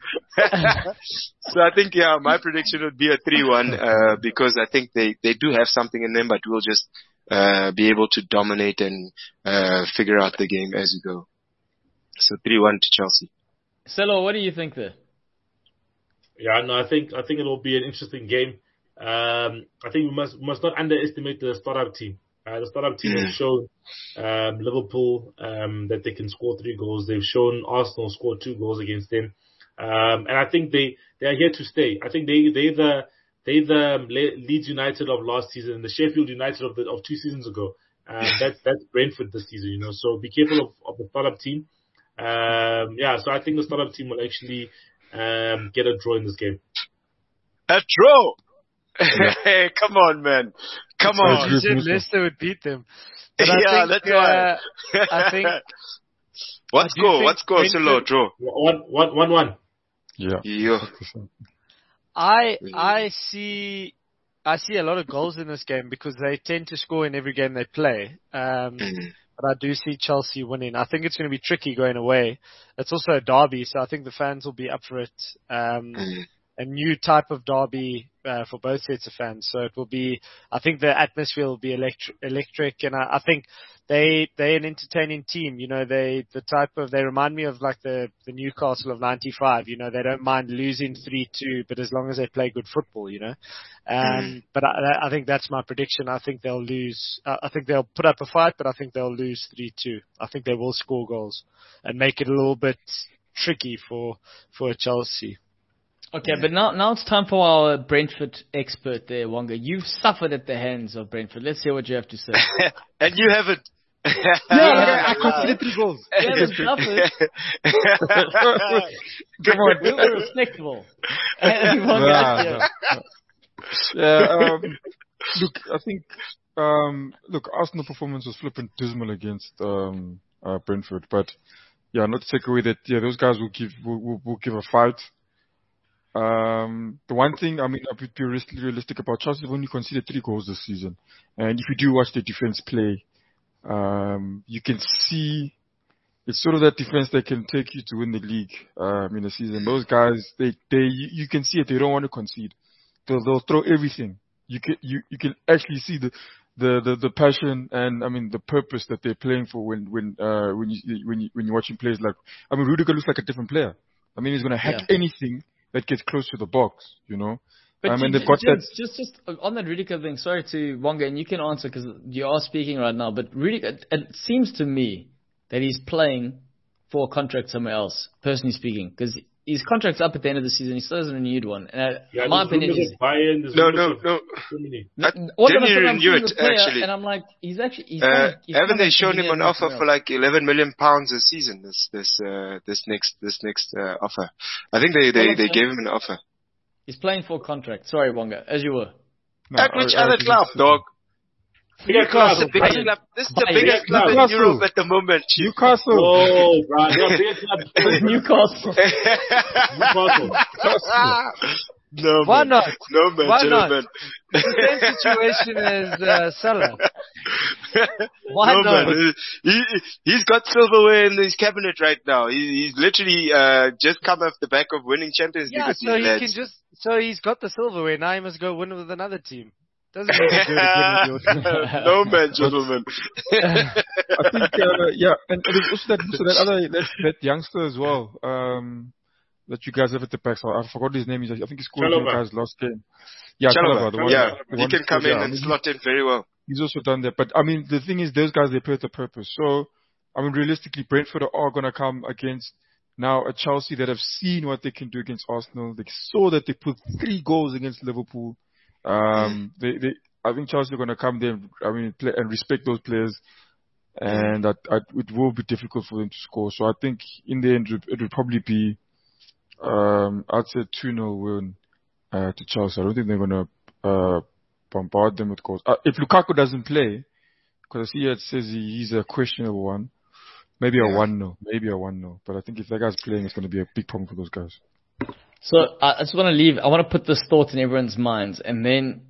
Speaker 2: So I think, yeah, my prediction would be a three one, uh, because I think they, they do have something in them, but we'll just, uh, be able to dominate and, uh, figure out the game as we go. So three one to Chelsea.
Speaker 1: Selo, what do you think there?
Speaker 5: Yeah, no, I think, I think it'll be an interesting game. Um, I think we must, must not underestimate the startup team. Uh, the startup team has shown um, Liverpool um, that they can score three goals. They've shown Arsenal score two goals against them, um, and I think they, they are here to stay. I think they they the they the Leeds United of last season, the Sheffield United of the of two seasons ago. Um, that's that's Brentford this season, you know. So be careful of, of the startup team. Um, yeah, so I think the startup team will actually um, get a draw in this game.
Speaker 2: A draw. Hey, come on, man. Come
Speaker 3: so
Speaker 2: on.
Speaker 3: You said Leicester would beat them. But
Speaker 2: yeah,
Speaker 3: I think,
Speaker 2: that's
Speaker 3: uh,
Speaker 2: why.
Speaker 3: I think.
Speaker 2: What's go? What's go? Solo draw.
Speaker 5: One, one, one, one.
Speaker 4: Yeah.
Speaker 2: Yeah.
Speaker 3: I I see I see a lot of goals in this game because they tend to score in every game they play. Um, mm-hmm. But I do see Chelsea winning. I think it's going to be tricky going away. It's also a derby, so I think the fans will be up for it. Um, mm-hmm. a new type of derby uh, for both sets of fans. So it will be, I think the atmosphere will be electric, electric and I, I think they they're an entertaining team. You know, they the type of they remind me of like the the Newcastle of ninety-five. You know, they don't mind losing three two, but as long as they play good football, you know. Um, but I, I think that's my prediction. I think they'll lose. Uh, I think they'll put up a fight, but I think they'll lose three two. I think they will score goals and make it a little bit tricky for for Chelsea.
Speaker 1: Okay, but now now it's time for our Brentford expert there, Wonga. You've suffered at the hands of Brentford. Let's hear what you have to say.
Speaker 2: And you haven't.
Speaker 3: Yeah, yeah, I conceded three goals.
Speaker 1: You haven't suffered.
Speaker 2: Come on.
Speaker 1: We were respectable. And Wonga,
Speaker 4: Nah,
Speaker 1: yeah.
Speaker 4: nah. Yeah, um, look, I think, um, look, Arsenal performance was flippant dismal against um, uh, Brentford, but yeah, not to take away that, yeah, those guys will give will, will, will give a fight. Um, the one thing, I mean, I'll be realistic, realistic about Chelsea, they've only conceded three goals this season, and if you do watch the defense play, um, you can see it's sort of that defense that can take you to win the league um, in the season. Those guys, they, they, you, you can see it. They don't want to concede. They'll, they'll throw everything. You can, you, you can actually see the, the, the, the passion and, I mean, the purpose that they're playing for when, when, uh, when you, when you, when you're watching players like, I mean, Rudiger looks like a different player. I mean, he's going to hack
Speaker 1: Yeah.
Speaker 4: anything that gets close to the box, you know.
Speaker 1: But
Speaker 4: um,
Speaker 1: you,
Speaker 4: and they've got
Speaker 1: just,
Speaker 4: that.
Speaker 1: just, just on that Rudiger thing, sorry to Wonga, and you can answer because you are speaking right now, but Rudiger, it, it seems to me that he's playing for a contract somewhere else, personally speaking, because his contract's up at the end of the season, he still hasn't renewed one. And uh,
Speaker 5: Yeah,
Speaker 1: my
Speaker 5: there's
Speaker 1: opinion
Speaker 5: rumors
Speaker 1: is...
Speaker 5: of Bayern, there's
Speaker 2: No,
Speaker 5: rumors
Speaker 2: no,
Speaker 5: of
Speaker 2: no.
Speaker 5: Germany.
Speaker 2: Uh,
Speaker 1: All
Speaker 2: didn't
Speaker 1: of a
Speaker 2: he
Speaker 1: sudden I'm
Speaker 2: renew
Speaker 1: seeing
Speaker 2: it,
Speaker 1: the player,
Speaker 2: actually?
Speaker 1: and I'm like, he's actually... He's
Speaker 2: Uh,
Speaker 1: coming, he's
Speaker 2: haven't
Speaker 1: coming
Speaker 2: they shown
Speaker 1: to
Speaker 2: him an
Speaker 1: be
Speaker 2: offer
Speaker 1: somewhere
Speaker 2: for
Speaker 1: else.
Speaker 2: like eleven million pounds a season? This, this, uh, this next, this next uh, offer. I think they, they,
Speaker 1: Well,
Speaker 2: they
Speaker 1: I'm
Speaker 2: gave him an offer.
Speaker 1: He's playing for a contract. Sorry, Wonga, as you were.
Speaker 4: No,
Speaker 2: At which
Speaker 4: I- I
Speaker 2: other
Speaker 4: didn't
Speaker 2: club,
Speaker 4: see-
Speaker 2: dog?
Speaker 5: Bigger
Speaker 2: This
Speaker 5: club.
Speaker 2: is the biggest
Speaker 1: Bayern.
Speaker 2: club. This is the
Speaker 1: Bayern.
Speaker 2: biggest club in
Speaker 4: Newcastle.
Speaker 2: Europe at the moment, chief.
Speaker 4: Newcastle.
Speaker 5: Oh, bro, they're bigger club.
Speaker 1: Newcastle.
Speaker 5: Newcastle.
Speaker 2: No,
Speaker 3: Why
Speaker 2: man.
Speaker 3: not?
Speaker 2: No, man,
Speaker 3: Why not?
Speaker 2: gentlemen.
Speaker 3: It's the same situation as uh, Salah. Why
Speaker 2: no,
Speaker 3: not?
Speaker 2: man. He, he's got silverware in his cabinet right now. He, he's literally uh, just come off the back of winning Champions League
Speaker 3: Yeah,
Speaker 2: with
Speaker 3: so
Speaker 2: his
Speaker 3: he
Speaker 2: lads.
Speaker 3: can just so he's got the silverware. Now he must go win with another team. Doesn't mean to do it again with your team.
Speaker 2: No, man, gentlemen.
Speaker 4: I think, uh, yeah, and there's also that, also that other, that, that youngster as well, um, that you guys have at the back. So I forgot his name. He's, I think he scored in
Speaker 5: Chalobah.
Speaker 4: your guys' last game. Yeah,
Speaker 2: Chalobah,
Speaker 4: Chalobah, the one,
Speaker 2: yeah,
Speaker 4: the
Speaker 2: he
Speaker 4: one
Speaker 2: can
Speaker 4: who
Speaker 2: come
Speaker 4: scored,
Speaker 2: in
Speaker 4: yeah. I
Speaker 2: and
Speaker 4: mean,
Speaker 2: slot in very well.
Speaker 4: He's also done that. But I mean, the thing is, those guys, they play with a purpose. So, I mean, realistically, Brentford are going to come against now a Chelsea that have seen what they can do against Arsenal. They saw that they put three goals against Liverpool. Um, they, they, I think Chelsea are going to come there, and, I mean, play and respect those players. And that, I, it will be difficult for them to score. So I think in the end, it, it would probably be, um, I'd say two nil win, uh, to Chelsea. I don't think they're going to, uh, bombard them with goals. Uh, if Lukaku doesn't play, because I see it says he, he's a questionable one, maybe a
Speaker 2: Yeah.
Speaker 4: one nil, maybe a one nil. But I think if that guy's playing, it's going to be a big problem for those guys.
Speaker 1: So I I just want to leave. I want to put this thought in everyone's minds, and then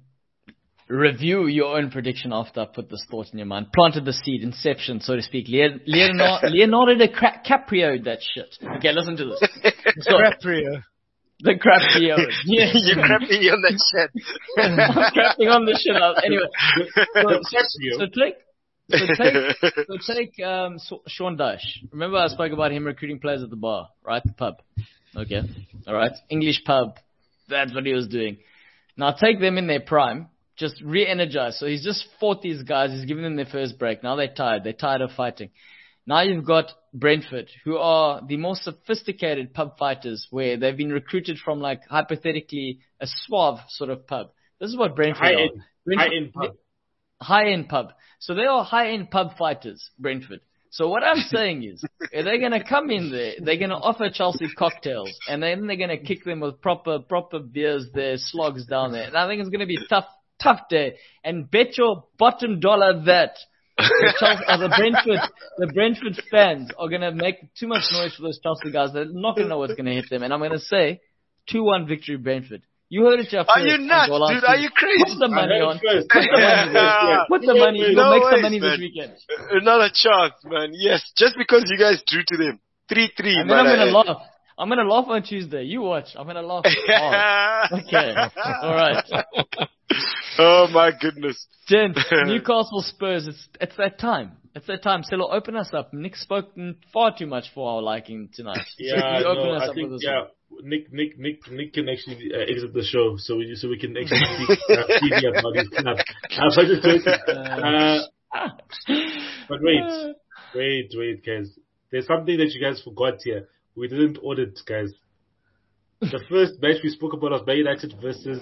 Speaker 1: review your own prediction after I put this thought in your mind. Planted the seed, inception, so to speak. Leonardo, Leonardo, Leonardo DiCaprio, that shit. Okay, listen to this. So,
Speaker 3: Caprio.
Speaker 1: the Caprio. Yes.
Speaker 2: You're crapping on that shit.
Speaker 1: I'm crapping on the shit out. Anyway, so,
Speaker 5: Caprio.
Speaker 1: so take, so take, so take um, So- Sean Dyche. Remember I spoke about him recruiting players at the bar, right? The pub. Okay, all right. English pub. That's what he was doing. Now take them in their prime. Just re-energize. So he's just fought these guys. He's given them their first break. Now they're tired. They're tired of fighting. Now you've got Brentford, who are the more sophisticated pub fighters, where they've been recruited from, like, hypothetically a suave sort of pub. This is what Brentford
Speaker 5: High
Speaker 1: are.
Speaker 5: end,
Speaker 1: Brentford,
Speaker 5: high end pub.
Speaker 1: High-end pub. So they are high-end pub fighters, Brentford. So what I'm saying is, they're going to come in there, they're going to offer Chelsea cocktails, and then they're going to kick them with proper proper beers there, slogs down there. And I think it's going to be a tough, tough day. And bet your bottom dollar that the, Chelsea, uh, the Brentford the Brentford fans are going to make too much noise for those Chelsea guys. They're not going to know what's going to hit them. And I'm going to say two one victory Brentford. You heard it, Jeff.
Speaker 2: Are you nuts, dude? Are you crazy?
Speaker 1: Put the money on.
Speaker 5: First.
Speaker 1: Put the money.
Speaker 2: Yeah.
Speaker 1: Put the money. You'll
Speaker 2: No
Speaker 1: make some
Speaker 2: ways,
Speaker 1: money
Speaker 2: man.
Speaker 1: this weekend.
Speaker 2: Another chance, man. Yes, just because you guys drew to them. three three,
Speaker 1: And then
Speaker 2: man.
Speaker 1: I'm going to laugh. I'm gonna laugh on Tuesday. You watch. I'm gonna laugh hard. Okay. All right.
Speaker 2: Oh my goodness.
Speaker 1: Gents, Newcastle Spurs. It's it's that time. It's that time. Silo, open us up. Nick's spoken far too much for our liking tonight.
Speaker 5: Yeah,
Speaker 1: you open
Speaker 5: no,
Speaker 1: us
Speaker 5: I
Speaker 1: up
Speaker 5: think
Speaker 1: with this
Speaker 5: yeah.
Speaker 1: one.
Speaker 5: Nick, Nick, Nick, Nick can actually uh, exit the show, so we so we can actually speak uh, freely about his club. Uh, but just joking. Uh, but wait, wait, wait, guys. There's something that you guys forgot here. We didn't audit, guys. The first match we spoke about was Man United versus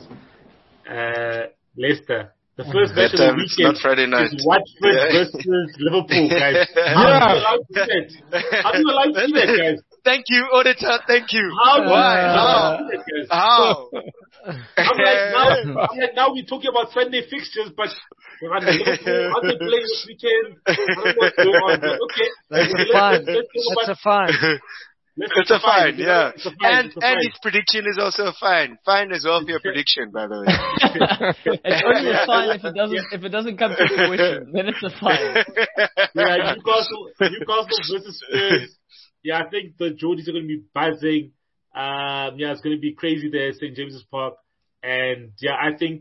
Speaker 5: uh, Leicester. The first match of the
Speaker 2: time, it's
Speaker 5: weekend
Speaker 2: not Friday night.
Speaker 5: is Watford
Speaker 2: Yeah.
Speaker 5: versus Liverpool, guys. How are you allowed to do that? How are you allowed to do that, guys?
Speaker 2: Thank you, auditor. Thank you.
Speaker 5: How do
Speaker 2: Why?
Speaker 5: you
Speaker 2: How?
Speaker 5: do that, guys?
Speaker 2: How?
Speaker 5: I'm like now, I'm like now we're talking about Sunday fixtures, but we're on Liverpool, how they play this weekend? I don't know what's going on. But okay,
Speaker 3: That's
Speaker 5: okay,
Speaker 3: a fine.
Speaker 5: let's, let's talk
Speaker 3: That's
Speaker 5: about,
Speaker 3: a fine.
Speaker 5: let's
Speaker 2: It's a fine,
Speaker 5: you know,
Speaker 2: yeah.
Speaker 5: it's a fine,
Speaker 2: And
Speaker 5: it's a
Speaker 2: and
Speaker 5: fine.
Speaker 2: his prediction is also a fine. Fine as well for your prediction, by the way.
Speaker 1: It's only a fine if it doesn't if it doesn't come to fruition. Then it's a fine.
Speaker 5: Yeah, Newcastle, Newcastle versus Spurs. Yeah, I think the Geordies are going to be buzzing. Um, yeah, it's going to be crazy there at Saint James's Park. And yeah, I think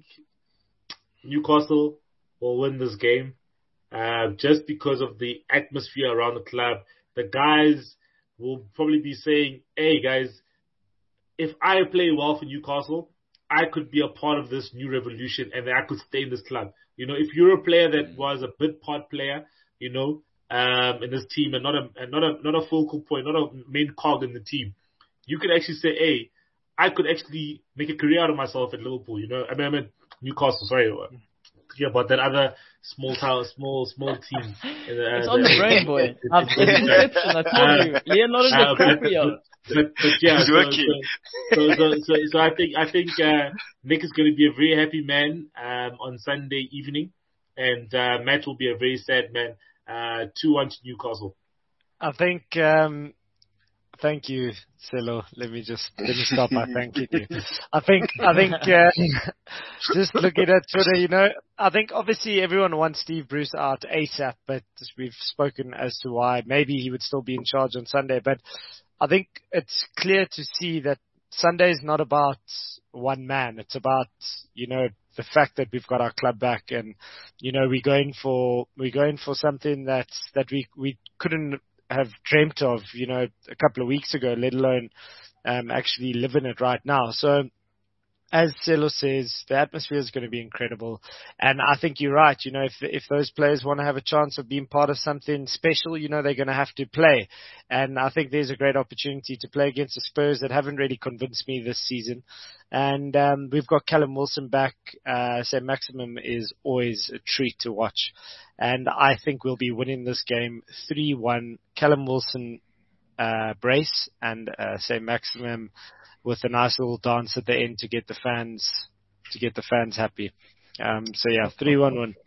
Speaker 5: Newcastle will win this game. Uh, just because of the atmosphere around the club. The guys will probably be saying, hey guys, if I play well for Newcastle, I could be a part of this new revolution and I could stay in this club. You know, if you're a player that was a bit part player, you know, um, in this team and not a, and not a, not a focal point, not a main cog in the team, you could actually say, hey, I could actually make a career out of myself at Liverpool, you know, I mean, I mean Newcastle, sorry, yeah, about that other small town, small, small team. In the, uh,
Speaker 1: It's on the brain, boy. I've, it's Inception, I told you. Leonardo
Speaker 5: Uh, but,
Speaker 1: DiCaprio.
Speaker 5: but, but yeah,
Speaker 2: He's
Speaker 5: so,
Speaker 2: working.
Speaker 5: so, so, so, so, so I think, I think, uh, Nick is going to be a very happy man, um, on Sunday evening. And, uh, Matt will be a very sad man, uh, two one to Newcastle.
Speaker 3: I think, um, thank you, Silo. Let me just, let me start by thanking you. I think, I think, uh, just looking at Twitter, you know, I think obviously everyone wants Steve Bruce out ASAP, but we've spoken as to why maybe he would still be in charge on Sunday. But I think it's clear to see that Sunday is not about one man. It's about, you know, the fact that we've got our club back and, you know, we're going for, we're going for something that's, that we, we couldn't have dreamt of, you know, a couple of weeks ago, let alone um, actually living it right now. So, as Selo says, the atmosphere is going to be incredible. And I think you're right. You know, if if those players want to have a chance of being part of something special, you know, they're going to have to play. And I think there's a great opportunity to play against the Spurs that haven't really convinced me this season. And um, we've got Callum Wilson back. Uh, Saint Maximum is always a treat to watch. And I think we'll be winning this game three one. Callum Wilson uh, brace and uh, Saint Maximum with a nice little dance at the end to get the fans to get the fans happy. Um, so yeah, three one win.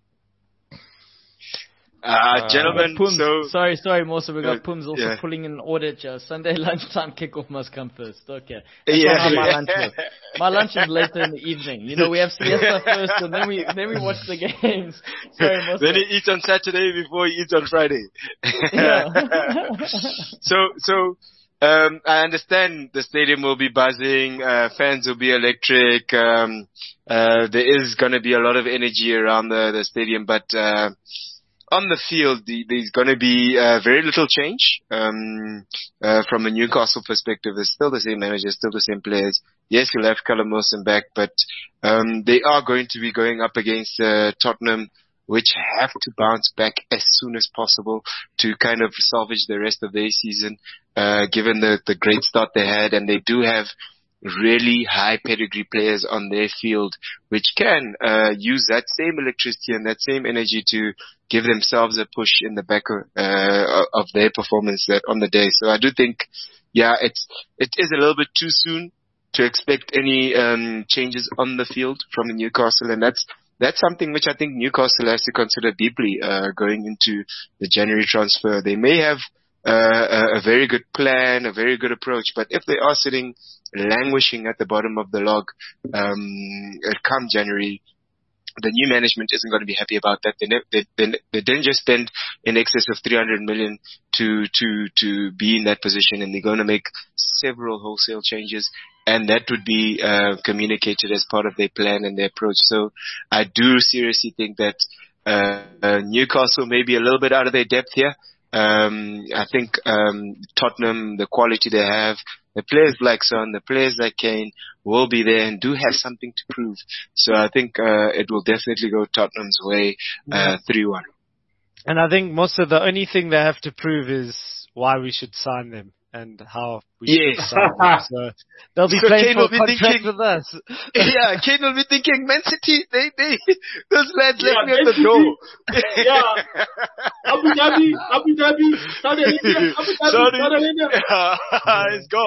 Speaker 2: Uh, gentlemen,
Speaker 1: Pums,
Speaker 2: so
Speaker 1: sorry, sorry, Mosa, we got
Speaker 2: Uh,
Speaker 1: Pums also
Speaker 2: yeah.
Speaker 1: pulling in audit. Uh, Sunday lunchtime kickoff must come first. Okay. That's
Speaker 2: Yeah.
Speaker 1: not how my lunch works. My lunch is later in the evening. You know, we have siesta first, and then we then we watch the games. Sorry, Mosa.
Speaker 2: then he eats on Saturday before he eats on Friday.
Speaker 1: Yeah.
Speaker 2: so, so, um, I understand the stadium will be buzzing, uh, fans will be electric, um, uh, there is gonna be a lot of energy around the, the stadium, but, uh, on the field, the, there's going to be uh, very little change um, uh, from a Newcastle perspective. It's still the same manager, still the same players. Yes, you'll have Callum Wilson back, but um, they are going to be going up against uh, Tottenham, which have to bounce back as soon as possible to kind of salvage the rest of their season, uh, given the, the great start they had. And they do have really high pedigree players on their field, which can uh, use that same electricity and that same energy to give themselves a push in the back of, uh, of their performance that on the day. So I do think, yeah, it's it is a little bit too soon to expect any um, changes on the field from Newcastle, and that's that's something which I think Newcastle has to consider deeply uh, going into the January transfer. They may have uh, a very good plan, a very good approach, but if they are sitting languishing at the bottom of the log um, come January, the new management isn't going to be happy about that. They, ne- they, they, they didn't just spend in excess of three hundred million to, to, to be in that position, and they're going to make several wholesale changes, and that would be, uh, communicated as part of their plan and their approach. So I do seriously think that, uh, uh Newcastle may be a little bit out of their depth here. Um, I think, um, Tottenham, the quality they have, the players like Son, the players like Kane will be there and do have something to prove. So I think uh, it will definitely go Tottenham's way, uh, three one.
Speaker 3: And I think most of the only thing they have to prove is why we should sign them and how we
Speaker 2: yes.
Speaker 3: should sign them. So they'll be
Speaker 2: So
Speaker 3: playing
Speaker 2: Kane
Speaker 3: for
Speaker 2: will
Speaker 3: a
Speaker 2: be
Speaker 3: contract
Speaker 2: thinking,
Speaker 3: with us.
Speaker 2: yeah, Kane will be thinking, Man City, they, they, those lads
Speaker 5: Yeah,
Speaker 2: left me at
Speaker 5: Man
Speaker 2: the
Speaker 5: City.
Speaker 2: door.
Speaker 5: Yeah. Abu Dhabi, Abu Dhabi, Saudi Arabia, Abu Dhabi,
Speaker 2: Saudi-
Speaker 5: Saudi Arabia.
Speaker 2: Let's go.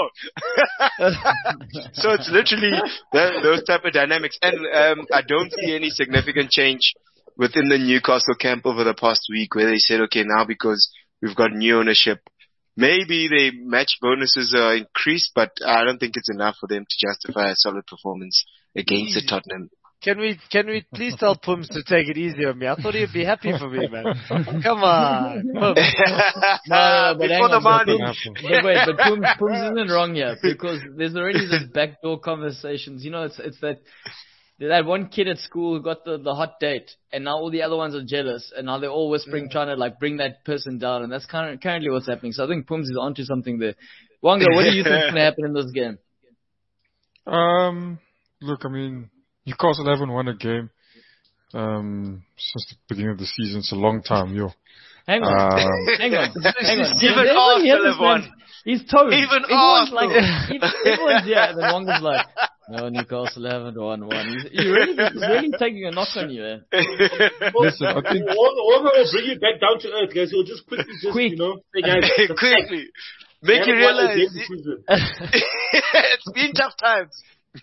Speaker 2: So it's literally that, those type of dynamics. And um, I don't see any significant change within the Newcastle camp over the past week where they said, okay, now because we've got new ownership, maybe they match bonuses are increased, but I don't think it's enough for them to justify a solid performance against the Tottenham.
Speaker 3: Can we can we please tell Pums to take it easy on me? I thought he'd be happy for me, man. Come on, Pums.
Speaker 1: No, no, no, but hang
Speaker 2: Before the
Speaker 1: on, but
Speaker 2: money.
Speaker 1: Pums- But wait, but Pums, Pums isn't wrong here because there's already this backdoor conversations. You know, it's it's that that one kid at school who got the, the hot date, and now all the other ones are jealous, and now they're all whispering, trying to like bring that person down, and that's kind of currently what's happening. So I think Pums is onto something there. Wanga, what do you think is going to happen in this game?
Speaker 4: Um, look, I mean, Newcastle haven't won a game um, since the beginning of the season. It's a long time, yo.
Speaker 1: Hang on,
Speaker 4: Um,
Speaker 1: hang on, hang on.
Speaker 2: Even
Speaker 1: Does everyone hear
Speaker 2: Arsenal
Speaker 1: this
Speaker 2: have won.
Speaker 1: man? He's toast.
Speaker 2: Even
Speaker 1: everyone's
Speaker 2: Arsenal.
Speaker 1: like, everyone's yeah, and then Wanga's like, no, Newcastle haven't won one. He's, he really, he's really taking a knock on you, eh?
Speaker 4: Listen, I think
Speaker 5: Warner will bring you back down to earth, guys. He'll just quickly just,
Speaker 1: Quick.
Speaker 5: you know, say, guys, the
Speaker 2: Quickly.
Speaker 5: fact,
Speaker 2: Make you
Speaker 5: they haven't won a
Speaker 2: realize
Speaker 5: game this season.
Speaker 2: it's been tough times.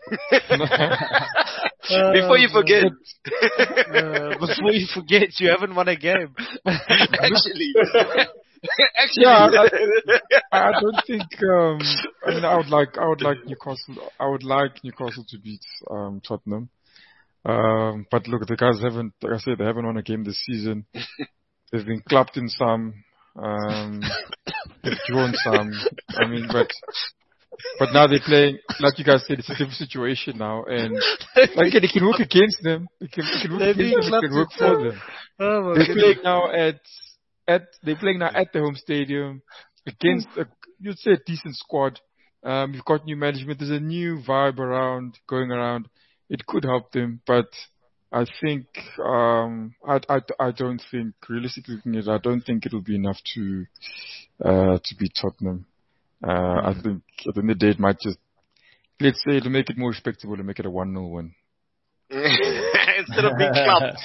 Speaker 2: Before you forget.
Speaker 3: Uh, before you forget, you haven't won a game.
Speaker 2: Actually. Actually.
Speaker 4: Yeah, I, I don't think. Um, I mean, I would like, I would like Newcastle. I would like Newcastle to beat um, Tottenham. Um, but look, the guys haven't. Like I said, they haven't won a game this season. They've been clapped in some. Um, they've drawn some. I mean, but but now they're playing. Like you guys said, it's a different situation now, and like it can work against them. It can, it can work
Speaker 3: They're
Speaker 4: against
Speaker 3: being
Speaker 4: them. It
Speaker 3: clapped
Speaker 4: can work
Speaker 3: in
Speaker 4: for
Speaker 3: some.
Speaker 4: them.
Speaker 3: Oh my
Speaker 4: They're
Speaker 3: goodness.
Speaker 4: playing now at at they're playing now at the home stadium against a, you'd say a decent squad. Um, you've got new management. There's a new vibe around going around. It could help them, but I think um, I, I, I don't think realistically looking at it, I don't think it'll be enough to uh, to beat Tottenham. Uh, I think at the end of the day it might just let's say to make it more respectable to make it a one nil win.
Speaker 2: Instead of being clapped.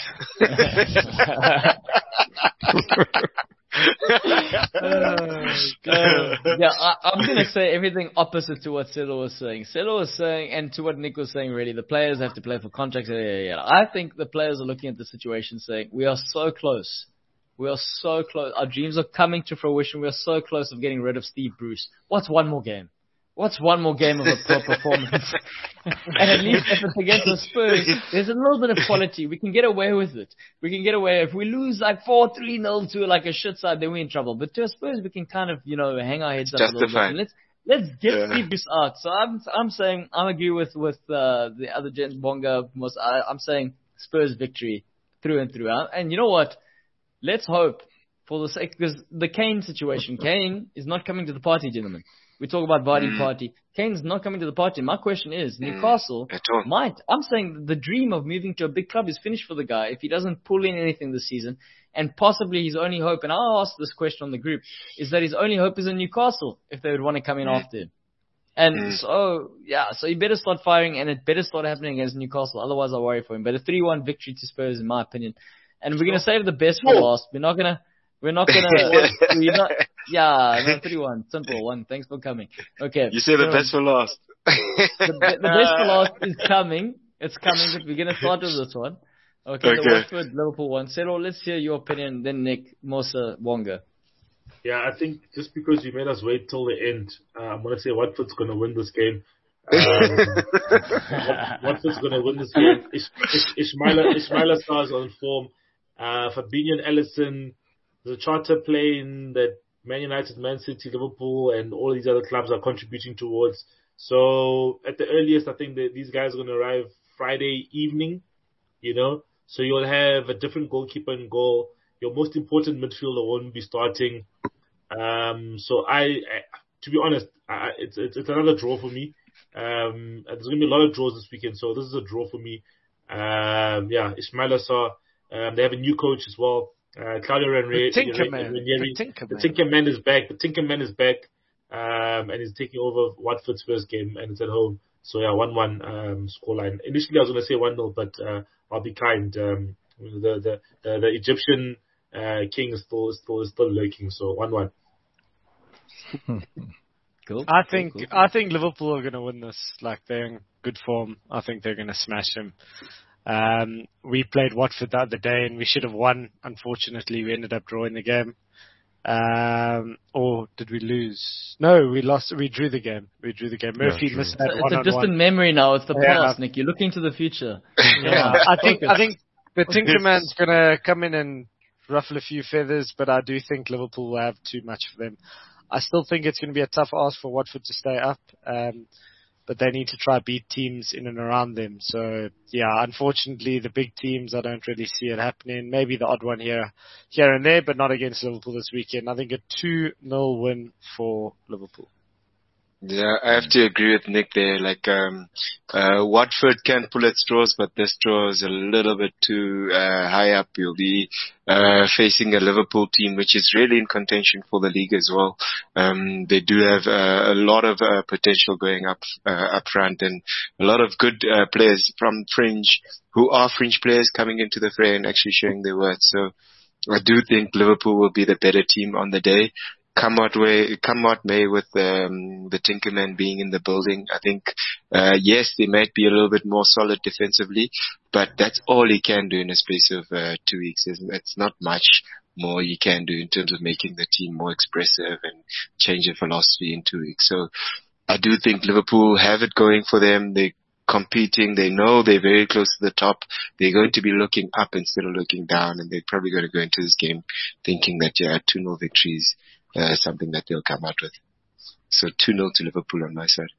Speaker 1: Uh, yeah, I, I'm going to say everything opposite to what Selo was saying. Selo was saying, and to what Nick was saying really, the players have to play for contracts. Yeah, yeah, yeah. I think the players are looking at the situation saying, we are so close. We are so close. Our dreams are coming to fruition. We are so close of getting rid of Steve Bruce. What's one more game? What's one more game of a poor performance? And at least if it's against the Spurs, there's a little bit of quality. We can get away with it. We can get away. If we lose like four three nil to like a shit side, then we're in trouble. But to a Spurs, we can kind of, you know, hang our heads up a little bit.
Speaker 2: Justified.
Speaker 1: And let's, let's get
Speaker 2: Yeah.
Speaker 1: Steve Bruce out. So I'm, I'm saying, I agree with, with, uh, the other gent, Bonga, most, I, I'm saying Spurs victory through and through. And you know what? Let's hope for the sake, because the Kane situation, Kane is not coming to the party, gentlemen. We talk about Vardy
Speaker 2: Mm.
Speaker 1: party. Kane's not coming to the party. My question is,
Speaker 2: Mm.
Speaker 1: Newcastle
Speaker 2: At all.
Speaker 1: might. I'm saying the dream of moving to a big club is finished for the guy if he doesn't pull in anything this season. And possibly his only hope, and I'll ask this question on the group, is that his only hope is in Newcastle if they would want to come in
Speaker 2: Mm.
Speaker 1: after him. And
Speaker 2: Mm.
Speaker 1: so, yeah, so he better start firing and it better start happening against Newcastle. Otherwise, I worry for him. But a three one victory to Spurs, in my opinion. And we're going to save the best for last. We're not going to. We're not gonna. we're not. Yeah, no, three one, simple one. Thanks for coming. Okay.
Speaker 2: You say the
Speaker 1: so
Speaker 2: best for last.
Speaker 1: the, the best for last is coming. It's coming, but we're gonna start with this one. Okay.
Speaker 2: Okay.
Speaker 1: The Watford Liverpool one. Settle. Let's hear your opinion. Then Nick, Mosa, Wonga.
Speaker 5: Yeah, I think just because you made us wait till the end, uh, I'm going to say Watford's going to win this game. Um, Watford's going to win this game. Ish, Ish, Ismaila, Ismaila Sarr's on form. Uh, Fabinho and Ellison, the charter plane that Man United, Man City, Liverpool, and all these other clubs are contributing towards. So at the earliest, I think that these guys are going to arrive Friday evening, you know. So you'll have a different goalkeeper in goal. Your most important midfielder won't be starting. Um, so I, I, to be honest, I, it's, it's it's another draw for me. Um, there's going to be a lot of draws this weekend, so this is a draw for me. Um, yeah, Ismaila Sarr. Um, they have a new coach as well. Uh, Claudio Ranieri.
Speaker 3: The Tinkerman. The Tinkerman.
Speaker 5: The Tinkerman is back. The Tinkerman is back. Um, and he's taking over Watford's first game, and it's at home. So yeah, one one um, scoreline. Initially, I was going to say one nil, but uh, I'll be kind. Um, the the the, the Egyptian uh, king is still is still is still lurking. So one one.
Speaker 1: Cool.
Speaker 3: I think
Speaker 1: cool, cool.
Speaker 3: I think Liverpool are going to win this. Like, they're in good form. I think they're going to smash him. Um, we played Watford the other day and we should have won. Unfortunately, we ended up drawing the game. Um, or did we lose? No, we lost. We drew the game. We drew the game. Murphy
Speaker 4: Yeah,
Speaker 3: missed
Speaker 1: It's,
Speaker 3: that
Speaker 1: it's
Speaker 3: one
Speaker 1: a
Speaker 3: on
Speaker 1: distant
Speaker 3: one.
Speaker 1: memory now. It's the
Speaker 3: Yeah.
Speaker 1: past, Nick. You're looking to the future.
Speaker 3: Yeah, I think I think the Tinkerman's going to come in and ruffle a few feathers, but I do think Liverpool will have too much for them. I still think it's going to be a tough ask for Watford to stay up, um, but they need to try beat teams in and around them. So, yeah, unfortunately, the big teams, I don't really see it happening. Maybe the odd one here, here and there, but not against Liverpool this weekend. I think a two nil win for Liverpool.
Speaker 2: Yeah, I have to agree with Nick there. Like, um, uh, Watford can pull at straws, but this straw is a little bit too uh, high up. You'll be uh, facing a Liverpool team which is really in contention for the league as well. Um, they do have uh, a lot of uh, potential going up uh, up front, and a lot of good uh, players from fringe who are fringe players coming into the fray and actually showing their worth. So I do think Liverpool will be the better team on the day. Come what way, come what may, with um, the Tinkerman being in the building. I think, uh, yes, they might be a little bit more solid defensively, but that's all he can do in a space of uh, two weeks. It's not much more he can do in terms of making the team more expressive and change their philosophy in two weeks. So I do think Liverpool have it going for them. They're competing. They know they're very close to the top. They're going to be looking up instead of looking down, and they're probably going to go into this game thinking that, yeah, two nil victories. Uh, something that they'll come out with. So two nil to Liverpool on my side.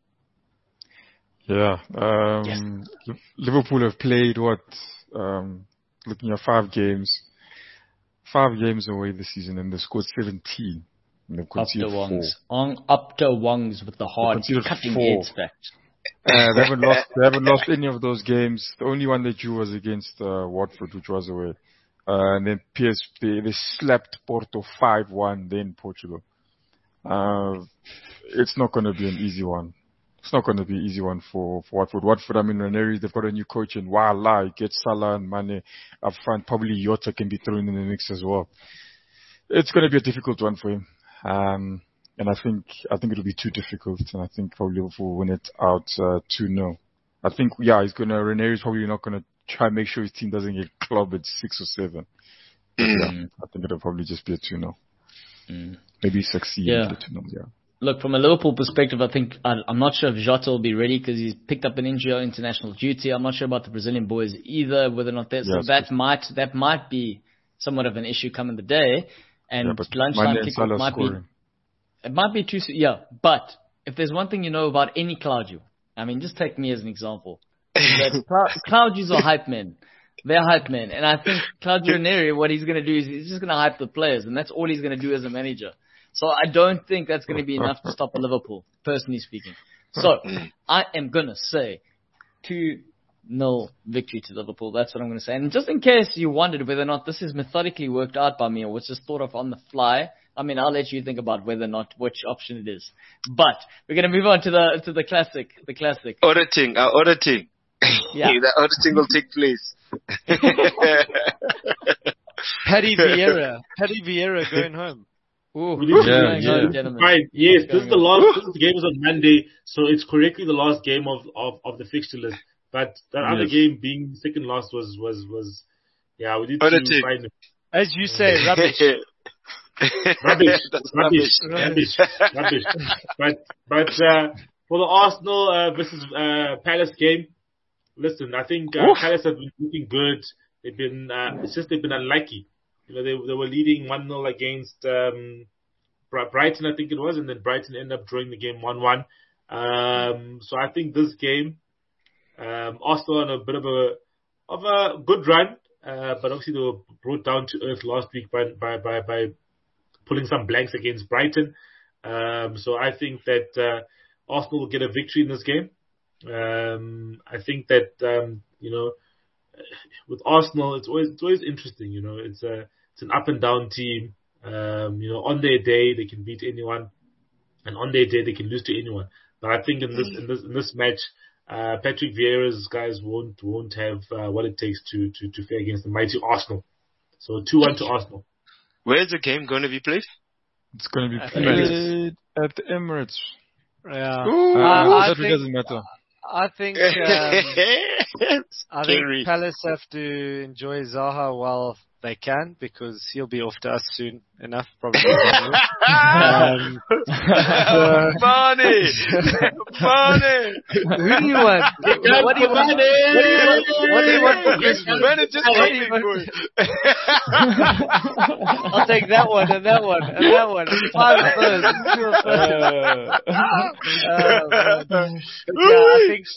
Speaker 4: Yeah. Um, yes. Liverpool have played what, um, looking at five games, five games away this season, and they scored seventeen. And they've conceded four.
Speaker 1: On up to Wongs with the hard cutting
Speaker 4: four.
Speaker 1: edge back.
Speaker 4: Uh, they haven't lost. They haven't lost any of those games. The only one they drew was against uh, Watford, which was away. Uh, and then P S V, they slapped Porto five one there in Portugal. Uh, it's not going to be an easy one. It's not going to be an easy one for, for Watford. Watford, I mean, Ranieri, they've got a new coach, and voila, get Salah and Mane up front. Probably Jota can be thrown in the mix as well. It's going to be a difficult one for him. Um, and I think, I think it'll be too difficult, and I think probably Liverpool will win it out, uh, two nil. I think, yeah, he's going to, Ranieri's probably not going to try and make sure his team doesn't get clubbed at six or seven. Mm. Yeah, I think it'll probably just be a two nil. Mm. Maybe succeed
Speaker 1: yeah.
Speaker 4: with a two nil, yeah.
Speaker 1: Look, from a Liverpool perspective, I think, I, I'm not sure if Jota will be ready because he's picked up an injury on international duty. I'm not sure about the Brazilian boys either, whether or not that,
Speaker 4: yeah,
Speaker 1: so that might, that might be somewhat of an issue coming the day. And
Speaker 4: yeah,
Speaker 1: lunchtime kickoff might
Speaker 4: scoring.
Speaker 1: be, it might be too, yeah, but if there's one thing you know about any Claudio, I mean, just take me as an example. That Claudios are hype men. They're hype men. And I think Claudio Ranieri, what he's going to do is he's just going to hype the players. And that's all he's going to do as a manager. So I don't think that's going to be enough to stop a Liverpool, personally speaking. So I am going to say two nil victory to Liverpool. That's what I'm going to say. And just in case you wondered whether or not this is methodically worked out by me or was just thought of on the fly, I mean, I'll let you think about whether or not which option it is. But we're going to move on to the to the classic, the classic.
Speaker 2: Auditing, uh, auditing.
Speaker 1: Yeah.
Speaker 2: The auditing will take place.
Speaker 3: Paddy Vieira. Paddy Vieira going home.
Speaker 1: Ooh,
Speaker 5: we need to
Speaker 4: yeah,
Speaker 5: yeah,
Speaker 1: yeah.
Speaker 5: yeah. Right. Yes, this is the last. This game is on Monday, so it's correctly the last game of, of, of the fixture list. But that yes. other game being second last was was was yeah. We need auditing. to find it.
Speaker 3: As you say, rubbish.
Speaker 5: rubbish, rubbish, rubbish, rubbish. But but uh, for the Arsenal uh, versus uh, Palace game, listen, I think uh, Palace have been looking good. They've been, uh, it's just they've been unlucky. You know, they they were leading one nil against um, Brighton, I think it was, and then Brighton ended up drawing the game one one. Um, so I think this game, um, Arsenal on a bit of a of a good run, uh, but obviously they were brought down to earth last week by by by, by pulling some blanks against Brighton. Um, so I think that uh, Arsenal will get a victory in this game. Um, I think that um, you know, with Arsenal, it's always it's always interesting. You know, it's a it's an up and down team. Um, you know, on their day they can beat anyone, and on their day they can lose to anyone. But I think in this in this in this match, uh, Patrick Vieira's guys won't won't have uh, what it takes to, to to fare against the mighty Arsenal. So two one to Arsenal.
Speaker 2: Where's the game going to be played?
Speaker 4: It's going to be played at the Emirates.
Speaker 3: Yeah,
Speaker 4: Ooh,
Speaker 3: uh,
Speaker 4: that
Speaker 3: think,
Speaker 4: doesn't matter.
Speaker 3: I think um, I think
Speaker 2: Scary.
Speaker 3: Palace have to enjoy Zaha while they can, because he'll be off to us soon enough, probably. um, so,
Speaker 2: Funny, funny.
Speaker 3: Who do you want? What do you want? What do you want for Christmas?
Speaker 2: Man, just
Speaker 3: What do you want? I'll take that one and that one and that one. Five of those. Two of those. Uh, uh, yeah, I think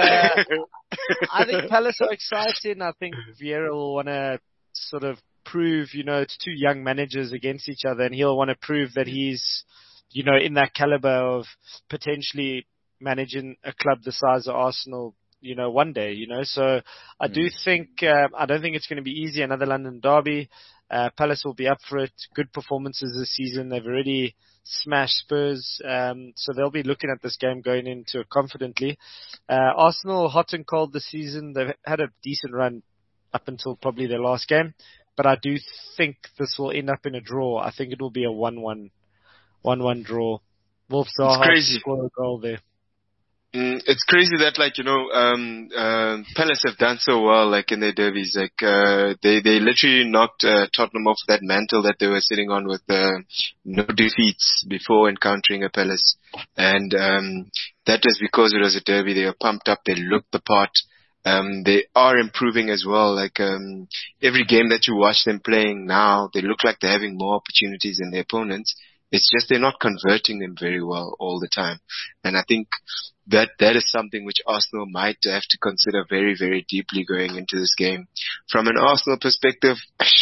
Speaker 3: uh, I think Palace are exciting. I think Vieira will want to sort of prove, you know, it's two young managers against each other, and he'll want to prove that he's, you know, in that caliber of potentially managing a club the size of Arsenal, you know, one day, you know. So I do think, uh, I don't think it's going to be easy. Another London derby. Uh, Palace will be up for it. Good performances this season. They've already smashed Spurs. Um, so they'll be looking at this game going into it confidently. Uh, Arsenal, hot and cold this season. They've had a decent run up until probably their last game. But I do think this will end up in a draw. I think it will be a one one, one one draw. Wolf Zaha to score a goal there.
Speaker 2: Mm, it's crazy that, like, you know, um, uh, Palace have done so well, like, in their derbies. Like, uh, they, they literally knocked, uh, Tottenham off that mantle that they were sitting on with, uh, no defeats before encountering a Palace. And, um, that is because it was a derby. They were pumped up. They looked the part. Um, they are improving as well. Like, um, every game that you watch them playing now, they look like they're having more opportunities than their opponents. It's just they're not converting them very well all the time. And I think that that is something which Arsenal might have to consider very, very deeply going into this game. From an Arsenal perspective,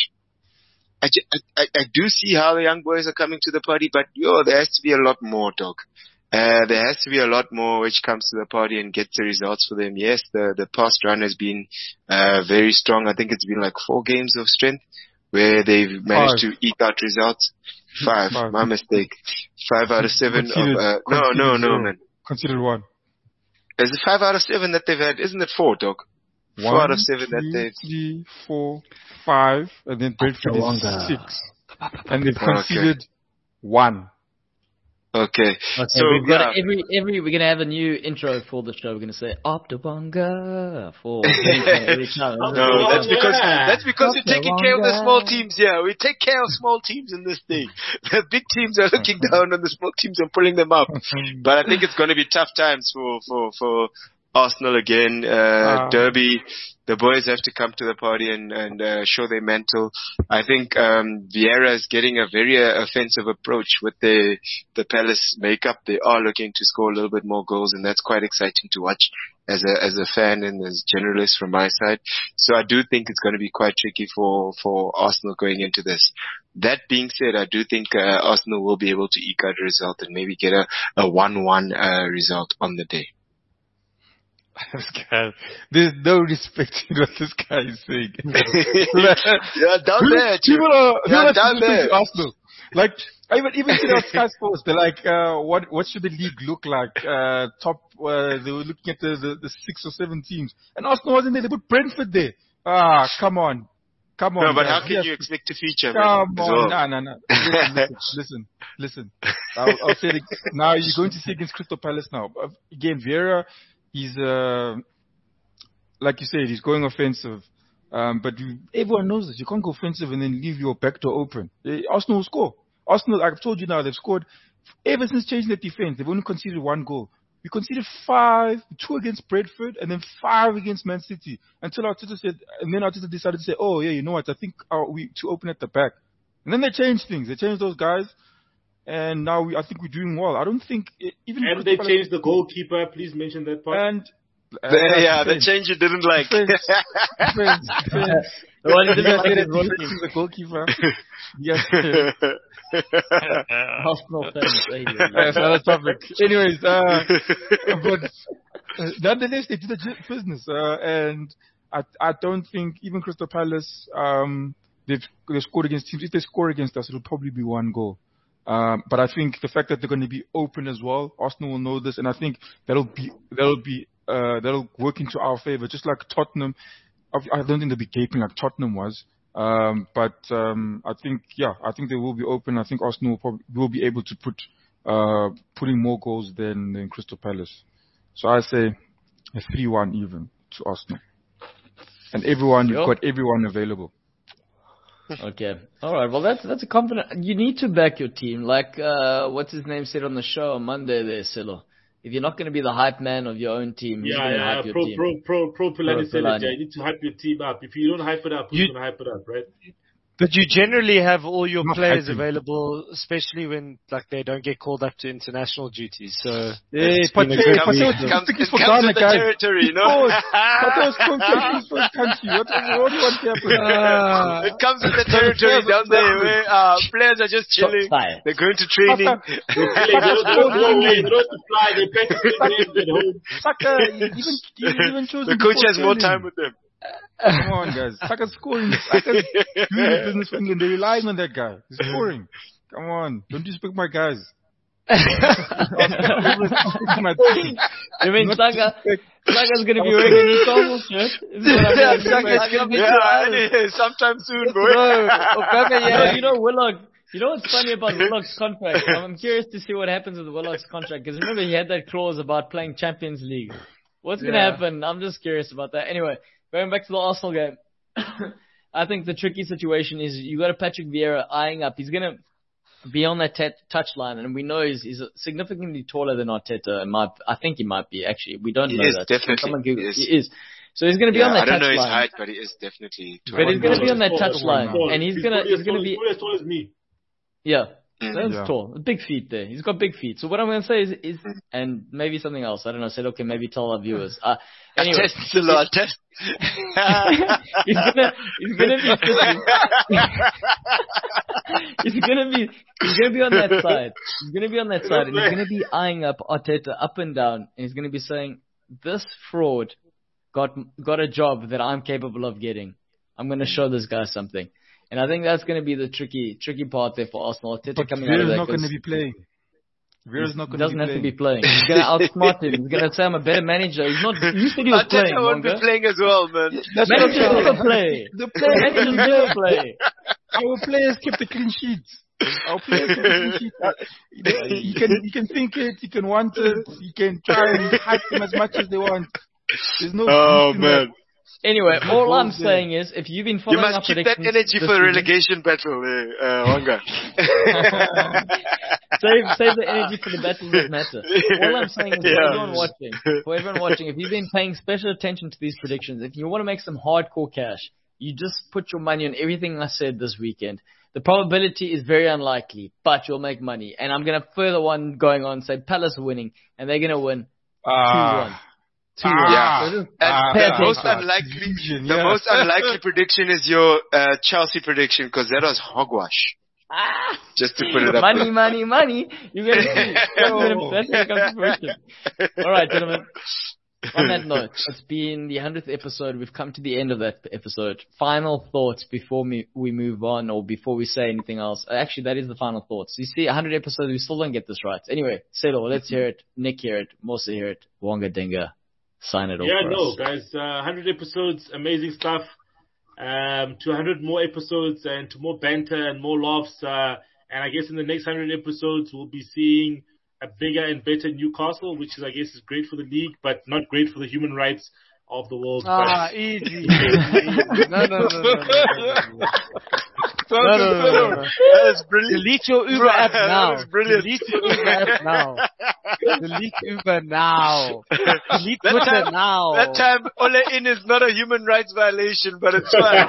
Speaker 2: I, I, I do see how the young boys are coming to the party, but yo, there has to be a lot more, dog. Uh, there has to be a lot more which comes to the party and gets the results for them. Yes, the, the past run has been, uh, very strong. I think it's been like four games of strength where they've managed Five. to eke out results. Five, Five. My mistake. Five out of seven
Speaker 4: considered,
Speaker 2: of, uh, no, no, no,
Speaker 4: zero.
Speaker 2: man.
Speaker 4: Considered one.
Speaker 2: Is it five out of seven that they've had? Isn't it four, dog?
Speaker 4: One,
Speaker 2: four out of seven
Speaker 4: two,
Speaker 2: that they've...
Speaker 4: three, four, five, and then Brentford is six. And they've conceded okay. one.
Speaker 2: Okay.
Speaker 1: okay.
Speaker 2: So
Speaker 1: we've got
Speaker 2: yeah.
Speaker 1: every every we're gonna have a new intro for the show. We're gonna say Optawanga for every time.
Speaker 2: No, that's because that's because we're taking care of the small teams here. We take care of small teams in this thing. The big teams are looking down on the small teams and pulling them up. But I think it's gonna be tough times for for for Arsenal again. Uh, uh Derby. The boys have to come to the party and, and uh, show their mental. I think um, Vieira is getting a very uh, offensive approach with the the Palace makeup. They are looking to score a little bit more goals, and that's quite exciting to watch as a as a fan and as a generalist from my side. So I do think it's going to be quite tricky for, for Arsenal going into this. That being said, I do think uh, Arsenal will be able to eke out a result and maybe get a, a one one uh, result on the day.
Speaker 4: This guy, there's no respect in what this guy is saying.
Speaker 2: Yeah, down there.
Speaker 4: People are,
Speaker 2: yeah, down there.
Speaker 4: Arsenal. Like, even even see on Sky Sports, they're like, uh, what what should the league look like? Uh, top, uh, they were looking at the, the, the six or seven teams, and Arsenal wasn't there. They put Brentford there. Ah, come on, come on.
Speaker 2: No, but
Speaker 4: guys.
Speaker 2: how can
Speaker 4: yes.
Speaker 2: you expect to feature?
Speaker 4: Come
Speaker 2: man,
Speaker 4: on,
Speaker 2: well?
Speaker 4: no, no, no. Listen, listen, listen. listen. I'll, I'll say it now. You're going to see against Crystal Palace now. Again, Vieira. He's, uh, like you said, he's going offensive. Um, but you, everyone knows this. You can't go offensive and then leave your back door open. Uh, Arsenal will score. Arsenal, I've told you now, they've scored. Ever since changing the defense, they've only conceded one goal. We conceded five, two against Brentford, and then five against Man City. Until Arteta said, and then Arteta decided to say, "Oh yeah, you know what? I think uh, we to open at the back." And then they changed things. They changed those guys, and now we, I think we're doing well. I don't think it, even.
Speaker 5: And they changed the goalkeeper. Please mention that part.
Speaker 4: And uh,
Speaker 2: The, yeah, the
Speaker 4: defense.
Speaker 2: change you didn't like.
Speaker 4: Defense, defense, defense.
Speaker 1: The one who
Speaker 4: You
Speaker 1: didn't
Speaker 4: guys
Speaker 1: like
Speaker 4: say
Speaker 1: his
Speaker 4: that
Speaker 1: role
Speaker 4: defense
Speaker 1: team.
Speaker 4: is the goalkeeper. Yes.
Speaker 1: Arsenal fans. eh,
Speaker 4: That's another topic. Anyways, uh, but uh, nonetheless, they did the j- business, uh, and I I don't think even Crystal Palace um they've they scored against teams. If they score against us, it'll probably be one goal. Um, but I think the fact that they're going to be open as well, Arsenal will know this, and I think that'll be that'll be uh that'll work into our favor, just like Tottenham. I I don't think they'll be gaping like Tottenham was. Um, but um, I think, yeah, I think they will be open. I think Arsenal will, probably, will be able to put uh, putting more goals than, than Crystal Palace. So I say a three one even to Arsenal. And everyone,
Speaker 1: Sure.
Speaker 4: you've got everyone available.
Speaker 1: Okay. All right. Well, that's that's a confident. You need to back your team, like uh, what's his name said on the show on Monday. There, Silo. If you're not going to be the hype man of your own team, who's
Speaker 5: Yeah,
Speaker 1: going to
Speaker 5: yeah,
Speaker 1: hype your
Speaker 5: pro,
Speaker 1: team?
Speaker 5: pro, pro, pro, Pelani said it,
Speaker 1: Pelani.
Speaker 5: yeah. You need to hype your team up. If you don't hype it up, who's
Speaker 3: You-
Speaker 5: going to hype it up, right?
Speaker 3: But you generally have all your
Speaker 4: Not
Speaker 3: players
Speaker 4: hyping.
Speaker 3: available, especially when like they don't get called up to international duties. So
Speaker 4: Hey,
Speaker 3: it's been a
Speaker 4: Pate-
Speaker 3: good
Speaker 2: It comes,
Speaker 3: week.
Speaker 4: Pate-
Speaker 2: it comes,
Speaker 4: tickets
Speaker 2: it
Speaker 4: for
Speaker 2: comes
Speaker 4: Ghana,
Speaker 2: with the
Speaker 4: guys.
Speaker 2: territory, you know.
Speaker 4: But those countries for country. What, what do you want to happen?
Speaker 3: Ah.
Speaker 2: It comes with the territory down there where uh, players are just chilling.
Speaker 1: Fire.
Speaker 2: They're going to training.
Speaker 5: They, they, don't, they, don't, they, don't, they don't have to fly. They practice their games at home.
Speaker 4: Saka, even even even chosen
Speaker 2: The coach
Speaker 4: before
Speaker 2: has more
Speaker 4: training.
Speaker 2: time with them.
Speaker 4: Come on, guys. Saka's scoring. Saka's doing the business for England. They're relying on that guy. He's scoring. Come on. Don't disrespect my guys. My team.
Speaker 1: You mean
Speaker 4: Not
Speaker 1: Saka?
Speaker 4: disrespect-
Speaker 1: Saka's going to be wearing a Newcastle shirt? Is what I'm
Speaker 3: Yeah,
Speaker 1: hearing.
Speaker 3: Saka's gonna be
Speaker 2: Yeah, anyway, sometime soon, boy.
Speaker 1: No, Okame, yeah, you know Willock. You know what's funny about Willock's contract? I'm curious to see what happens with Willock's contract because remember he had that clause about playing Champions League. What's going to
Speaker 3: Yeah.
Speaker 1: happen? I'm just curious about that. Anyway, going back to the Arsenal game, I think the tricky situation is you got a Patrick Vieira eyeing up. He's going to be on that t- touchline, and we know he's, he's significantly taller than Arteta. And might, I think he might be actually. We don't
Speaker 2: He
Speaker 1: know
Speaker 2: is,
Speaker 1: that.
Speaker 2: definitely.
Speaker 1: Someone Google-
Speaker 2: He is.
Speaker 1: He is. So he's going to be
Speaker 2: Yeah,
Speaker 1: on that
Speaker 2: I don't know his
Speaker 1: touchline.
Speaker 2: height, but he is definitely.
Speaker 1: But he's going to be on that
Speaker 5: Tall,
Speaker 1: touch line,
Speaker 5: tall.
Speaker 1: and he's
Speaker 5: He's
Speaker 1: going to
Speaker 5: probably
Speaker 1: he's going to
Speaker 5: as
Speaker 1: be
Speaker 5: tall- as tall as me.
Speaker 1: yeah.
Speaker 2: Mm.
Speaker 1: That's
Speaker 4: Yeah.
Speaker 1: tall. Big feet there. He's got big feet. So what I'm going to say is, is, and maybe something else. I don't know. Said, okay, maybe tell our viewers. Uh, anyway,
Speaker 2: Test the lot. Test.
Speaker 1: he's gonna, he's gonna be, sitting- he's gonna be, he's gonna be on that side. He's gonna be on that side, and he's gonna be eyeing up Arteta up and down, and he's gonna be saying, "This fraud got got a job that I'm capable of getting. I'm gonna show this guy something." And I think that's going to be the tricky, tricky part there for Arsenal. Arteta
Speaker 4: But
Speaker 1: coming out of
Speaker 4: Vieira's
Speaker 1: that.
Speaker 4: not going
Speaker 1: 'cause
Speaker 4: to be playing. Vieira's not
Speaker 1: he
Speaker 4: going to be
Speaker 1: doesn't have to
Speaker 4: playing.
Speaker 1: be playing. He's going to outsmart him. He's going to say, I'm a better manager. He's not, you said he was playing,
Speaker 2: Arteta won't be
Speaker 1: Wonga.
Speaker 2: playing as well, man.
Speaker 4: That's what I'm
Speaker 1: Managers
Speaker 4: saying.
Speaker 1: never play.
Speaker 4: The players,
Speaker 1: Managers never play.
Speaker 4: our players kept the clean sheets. Our players kept the clean sheets. Uh, You can, you can think it, you can want it, you can try and hype them as much as they want. There's no
Speaker 2: Oh
Speaker 4: beef in
Speaker 2: man,
Speaker 1: Anyway, all I'm
Speaker 4: Goals there.
Speaker 1: saying is, if you've been
Speaker 2: you
Speaker 1: following
Speaker 2: must
Speaker 1: our
Speaker 2: keep that
Speaker 1: predictions
Speaker 2: energy
Speaker 1: this
Speaker 2: for a
Speaker 1: season-
Speaker 2: relegation battle, uh, uh, Wanga.
Speaker 1: save, save the energy for the battles that matter. All I'm saying is, for
Speaker 2: Yeah.
Speaker 1: everyone watching, for everyone watching, if you've been paying special attention to these predictions, if you want to make some hardcore cash, you just put your money on everything I said this weekend. The probability is very unlikely, but you'll make money. And I'm going to further one going on, say Palace winning, and they're going to win two one.
Speaker 4: Ah,
Speaker 1: two one.
Speaker 2: Yeah.
Speaker 1: So just
Speaker 2: And
Speaker 4: Ah,
Speaker 1: pay
Speaker 2: the
Speaker 1: attention.
Speaker 2: most unlikely,
Speaker 4: Confusion,
Speaker 2: the
Speaker 4: yeah.
Speaker 2: most unlikely prediction is your uh, Chelsea prediction because that was hogwash.
Speaker 1: Ah!
Speaker 2: Just to put it up.
Speaker 1: Money, money, money. You're going to see. That's gonna- that's going to come to fruition. All right, gentlemen. On that note, it's been the hundredth episode. We've come to the end of that episode. Final thoughts before we, we move on or before we say anything else. Actually, that is the final thoughts. You see, one hundred episodes, we still don't get this right. Anyway, Selo, let's hear it. Nick hear it. Mosa hear it. Wonga Dinga, sign it off
Speaker 5: Yeah,
Speaker 1: for
Speaker 5: no,
Speaker 1: us.
Speaker 5: guys, uh, one hundred episodes, amazing stuff. Um, to one hundred more episodes and to more banter and more laughs. Uh, and I guess in the next one hundred episodes, we'll be seeing a bigger and better Newcastle, which is, I guess, is great for the league, but not great for the human rights of the world.
Speaker 3: Ah, easy. easy, easy. No, no, no, no, no, no, no.
Speaker 2: Welcome,
Speaker 3: No, no, no,
Speaker 2: Silo.
Speaker 3: no, no.
Speaker 2: That is brilliant.
Speaker 3: Delete your Uber
Speaker 2: Bro,
Speaker 3: app
Speaker 2: that
Speaker 3: now.
Speaker 2: is brilliant.
Speaker 3: Delete your Uber app now. Delete Uber now. Delete
Speaker 2: That
Speaker 3: Twitter
Speaker 2: time-
Speaker 3: now.
Speaker 2: That time, Ole In is not a human rights violation, but it's fine.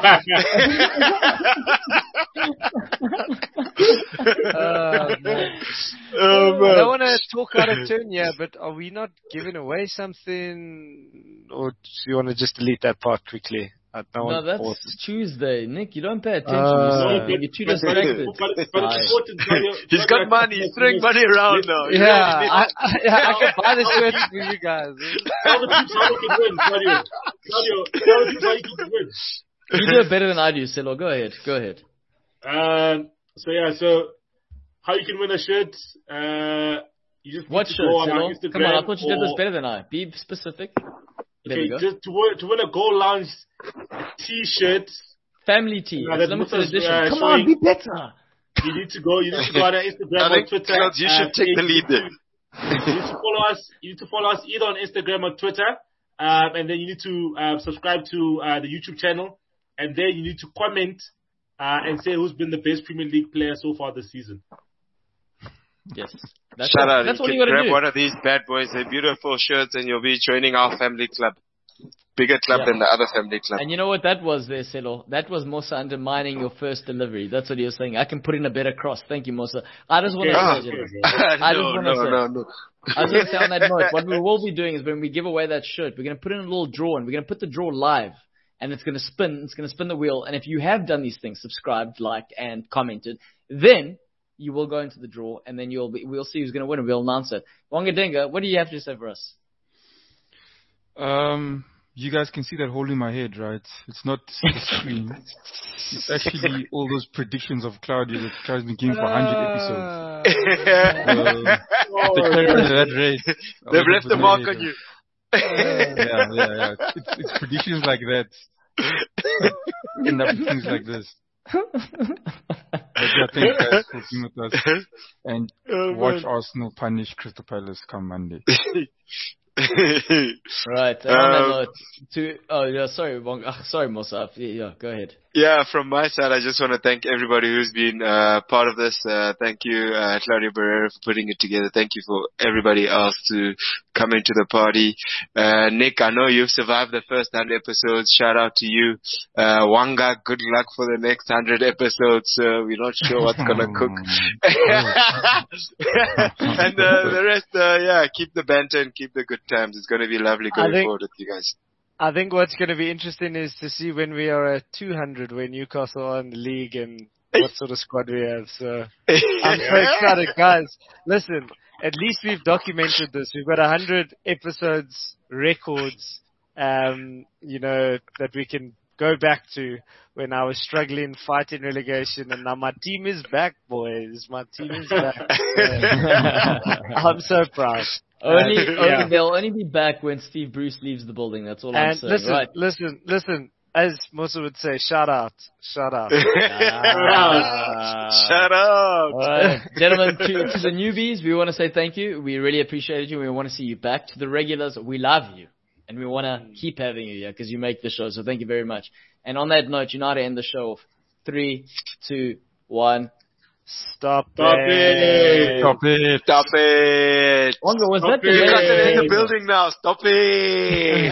Speaker 3: Oh, man.
Speaker 2: Oh,
Speaker 3: I
Speaker 2: man.
Speaker 3: don't want to talk out of turn here, but are we not giving away something? Or do you want to just delete that part quickly? I don't
Speaker 1: No,
Speaker 3: want
Speaker 1: that's
Speaker 3: pause.
Speaker 1: Tuesday. Nick, you don't pay attention.
Speaker 3: Uh,
Speaker 1: you You're too
Speaker 5: but-
Speaker 1: distracted.
Speaker 5: But, but
Speaker 1: Aye.
Speaker 5: it's important. Claudio,
Speaker 2: He's
Speaker 5: Claudio,
Speaker 2: got money. He's throwing money around now. He
Speaker 3: Yeah,
Speaker 2: really needs-
Speaker 3: I, I, I can buy the shirts for you guys.
Speaker 5: Tell the peeps how you can win, Claudio. Claudio, tell the peeps how you can win.
Speaker 1: You do it better than I do, Silo. Go ahead. Go ahead.
Speaker 5: Um, so yeah, so how you can win a shirt? Uh, you just need
Speaker 1: What
Speaker 5: to
Speaker 1: shirt,
Speaker 5: go on our
Speaker 1: Silo?
Speaker 5: Instagram.
Speaker 1: Come on, I thought you did this
Speaker 5: or-
Speaker 1: better than I. Be specific. There
Speaker 5: Okay,
Speaker 1: we go.
Speaker 5: just to win, to win a Goal Lounge T-shirt,
Speaker 1: Family tea.
Speaker 5: Yeah,
Speaker 1: It's
Speaker 5: that
Speaker 1: limited
Speaker 5: Musa's,
Speaker 1: edition.
Speaker 5: uh,
Speaker 1: Come on,
Speaker 5: showing-
Speaker 1: be better.
Speaker 5: you need to go. You need to go on our Instagram
Speaker 2: I
Speaker 5: or
Speaker 2: think,
Speaker 5: Twitter.
Speaker 2: Klaus, you should
Speaker 5: uh,
Speaker 2: take the
Speaker 5: you
Speaker 2: lead
Speaker 5: need
Speaker 2: there.
Speaker 5: to- You need to follow us. You need to follow us either on Instagram or Twitter, um, and then you need to uh, subscribe to uh, the YouTube channel, and then you need to comment uh, and say who's been the best Premier League player so far this season.
Speaker 1: Yes. That's
Speaker 2: Shout
Speaker 1: all,
Speaker 2: out.
Speaker 1: That's
Speaker 2: you
Speaker 1: all
Speaker 2: can
Speaker 1: you gotta
Speaker 2: grab
Speaker 1: do.
Speaker 2: one of these bad boys. They're beautiful shirts, and you'll be joining our family club. Bigger club
Speaker 1: Yeah.
Speaker 2: than the other family club.
Speaker 1: And you know what that was there, Selo? That was Musa undermining your first delivery. That's what he was saying. I can put in a better cross. Thank you, Musa. I just want to
Speaker 2: Ah.
Speaker 1: say, gentlemen, I just
Speaker 2: no,
Speaker 1: wanna
Speaker 2: no,
Speaker 1: say-
Speaker 2: no, no.
Speaker 1: I was going to say on that note, what we will be doing is when we give away that shirt, we're going to put in a little draw, and we're going to put the draw live, and it's going to spin, it's going to spin the wheel, and if you have done these things, subscribed, liked, and commented, then you will go into the draw, and then you'll be, we'll see who's going to win, and we'll announce it. Wonga Denga, what do you have to say for us?
Speaker 4: Um, you guys can see that hole in my head, right? It's not the screen. It's actually all those predictions of Claudio that Claudio's been giving for one hundred episodes. Um, to carry on at that rate, I
Speaker 2: They've
Speaker 4: was
Speaker 2: left the
Speaker 4: over
Speaker 2: mark
Speaker 4: there.
Speaker 2: on you.
Speaker 4: Yeah, yeah, yeah. It's, it's predictions like that that end up with things like this. But yeah, thanks guys for being with us. And
Speaker 2: Oh,
Speaker 4: watch
Speaker 2: man.
Speaker 4: Arsenal punish Crystal Palace come Monday.
Speaker 1: Right, and on that
Speaker 2: Um,
Speaker 1: note, to, oh yeah, sorry, Wonga, uh, sorry, Musa, yeah, yeah, go ahead.
Speaker 2: Yeah, from my side, I just want to thank everybody who's been uh, part of this. Uh, thank you, uh, Claudio Barrera, for putting it together. Thank you for everybody else to come into the party. Uh, Nick, I know you've survived the first one hundred episodes. Shout out to you. Uh, Wanga, good luck for the next one hundred episodes. Uh, we're not sure what's going to cook. And uh, the rest, uh, yeah, keep the banter and keep the good times. It's going to be lovely
Speaker 3: I
Speaker 2: going
Speaker 3: think-
Speaker 2: forward with you guys.
Speaker 3: I think what's going to be interesting is to see when we are at two hundred, where Newcastle are in the league, and what sort of squad we have. So I'm so excited, guys. Listen, at least we've documented this. We've got one hundred episodes, records, um, you know, that we can go back to when I was struggling, fighting relegation, and now my team is back, boys. My team is back. Yeah. I'm so proud.
Speaker 1: Only,
Speaker 3: Uh,
Speaker 1: only
Speaker 3: yeah.
Speaker 1: they'll only be back when Steve Bruce leaves the building. That's all I'm
Speaker 3: And
Speaker 1: saying.
Speaker 3: listen,
Speaker 1: Right.
Speaker 3: listen, listen. As Musa would say, shout out, shout out.
Speaker 1: Ah.
Speaker 2: Shut up.
Speaker 1: All right, gentlemen, to, to the newbies, we want to say thank you. We really appreciate you. We want to see you back. To the regulars, we love you, and we want to keep having you here because you make the show. So thank you very much. And on that note, you know how to end the show. Three, two, one.
Speaker 3: Stop,
Speaker 5: Stop it.
Speaker 4: Stop it.
Speaker 2: Stop it.
Speaker 1: Wonga, was
Speaker 5: Stop
Speaker 1: that the
Speaker 5: it.
Speaker 2: You guys are in
Speaker 1: latest-
Speaker 2: the building now. Stop it.